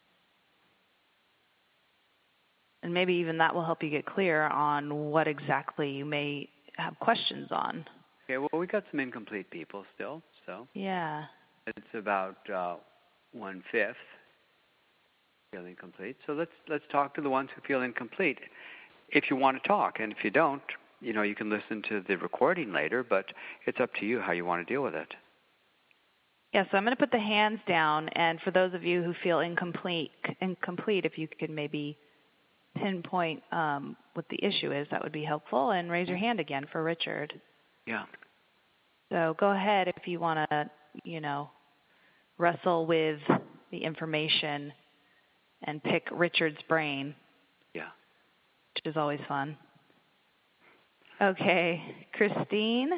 And maybe even that will help you get clear on what exactly you may have questions on. Okay, well, we got some incomplete people still, so. Yeah. It's about uh, one-fifth feel incomplete. So let's let's talk to the ones who feel incomplete. If you want to talk, and if you don't, you know, you can listen to the recording later, but it's up to you how you want to deal with it. Yeah, so I'm going to put the hands down, and for those of you who feel incomplete, incomplete, if you could maybe pinpoint um, what the issue is, that would be helpful, and raise your hand again for Richard. Yeah. So go ahead if you want to, you know, wrestle with the information and pick Richard's brain. Yeah. Which is always fun. Okay, Christine?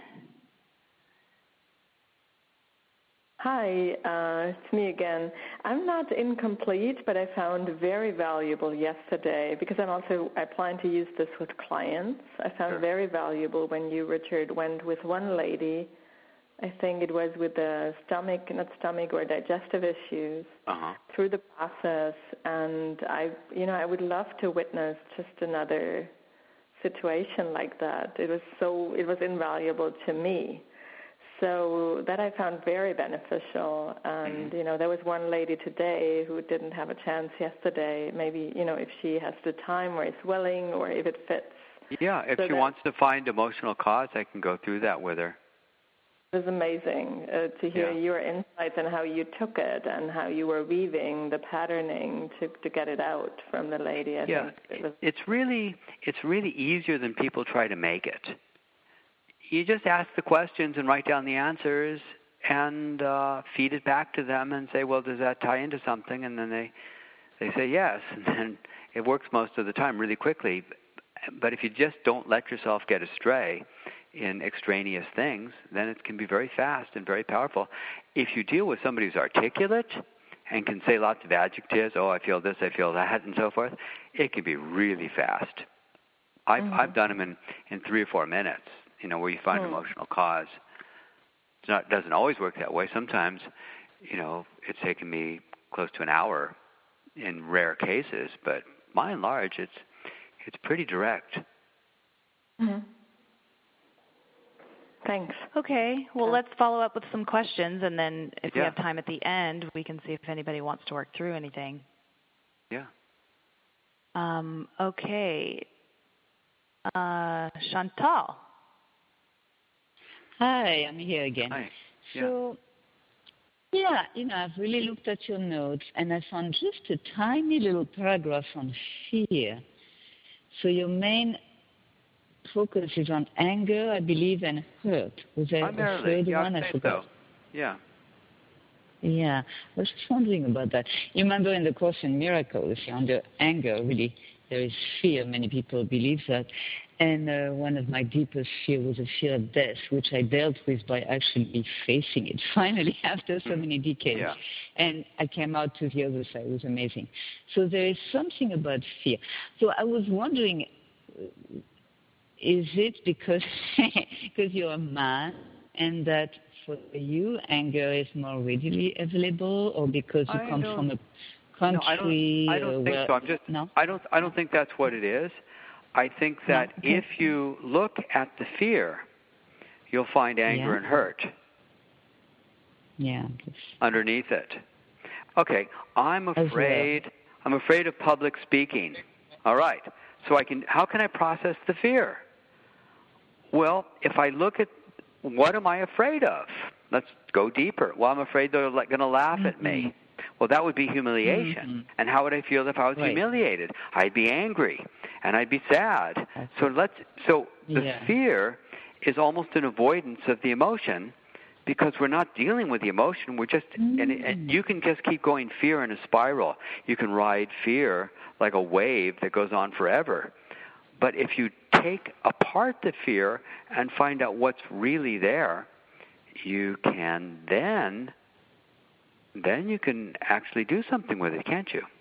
Hi, uh, it's me again. I'm not incomplete, but I found very valuable yesterday because I'm also, I plan to use this with clients. I found sure. very valuable when you, Richard, went with one lady. I think it was with the stomach, not stomach or digestive issues, uh-huh. through the process. And I, you know, I would love to witness just another situation like that. It was so, it was invaluable to me. So that I found very beneficial. And, you know, there was one lady today who didn't have a chance yesterday. Maybe, you know, if she has the time or is willing or if it fits. Yeah, if so she wants to find emotional cause, I can go through that with her. It was amazing uh, to hear yeah. your insights and how you took it and how you were weaving the patterning to, to get it out from the lady. I yeah, think it was it's really it's really easier than people try to make it. You just ask the questions and write down the answers and uh, feed it back to them and say, well, does that tie into something? And then they they say yes, and then it works most of the time really quickly. But if you just don't let yourself get astray in extraneous things, then it can be very fast and very powerful. If you deal with somebody who's articulate and can say lots of adjectives, oh, I feel this, I feel that, and so forth, it can be really fast. I've, mm-hmm. I've done them in, in three or four minutes. You know, where you find mm. emotional cause. It's not, doesn't always work that way. Sometimes, you know, it's taken me close to an hour in rare cases, but by and large, it's it's pretty direct. Mm-hmm. Thanks. Okay. Well, yeah. let's follow up with some questions, and then if yeah. we have time at the end, we can see if anybody wants to work through anything. Yeah. Um, okay. Uh, Chantal. Hi, I'm here again. Hi. Yeah. So, yeah, you know, I've really looked at your notes, and I found just a tiny little paragraph on fear. So your main focus is on anger, I believe, and hurt. Was there a third yeah, one? I forgot. So. Yeah. Yeah, I was just wondering about that. You remember in the Course in Miracles, under anger, really, there is fear. Many people believe that. And uh, one of my deepest fears was a fear of death, which I dealt with by actually facing it, finally, after so many decades. Yeah. And I came out to the other side. It was amazing. So there is something about fear. So I was wondering, is it because because you're a man and that for you anger is more readily available, or because you I come don't, from a country? No, I don't, I don't think where, so. I'm just, no? I don't, I don't think that's what it is. I think that no? Okay. if you look at the fear, you'll find anger yeah. and hurt. Yeah. Underneath it. Okay, I'm afraid. Well. I'm afraid of public speaking. All right. So I can. How can I process the fear? Well, if I look at what am I afraid of? Let's go deeper. Well, I'm afraid they're going to laugh mm-hmm. at me. Well, that would be humiliation. Mm-hmm. And how would I feel if I was right. humiliated? I'd be angry and I'd be sad. Okay. So let's. So the yeah. fear is almost an avoidance of the emotion, because we're not dealing with the emotion. We're just, mm-hmm. and, and you can just keep going fear in a spiral. You can ride fear like a wave that goes on forever. But if you take apart the fear and find out what's really there, you can then, then you can actually do something with it, can't you?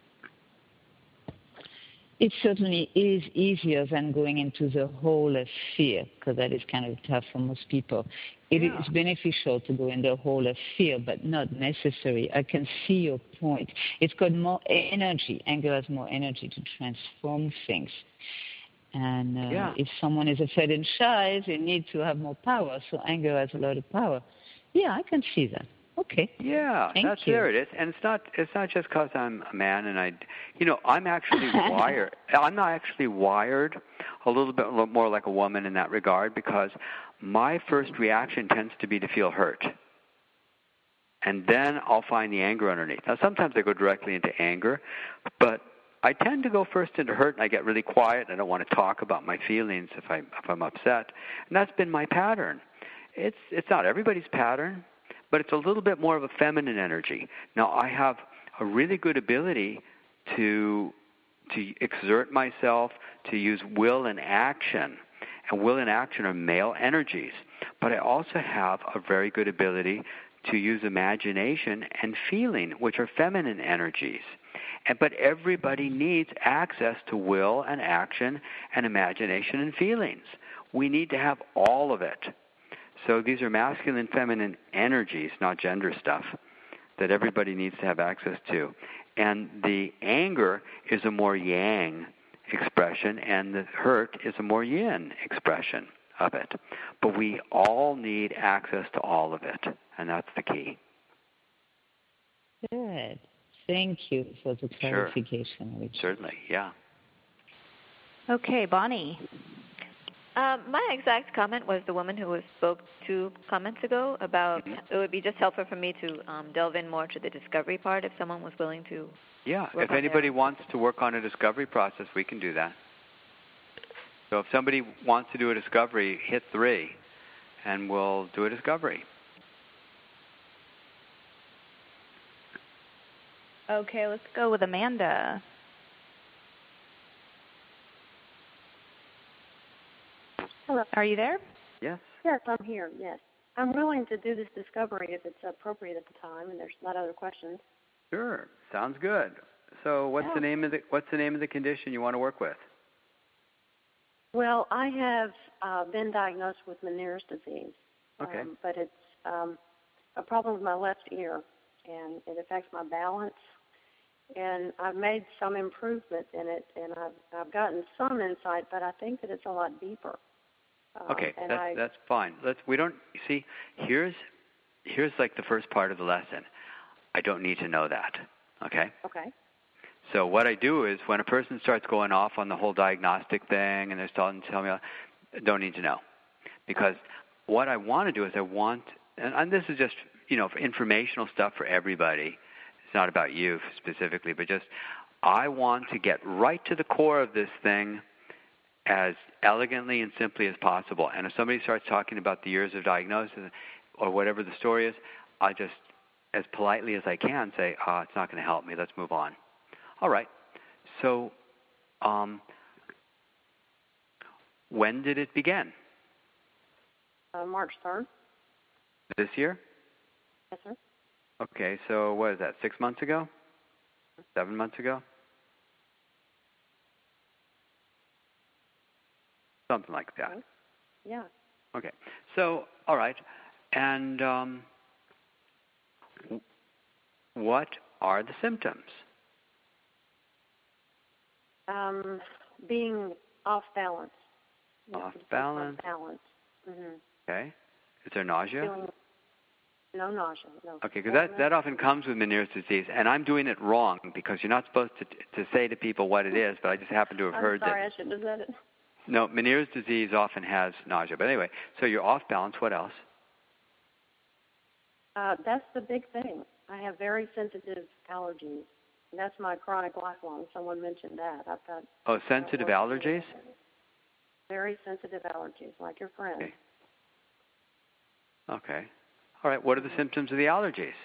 It certainly is easier than going into the hole of fear, because that is kind of tough for most people. It yeah. is beneficial to go in the hole of fear, but not necessary. I can see your point. It's got more energy. Anger has more energy to transform things. And uh, yeah. if someone is afraid and shy, they need to have more power. So anger has a lot of power. Yeah, I can see that. Okay. Yeah, Thank that's you. there it is, and it's not it's not just because I'm a man and I, you know, I'm actually wired. I'm not actually wired a little bit more like a woman in that regard, because my first reaction tends to be to feel hurt, and then I'll find the anger underneath. Now sometimes I go directly into anger, but I tend to go first into hurt, and I get really quiet. And I don't want to talk about my feelings if I if I'm upset, and that's been my pattern. It's it's not everybody's pattern, but it's a little bit more of a feminine energy. Now, I have a really good ability to to exert myself, to use will and action, and will and action are male energies. But I also have a very good ability to use imagination and feeling, which are feminine energies. And, but everybody needs access to will and action and imagination and feelings. We need to have all of it. So these are masculine and feminine energies, not gender stuff, that everybody needs to have access to. And the anger is a more yang expression, and the hurt is a more yin expression of it. But we all need access to all of it, and that's the key. Good. Thank you for the clarification. Sure. Certainly, yeah. Okay, Bonnie. Um, my exact comment was the woman who was spoke two comments ago about mm-hmm. it would be just helpful for me to um, delve in more to the discovery part if someone was willing to. Yeah, if anybody wants to work on a discovery process, we can do that. So if somebody wants to do a discovery, hit three, and we'll do a discovery. Okay, let's go with Amanda. Hello. Are you there? Yes. Yes, I'm here, yes. I'm willing to do this discovery if it's appropriate at the time and there's not other questions. Sure. Sounds good. So what's yeah. the name of the what's the name of the condition you want to work with? Well, I have uh, been diagnosed with Meniere's disease. Okay. Um, but it's um, a problem with my left ear, and it affects my balance. And I've made some improvement in it, and I've, I've gotten some insight, but I think that it's a lot deeper. Uh, okay, and that's, I, that's fine. Let's. We don't see. Here's here's like the first part of the lesson. I don't need to know that. Okay. Okay. So what I do is when a person starts going off on the whole diagnostic thing, and they're starting to tell me, I don't need to know, because what I want to do is I want, and, and this is just you know for informational stuff for everybody. It's not about you specifically, but just I want to get right to the core of this thing as elegantly and simply as possible. And if somebody starts talking about the years of diagnosis or whatever the story is, I just, as politely as I can, say, oh, it's not going to help me. Let's move on. All right. So um, when did it begin? Uh, March third. This year? Yes, sir. Okay, so what is that, six months ago? Seven months ago? Something like that. Yeah. Okay. So, all right. And um, what are the symptoms? Um, being off balance. Off balance. Off balance. Mm-hmm. Okay. Is there nausea? Feeling No nausea, no. Okay, because that, that often comes with Meniere's disease, and I'm doing it wrong because you're not supposed to to say to people what it is, but I just happen to have I'm heard sorry, that. I shouldn't have said it. No, Meniere's disease often has nausea. But anyway, so you're off balance. What else? Uh, that's the big thing. I have very sensitive allergies. And that's my chronic lifelong. Someone mentioned that. I've got Oh, sensitive allergies? Very sensitive allergies, like your friend. Okay. Okay. All right. What are the symptoms of the allergies?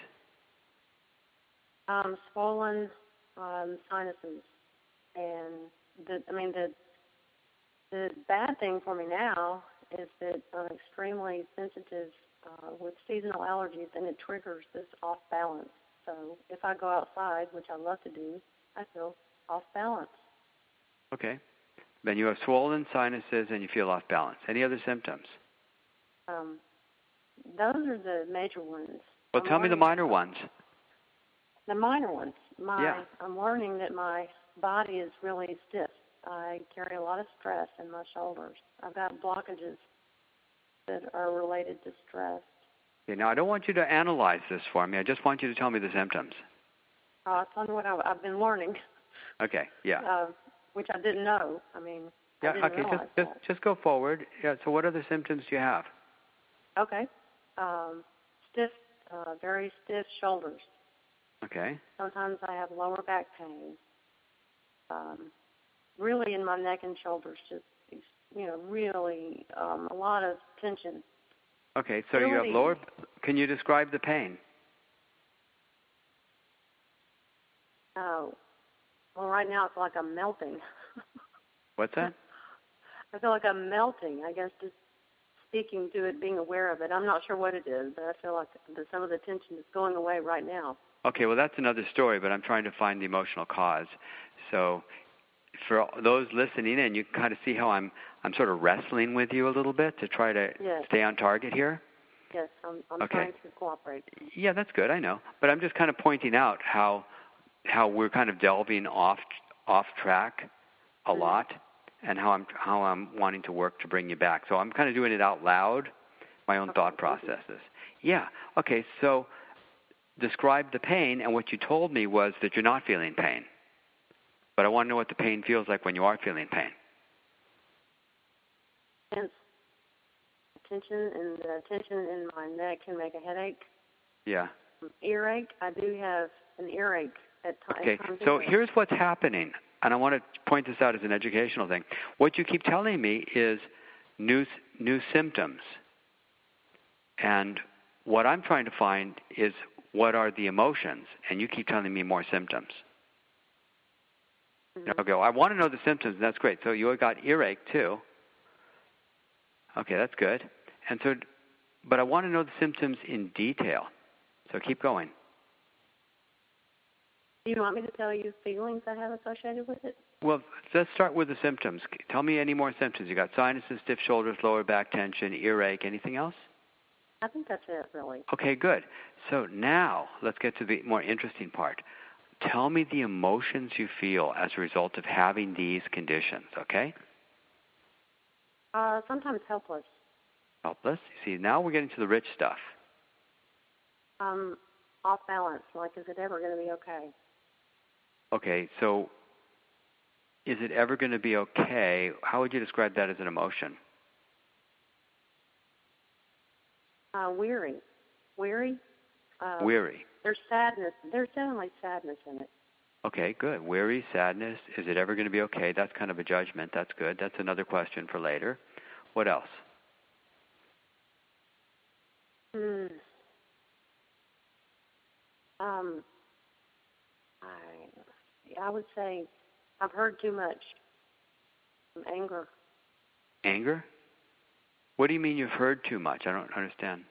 Um, swollen um, sinuses, and the. I mean, the the bad thing for me now is that I'm extremely sensitive uh, with seasonal allergies, and it triggers this off balance. So if I go outside, which I love to do, I feel off balance. Okay. Then you have swollen sinuses and you feel off balance. Any other symptoms? Um, those are the major ones. Well, I'm tell me the minor ones. The minor ones. My, Yeah. I'm learning that my body is really stiff. I carry a lot of stress in my shoulders. I've got blockages that are related to stress. Okay, now I don't want you to analyze this for me. I just want you to tell me the symptoms. Uh, it's on what I, I've been learning, Okay, yeah. uh, which I didn't know. I mean, I Yeah, didn't okay, realize just, just just go forward. Yeah, so what other symptoms do you have? that. Okay. Um, stiff, uh, very stiff shoulders. Okay. Sometimes I have lower back pain. Um, really in my neck and shoulders, just, you know, really um, a lot of tension. Okay, so you have Really? lower, can you describe the pain? Oh, well, right now it's like I'm melting. What's that? I feel like I'm melting, I guess, just speaking to it, being aware of it. I'm not sure what it is, but I feel like the, some of the tension is going away right now. Okay, well, that's another story, but I'm trying to find the emotional cause. So for those listening in, you can kind of see how I'm I'm sort of wrestling with you a little bit to try to Yes. stay on target here. Yes, I'm, I'm Okay. trying to cooperate. Yeah, that's good, I know. But I'm just kind of pointing out how how we're kind of delving off off track a Mm-hmm. lot, and how I'm how I'm wanting to work to bring you back. So I'm kind of doing it out loud, my own Okay. thought processes. Yeah. Okay, so describe the pain, and what you told me was that you're not feeling pain. But I want to know what the pain feels like when you are feeling pain. Tense. Tension, and the tension in my neck can make a headache. Yeah. Earache. I do have an earache at times. Okay, so here's what's happening, and I want to point this out as an educational thing. What you keep telling me is new new symptoms, and what I'm trying to find is what are the emotions, and you keep telling me more symptoms. Mm-hmm. Okay, well, I want to know the symptoms, and that's great. So you got earache too. Okay, that's good. And so, but I want to know the symptoms in detail. So keep going. Do you want me to tell you feelings I have associated with it? Well, let's start with the symptoms. Tell me any more symptoms. You got sinuses, stiff shoulders, lower back tension, earache. Anything else? I think that's it, really. Okay, good. So now let's get to the more interesting part. Tell me the emotions you feel as a result of having these conditions, okay? Uh, sometimes helpless. Helpless. See, now we're getting to the rich stuff. Um, off balance. Like, is it ever going to be okay? Okay, so is it ever going to be okay? How would you describe that as an emotion? Uh, weary. Weary. Uh, Weary. There's sadness. There's definitely sadness in it. Okay, good. Weary, sadness. Is it ever going to be okay? That's kind of a judgment. That's good. That's another question for later. What else? Hmm. Um, I, I would say I've heard too much. Anger. Anger? What do you mean you've heard too much? I don't understand.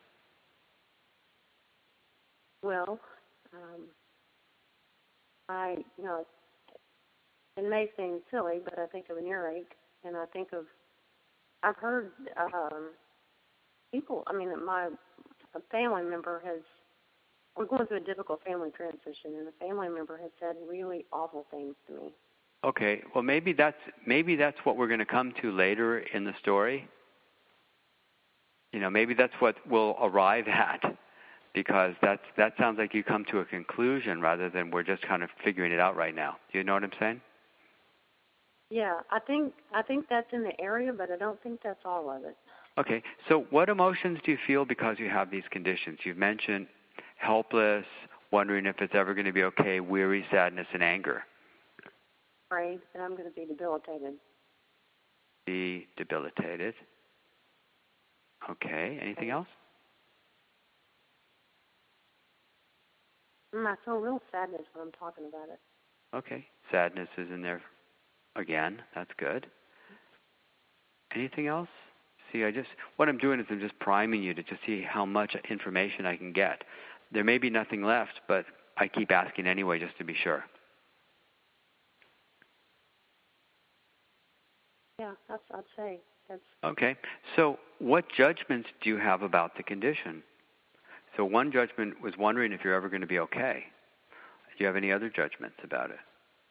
Well, um, I, you know, it may seem silly, but I think of an earache, and I think of, I've heard um, people, I mean, my a family member has, we're going through a difficult family transition, and a family member has said really awful things to me. Okay, well maybe that's maybe that's what we're going to come to later in the story. You know, maybe that's what we'll arrive at, because that's that sounds like you come to a conclusion rather than we're just kind of figuring it out right now. Do you know what I'm saying? Yeah, I think I think that's in the area, but I don't think that's all of it. Okay, so what emotions do you feel because you have these conditions? You've mentioned helpless, wondering if it's ever going to be okay, weary, sadness, and anger. Afraid that I'm going to be debilitated. Be debilitated. Okay, anything else? Mm, I feel real sadness when I'm talking about it. Okay, sadness is in there again. That's good. Anything else? See, I just what I'm doing is I'm just priming you to just see how much information I can get. There may be nothing left, but I keep asking anyway just to be sure. Yeah, that's I'd say that's okay. So, what judgments do you have about the condition? So, one judgment was wondering if you're ever going to be okay. Do you have any other judgments about it?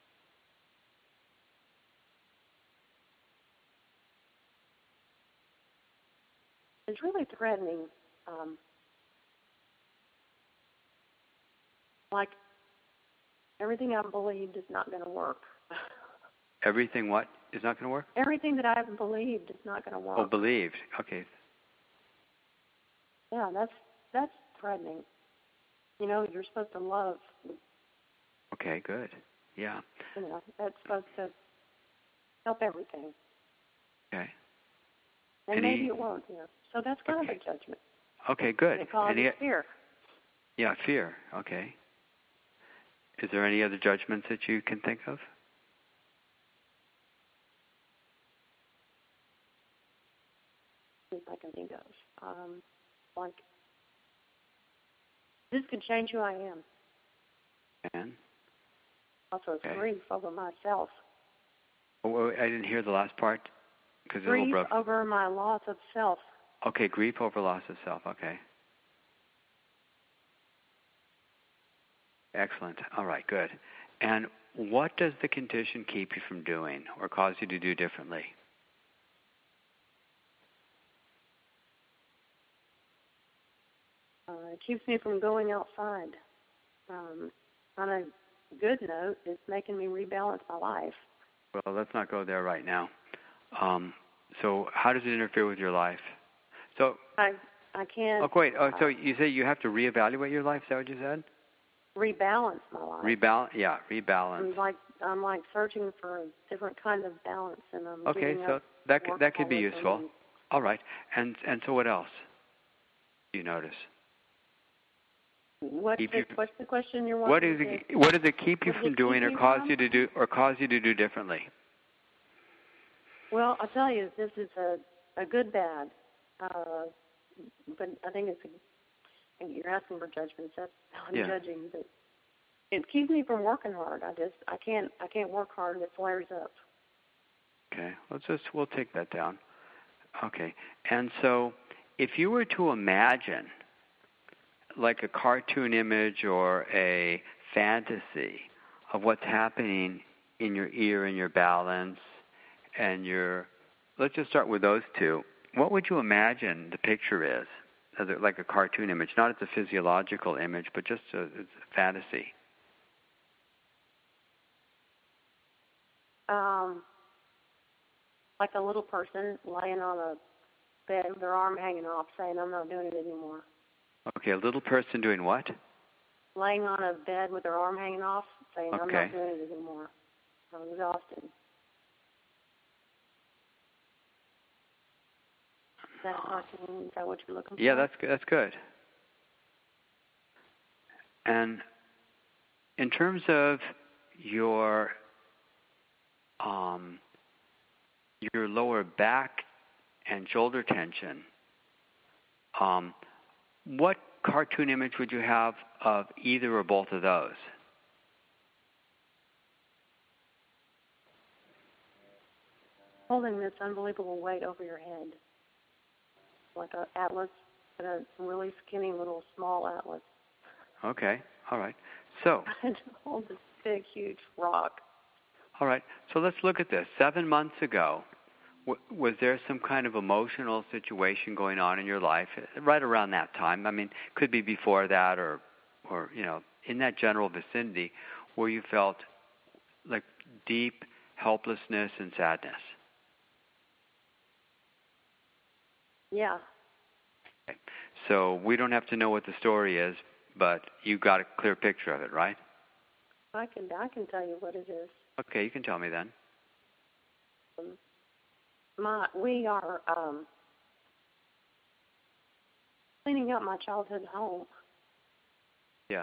It's really threatening. Um, like everything I believed is not going to work. Everything what is not going to work? Everything that I've believed is not going to work. Oh, believed. Okay. Yeah, that's that's threatening. You know, you're supposed to love. Okay, good. Yeah. You know, that's supposed to help everything. Okay. And Any, maybe it won't, yeah. So that's kind okay. of a judgment. Okay, good. It causes any, fear. Yeah, fear. Okay. Is there any other judgments that you can think of? I can think of. Um, like, this could change who I am. And? Also, it's okay. grief over myself. Oh, I didn't hear the last part. Cause Grief broke. over my loss of self. Okay, grief over loss of self. Okay. Excellent. All right, good. And what does the condition keep you from doing or cause you to do differently? Uh, it keeps me from going outside. Um, on a good note, it's making me rebalance my life. Well, let's not go there right now. Um, so how does it interfere with your life? So I I can't. Oh, wait. Oh, so you say you have to reevaluate your life? Is that what you said? Rebalance my life. Rebalance. Yeah, rebalance. I'm like I'm like searching for a different kind of balance, and I'm okay. giving So up that could, that could be workaholism useful. and- All right. And and so what else do you notice? What's Keep the, you, what's the question you're what wanting? is it? What does it keep you What does from it doing, keep or me cause from? you to do, or cause you to do differently? Well, I'll tell you, this is a a good bad, uh, but I think it's a, you're asking for judgments. That's how I'm Yeah. judging, but it keeps me from working hard. I just I can't I can't work hard and it flares up. Okay, let's just we'll take that down. Okay, and so if you were to imagine like a cartoon image or a fantasy of what's happening in your ear and your balance and your, let's just start with those two. What would you imagine the picture is? As a, like a cartoon image, not as a physiological image, but just a, as a fantasy. Um, like a little person laying on a bed with their arm hanging off, saying, "I'm not doing it anymore." Okay, a little person doing what? Laying on a bed with their arm hanging off, saying, "I'm Okay. not doing it anymore. I'm exhausted." Is that cartoon? Is that what you're looking for? Yeah, that's good. That's good. And in terms of your um, your lower back and shoulder tension, um, what cartoon image would you have of either or both of those? Holding this unbelievable weight over your head, like an atlas, but a really skinny little small atlas. Okay, all right. So, And hold this big, huge rock. all right. So let's look at this. Seven months ago, w- was there some kind of emotional situation going on in your life right around that time? I mean, could be before that, or, or you know, in that general vicinity, where you felt like deep helplessness and sadness. Yeah. Okay. So we don't have to know what the story is, but you got a clear picture of it, right? I can I can tell you what it is. Okay, you can tell me then. Um, my we are um, cleaning up my childhood home. Yeah.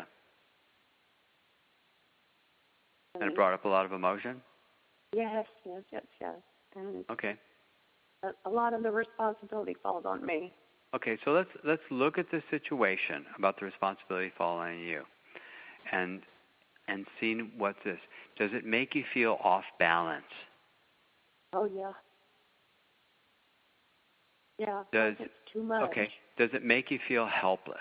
And it brought up a lot of emotion? Yes, yes, yes, yes. And Okay. a, a lot of the responsibility falls on me. Okay, so let's let's look at the situation about the responsibility falling on you, and and seeing what's this. Does it make you feel off balance? Oh yeah. Yeah. Does it's too much. Okay. Does it make you feel helpless?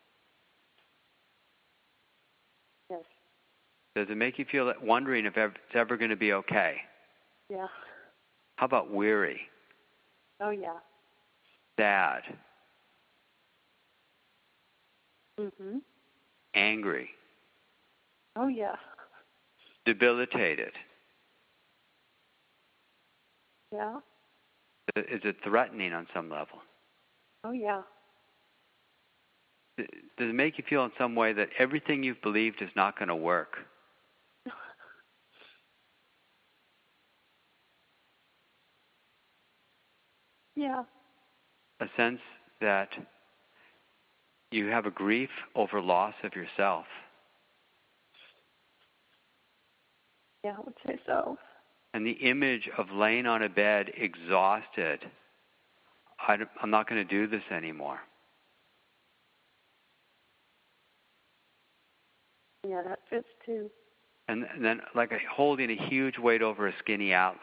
Yes. Does it make you feel that wondering if it's ever going to be okay? Yeah. How about weary? Oh yeah. Sad? Mhm. Angry? Oh yeah. Debilitated? Yeah. Is it threatening on some level? Oh yeah. Does it make you feel in some way that everything you've believed is not going to work? Yeah. A sense that you have a grief over loss of yourself? Yeah, I would say so. And the image of laying on a bed exhausted, I, I'm not going to do this anymore. Yeah, that fits too. And, and then like a, holding a huge weight over a skinny atlas.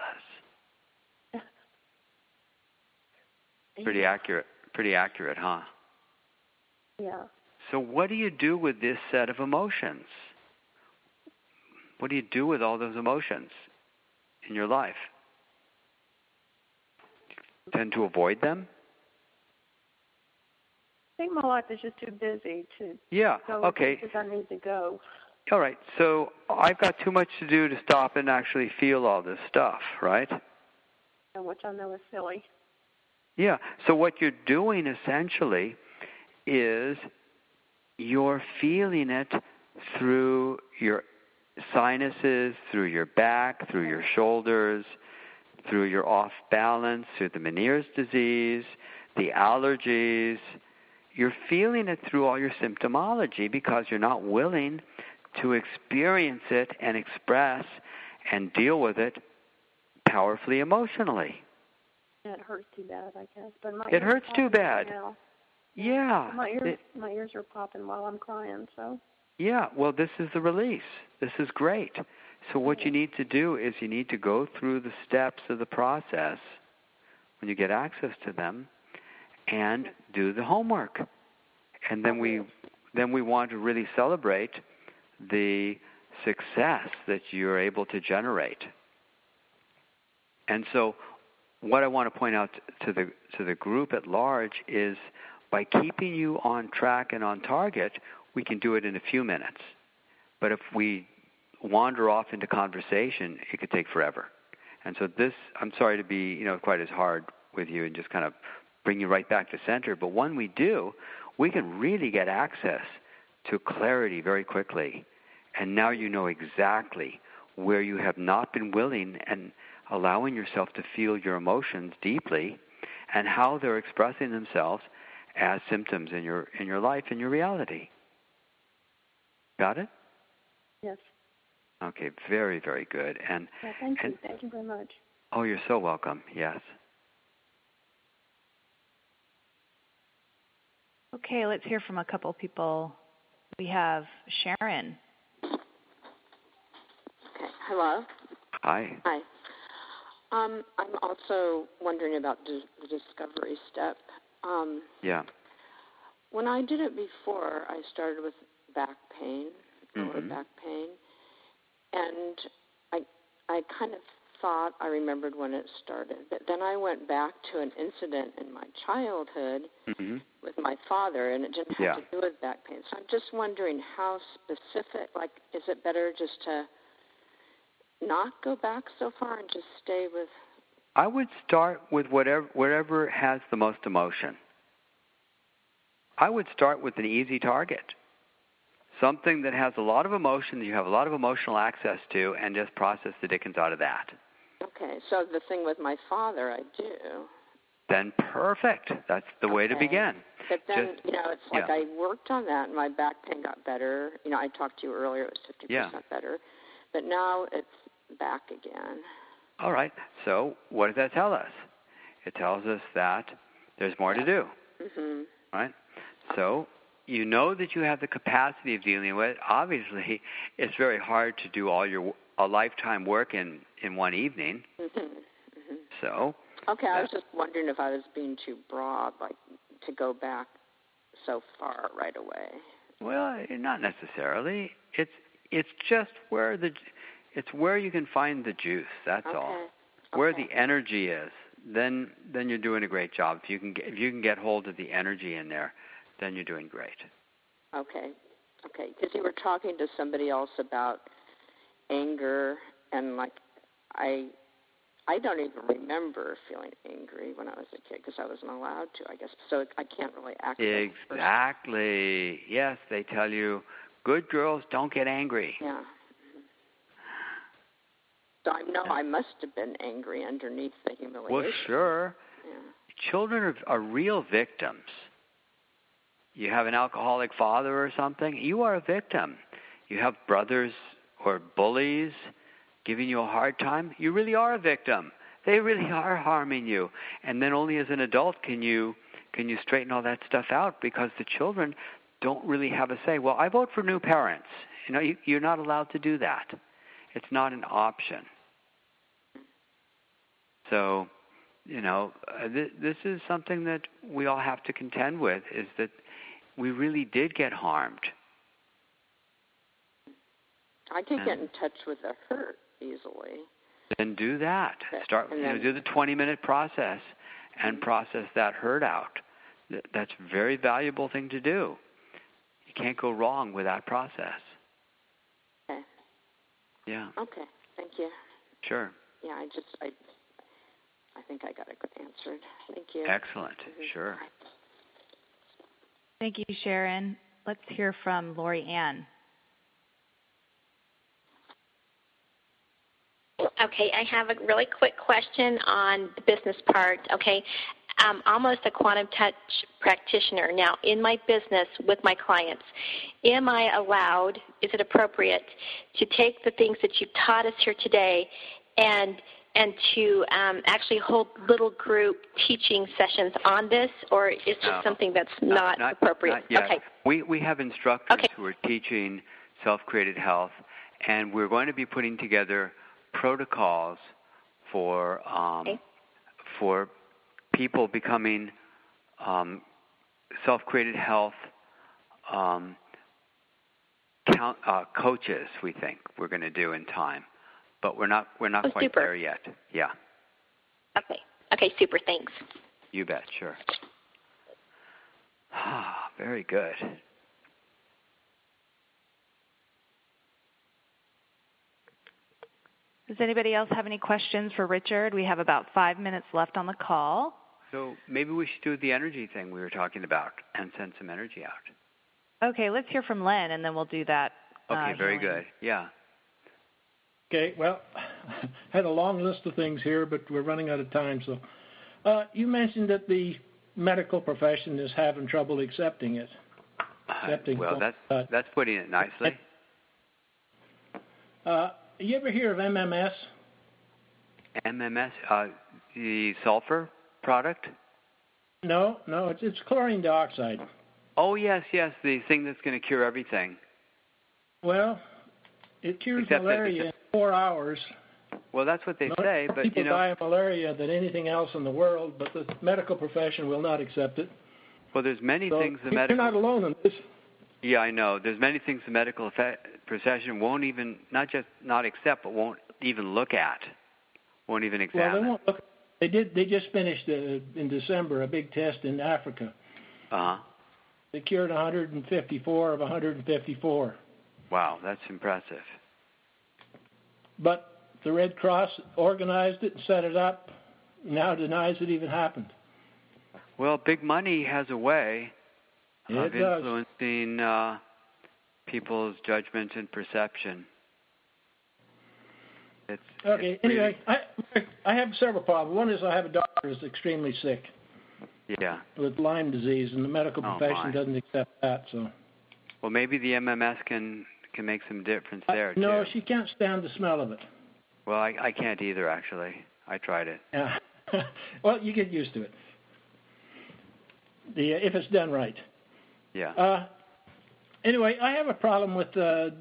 Pretty accurate. Pretty accurate, huh? Yeah. So what do you do with this set of emotions? What do you do with all those emotions in your life? Tend to avoid them? I think my life is just too busy to Yeah, go okay. places I need to go. All right, so I've got too much to do to stop and actually feel all this stuff, right? And which I know is silly. Yeah, so what you're doing essentially is you're feeling it through your sinuses, through your back, through your shoulders, through your off balance, through the Meniere's disease, the allergies. You're feeling it through all your symptomology because you're not willing to experience it and express and deal with it powerfully emotionally. It hurts too bad, I guess. But my It hurts too bad. Now. Yeah. My ears, it, my ears are popping while I'm crying. So. Yeah. Well, this is the release. This is great. So what you need to do is you need to go through the steps of the process when you get access to them, and do the homework. And then we then we want to really celebrate the success that you're able to generate. And so what I want to point out to the to the group at large is by keeping you on track and on target, we can do it in a few minutes. But if we wander off into conversation, it could take forever. And so this, I'm sorry to be, you know, quite as hard with you and just kind of bring you right back to center. But when we do, we can really get access to clarity very quickly. And now you know exactly where you have not been willing and allowing yourself to feel your emotions deeply and how they're expressing themselves as symptoms in your in your life, in your reality. Got it? Yes. Okay, very, very good. And yeah, thank and, you. Thank you very much. Oh, you're so welcome. Yes. Okay, let's hear from a couple people. We have Sharon. Okay. Hello. Hi. Hi. Um, I'm also wondering about the discovery step. Um, yeah. When I did it before, I started with back pain, lower mm-hmm. back pain, and I I kind of thought I remembered when it started. But then I went back to an incident in my childhood mm-hmm. with my father, and it didn't have yeah. to do with back pain. So I'm just wondering how specific, like, is it better just to not go back so far and just stay with... I would start with whatever whatever has the most emotion. I would start with an easy target. Something that has a lot of emotion that you have a lot of emotional access to, and just process the dickens out of that. Okay, so the thing with my father, I do. Then perfect. That's the okay. way to begin. But then, just, you know, it's like yeah. I worked on that, and my back pain got better. You know, I talked to you earlier, it was fifty percent yeah. better. But now it's back again. All right. So what does that tell us? It tells us that there's more to do, Mm-hmm. right? So you know that you have the capacity of dealing with it. Obviously, it's very hard to do all your a lifetime work in, in one evening. Mm-hmm. Mm-hmm. So. Okay, I was just wondering if I was being too broad, like to go back so far right away. Well, not necessarily. It's it's just where the it's where you can find the juice. That's Okay. all. Where Okay. the energy is, then then you're doing a great job. If you can get, if you can get hold of the energy in there, then you're doing great. Okay, okay. Because you were talking to somebody else about anger, and like I, I don't even remember feeling angry when I was a kid because I wasn't allowed to, I guess. So I can't really act. Exactly. Yes, they tell you, good girls don't get angry. Yeah. So I know I must have been angry underneath the humiliation. Well, sure. Yeah. Children are, are real victims. You have an alcoholic father or something, you are a victim. You have brothers or bullies giving you a hard time, you really are a victim. They really are harming you. And then only as an adult can you can you straighten all that stuff out, because the children don't really have a say. Well, I vote for new parents. You know, you, you're not allowed to do that. It's not an option. So, you know, uh, th- this is something that we all have to contend with, is that we really did get harmed. I can and get in touch with the hurt easily. Then do that. Start, you know, do the twenty-minute process and process that hurt out. Th- that's a very valuable thing to do. You can't go wrong with that process. Okay. Yeah. Okay. Thank you. Sure. Yeah, I just I I think I got it answered. Thank you. Excellent. Mm-hmm. Sure. Thank you, Sharon. Let's hear from Lori Ann. Okay, I have a really quick question on the business part. Okay, I'm almost a quantum touch practitioner. Now, in my business with my clients, am I allowed, is it appropriate, to take the things that you've taught us here today and and to um, actually hold little group teaching sessions on this, or is this No, something that's not, not, not appropriate? Not yet. Okay. We, we have instructors Okay. who are teaching self-created health, and we're going to be putting together protocols for um, Okay. for people becoming um, self-created health um, count, uh, coaches. We think we're going to do in time, but we're not we're not Oh, quite super. there yet. Yeah, Okay. Okay, super. Thanks. you bet. Sure. Very good. Does anybody else have any questions for Richard? We have about five minutes left on the call. So maybe we should do the energy thing we were talking about and send some energy out. Okay, let's hear from Len, and then we'll do that. Okay, uh, very healing. good. Yeah. Okay, well, I had a long list of things here, but we're running out of time. So uh, you mentioned that the medical profession is having trouble accepting it. Accepting Uh, well, that's, uh, that's putting it nicely. Uh, you ever hear of M M S? M M S, uh, the sulfur product? No, no, it's, it's chlorine dioxide. Oh, yes, yes, the thing that's going to cure everything. Well, it cures Except that- malaria in four hours. Well, that's what they More say, but, people you know... die of malaria than anything else in the world, but the medical profession will not accept it. Well, there's many So things the you're medical... not alone in this. Yeah, I know. There's many things the medical effect, profession won't even, not just not accept, but won't even look at, won't even examine. Well, they won't look. They did. They just finished uh, in December a big test in Africa. Uh-huh. They cured one hundred fifty-four of one hundred fifty-four. Wow, that's impressive. But the Red Cross organized it and set it up. Now denies it even happened. Well, big money has a way It of does. influencing uh, people's judgment and perception. It's, Okay. it's Anyway, I I have several problems. One is I have a daughter who's extremely sick really, yeah. with Lyme disease, and the medical Oh, profession my. doesn't accept that. So. Well, maybe the M M S can can make some difference there No, too. she can't stand the smell of it. Well, I I can't either actually. I tried it. Yeah. Well, you get used to it. The if it's done right. Yeah. Uh, anyway, I have a problem with. Uh,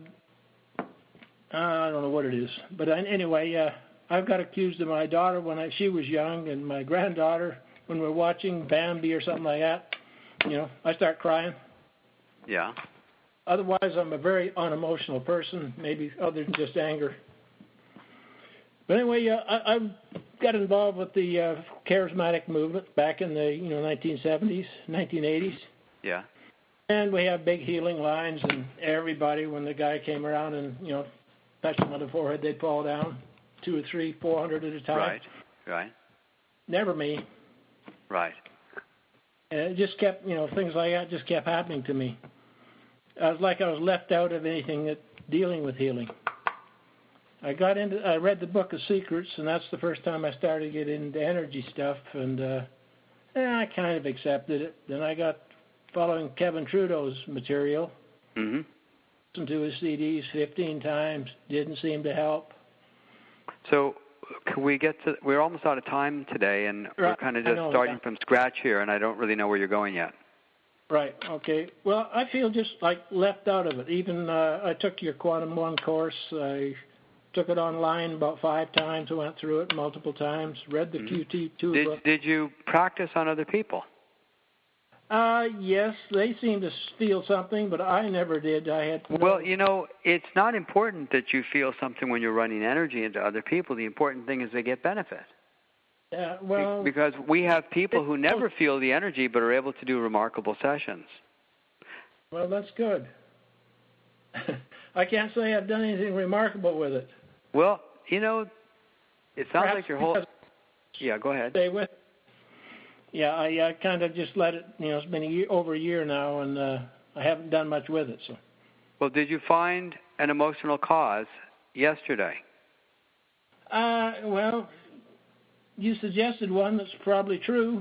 I don't know what it is, but anyway, uh, I've got accused of my daughter when I, she was young, and my granddaughter when we're watching Bambi or something like that. You know, I start crying. Yeah. Otherwise, I'm a very unemotional person, maybe other than just anger. But anyway, uh, I, I got involved with the uh, charismatic movement back in the you know nineteen seventies, nineteen eighties. Yeah. And we have big healing lines, and everybody, when the guy came around and you know touched them on the forehead, they'd fall down, two or three, four hundred at a time. Right. Right. Never me. Right. And it just kept, you know, things like that just kept happening to me. I was like I was left out of anything that dealing with healing. I got into, I read the Book of Secrets, and that's the first time I started getting into energy stuff, and uh, eh, I kind of accepted it. Then I got following Kevin Trudeau's material, mm-hmm. listened to his C Ds fifteen times, didn't seem to help. So can we get to, we're almost out of time today, and right. we're kind of just know, starting yeah. from scratch here, and I don't really know where you're going yet. Right, okay. Well, I feel just like left out of it. Even uh, I took your Quantum One course. I took it online about five times. I went through it multiple times, read the mm-hmm. Q T two did, book. Did you practice on other people? Uh, yes, they seem to feel something, but I never did. I had. No... Well, you know, it's not important that you feel something when you're running energy into other people. The important thing is they get benefit. Yeah, well, because we have people who never feel the energy but are able to do remarkable sessions. Well, that's good. I can't say I've done anything remarkable with it. Well, you know, it sounds Perhaps like your whole... Yeah, go ahead. Stay with. Yeah, I uh, kind of just let it, you know, it's been a year, over a year now, and uh, I haven't done much with it. So. Well, did you find an emotional cause yesterday? Uh, well, you suggested one that's probably true.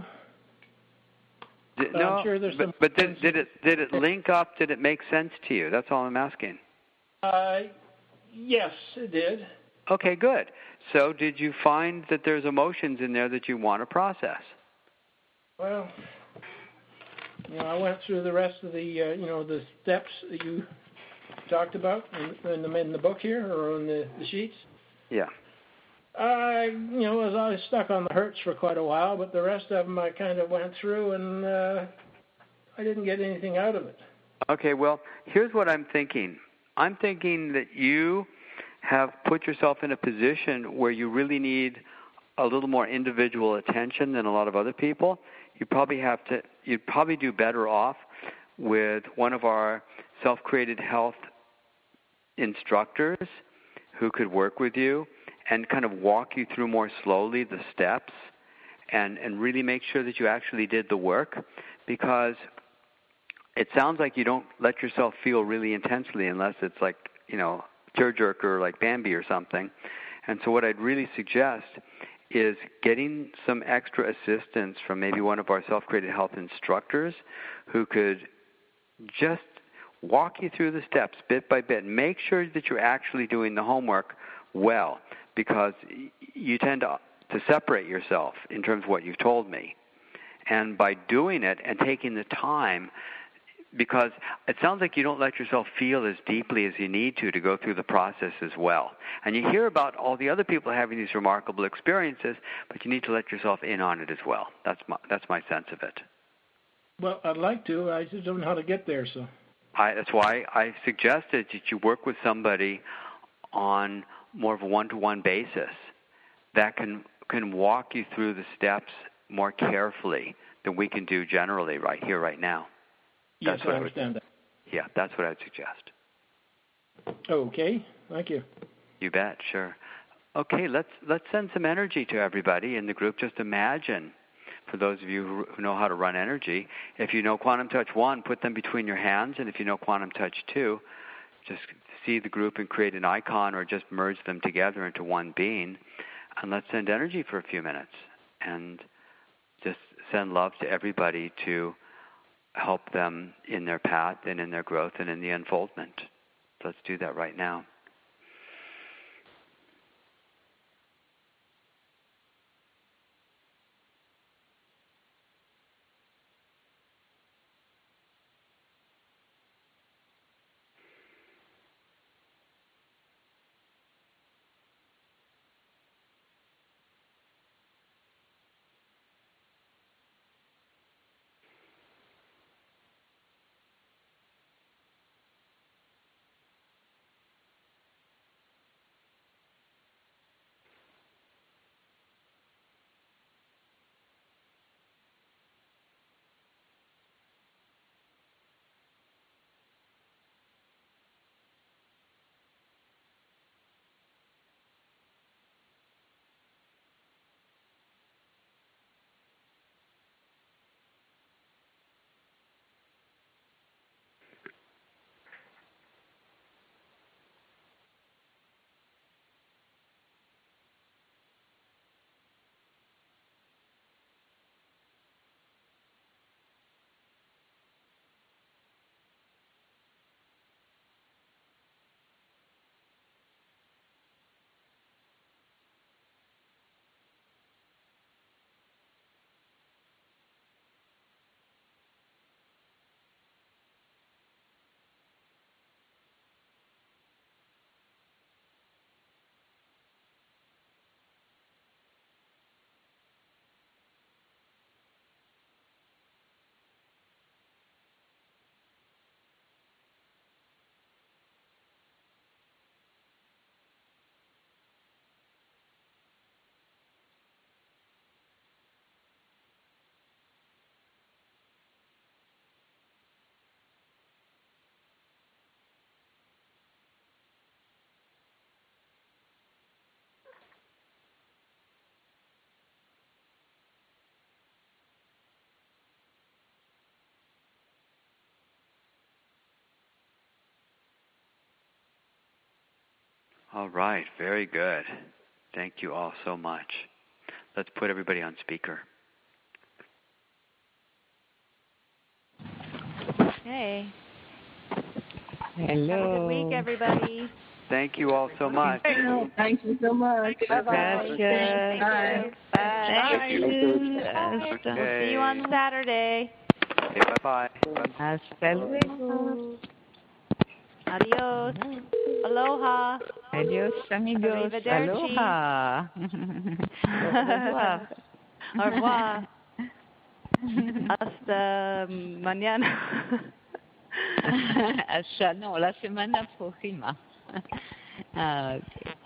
Did, but no, I'm sure there's but, some but did, did it did it link up? Did it make sense to you? That's all I'm asking. Uh, yes, it did. Okay, good. So did you find that there's emotions in there that you want to process? Well, you know, I went through the rest of the, uh, you know, the steps that you talked about in, in, the, in the book here or on the, the sheets. Yeah. I, you know, was I was stuck on the hurts for quite a while, but the rest of them I kind of went through, and uh, I didn't get anything out of it. Okay, well, here's what I'm thinking. I'm thinking that you have put yourself in a position where you really need a little more individual attention than a lot of other people. You probably have to, you'd probably do better off with one of our self-created health instructors who could work with you and kind of walk you through more slowly the steps and, and really make sure that you actually did the work, because it sounds like you don't let yourself feel really intensely unless it's like, you know, tearjerker or like Bambi or something. And so what I'd really suggest is getting some extra assistance from maybe one of our self-created health instructors who could just walk you through the steps bit by bit. Make sure that you're actually doing the homework well, because you tend to, to separate yourself in terms of what you've told me. And by doing it and taking the time, because it sounds like you don't let yourself feel as deeply as you need to to go through the process as well. And you hear about all the other people having these remarkable experiences, but you need to let yourself in on it as well. That's my, that's my sense of it. Well, I'd like to. I just don't know how to get there, so. I, that's why I suggested that you work with somebody on more of a one-to-one basis that can can walk you through the steps more carefully than we can do generally right here, right now. Yes, that's what I understand I would, that. Yeah, that's what I'd suggest. Okay, thank you. You bet, sure. Okay, let's let's send some energy to everybody in the group. Just imagine, for those of you who know how to run energy, if you know Quantum Touch one, put them between your hands, and if you know Quantum Touch two, just see the group and create an icon or just merge them together into one being, and let's send energy for a few minutes and just send love to everybody to help them in their path and in their growth and in the unfoldment. Let's do that right now. All right, very good. Thank you all so much. Let's put everybody on speaker. Hey. Hello. Have a good week, everybody. Thank you all so much. Thank you so much. Bye-bye. Gracias. Bye. Bye. Thank you. We'll see you on Saturday. Okay, bye-bye. Hasta luego. Adios. Aloha. Adios, amigos. Arrivederci. Aloha. Au revoir. Hasta mañana. Hasta, no, la semana próxima. Ah, okay.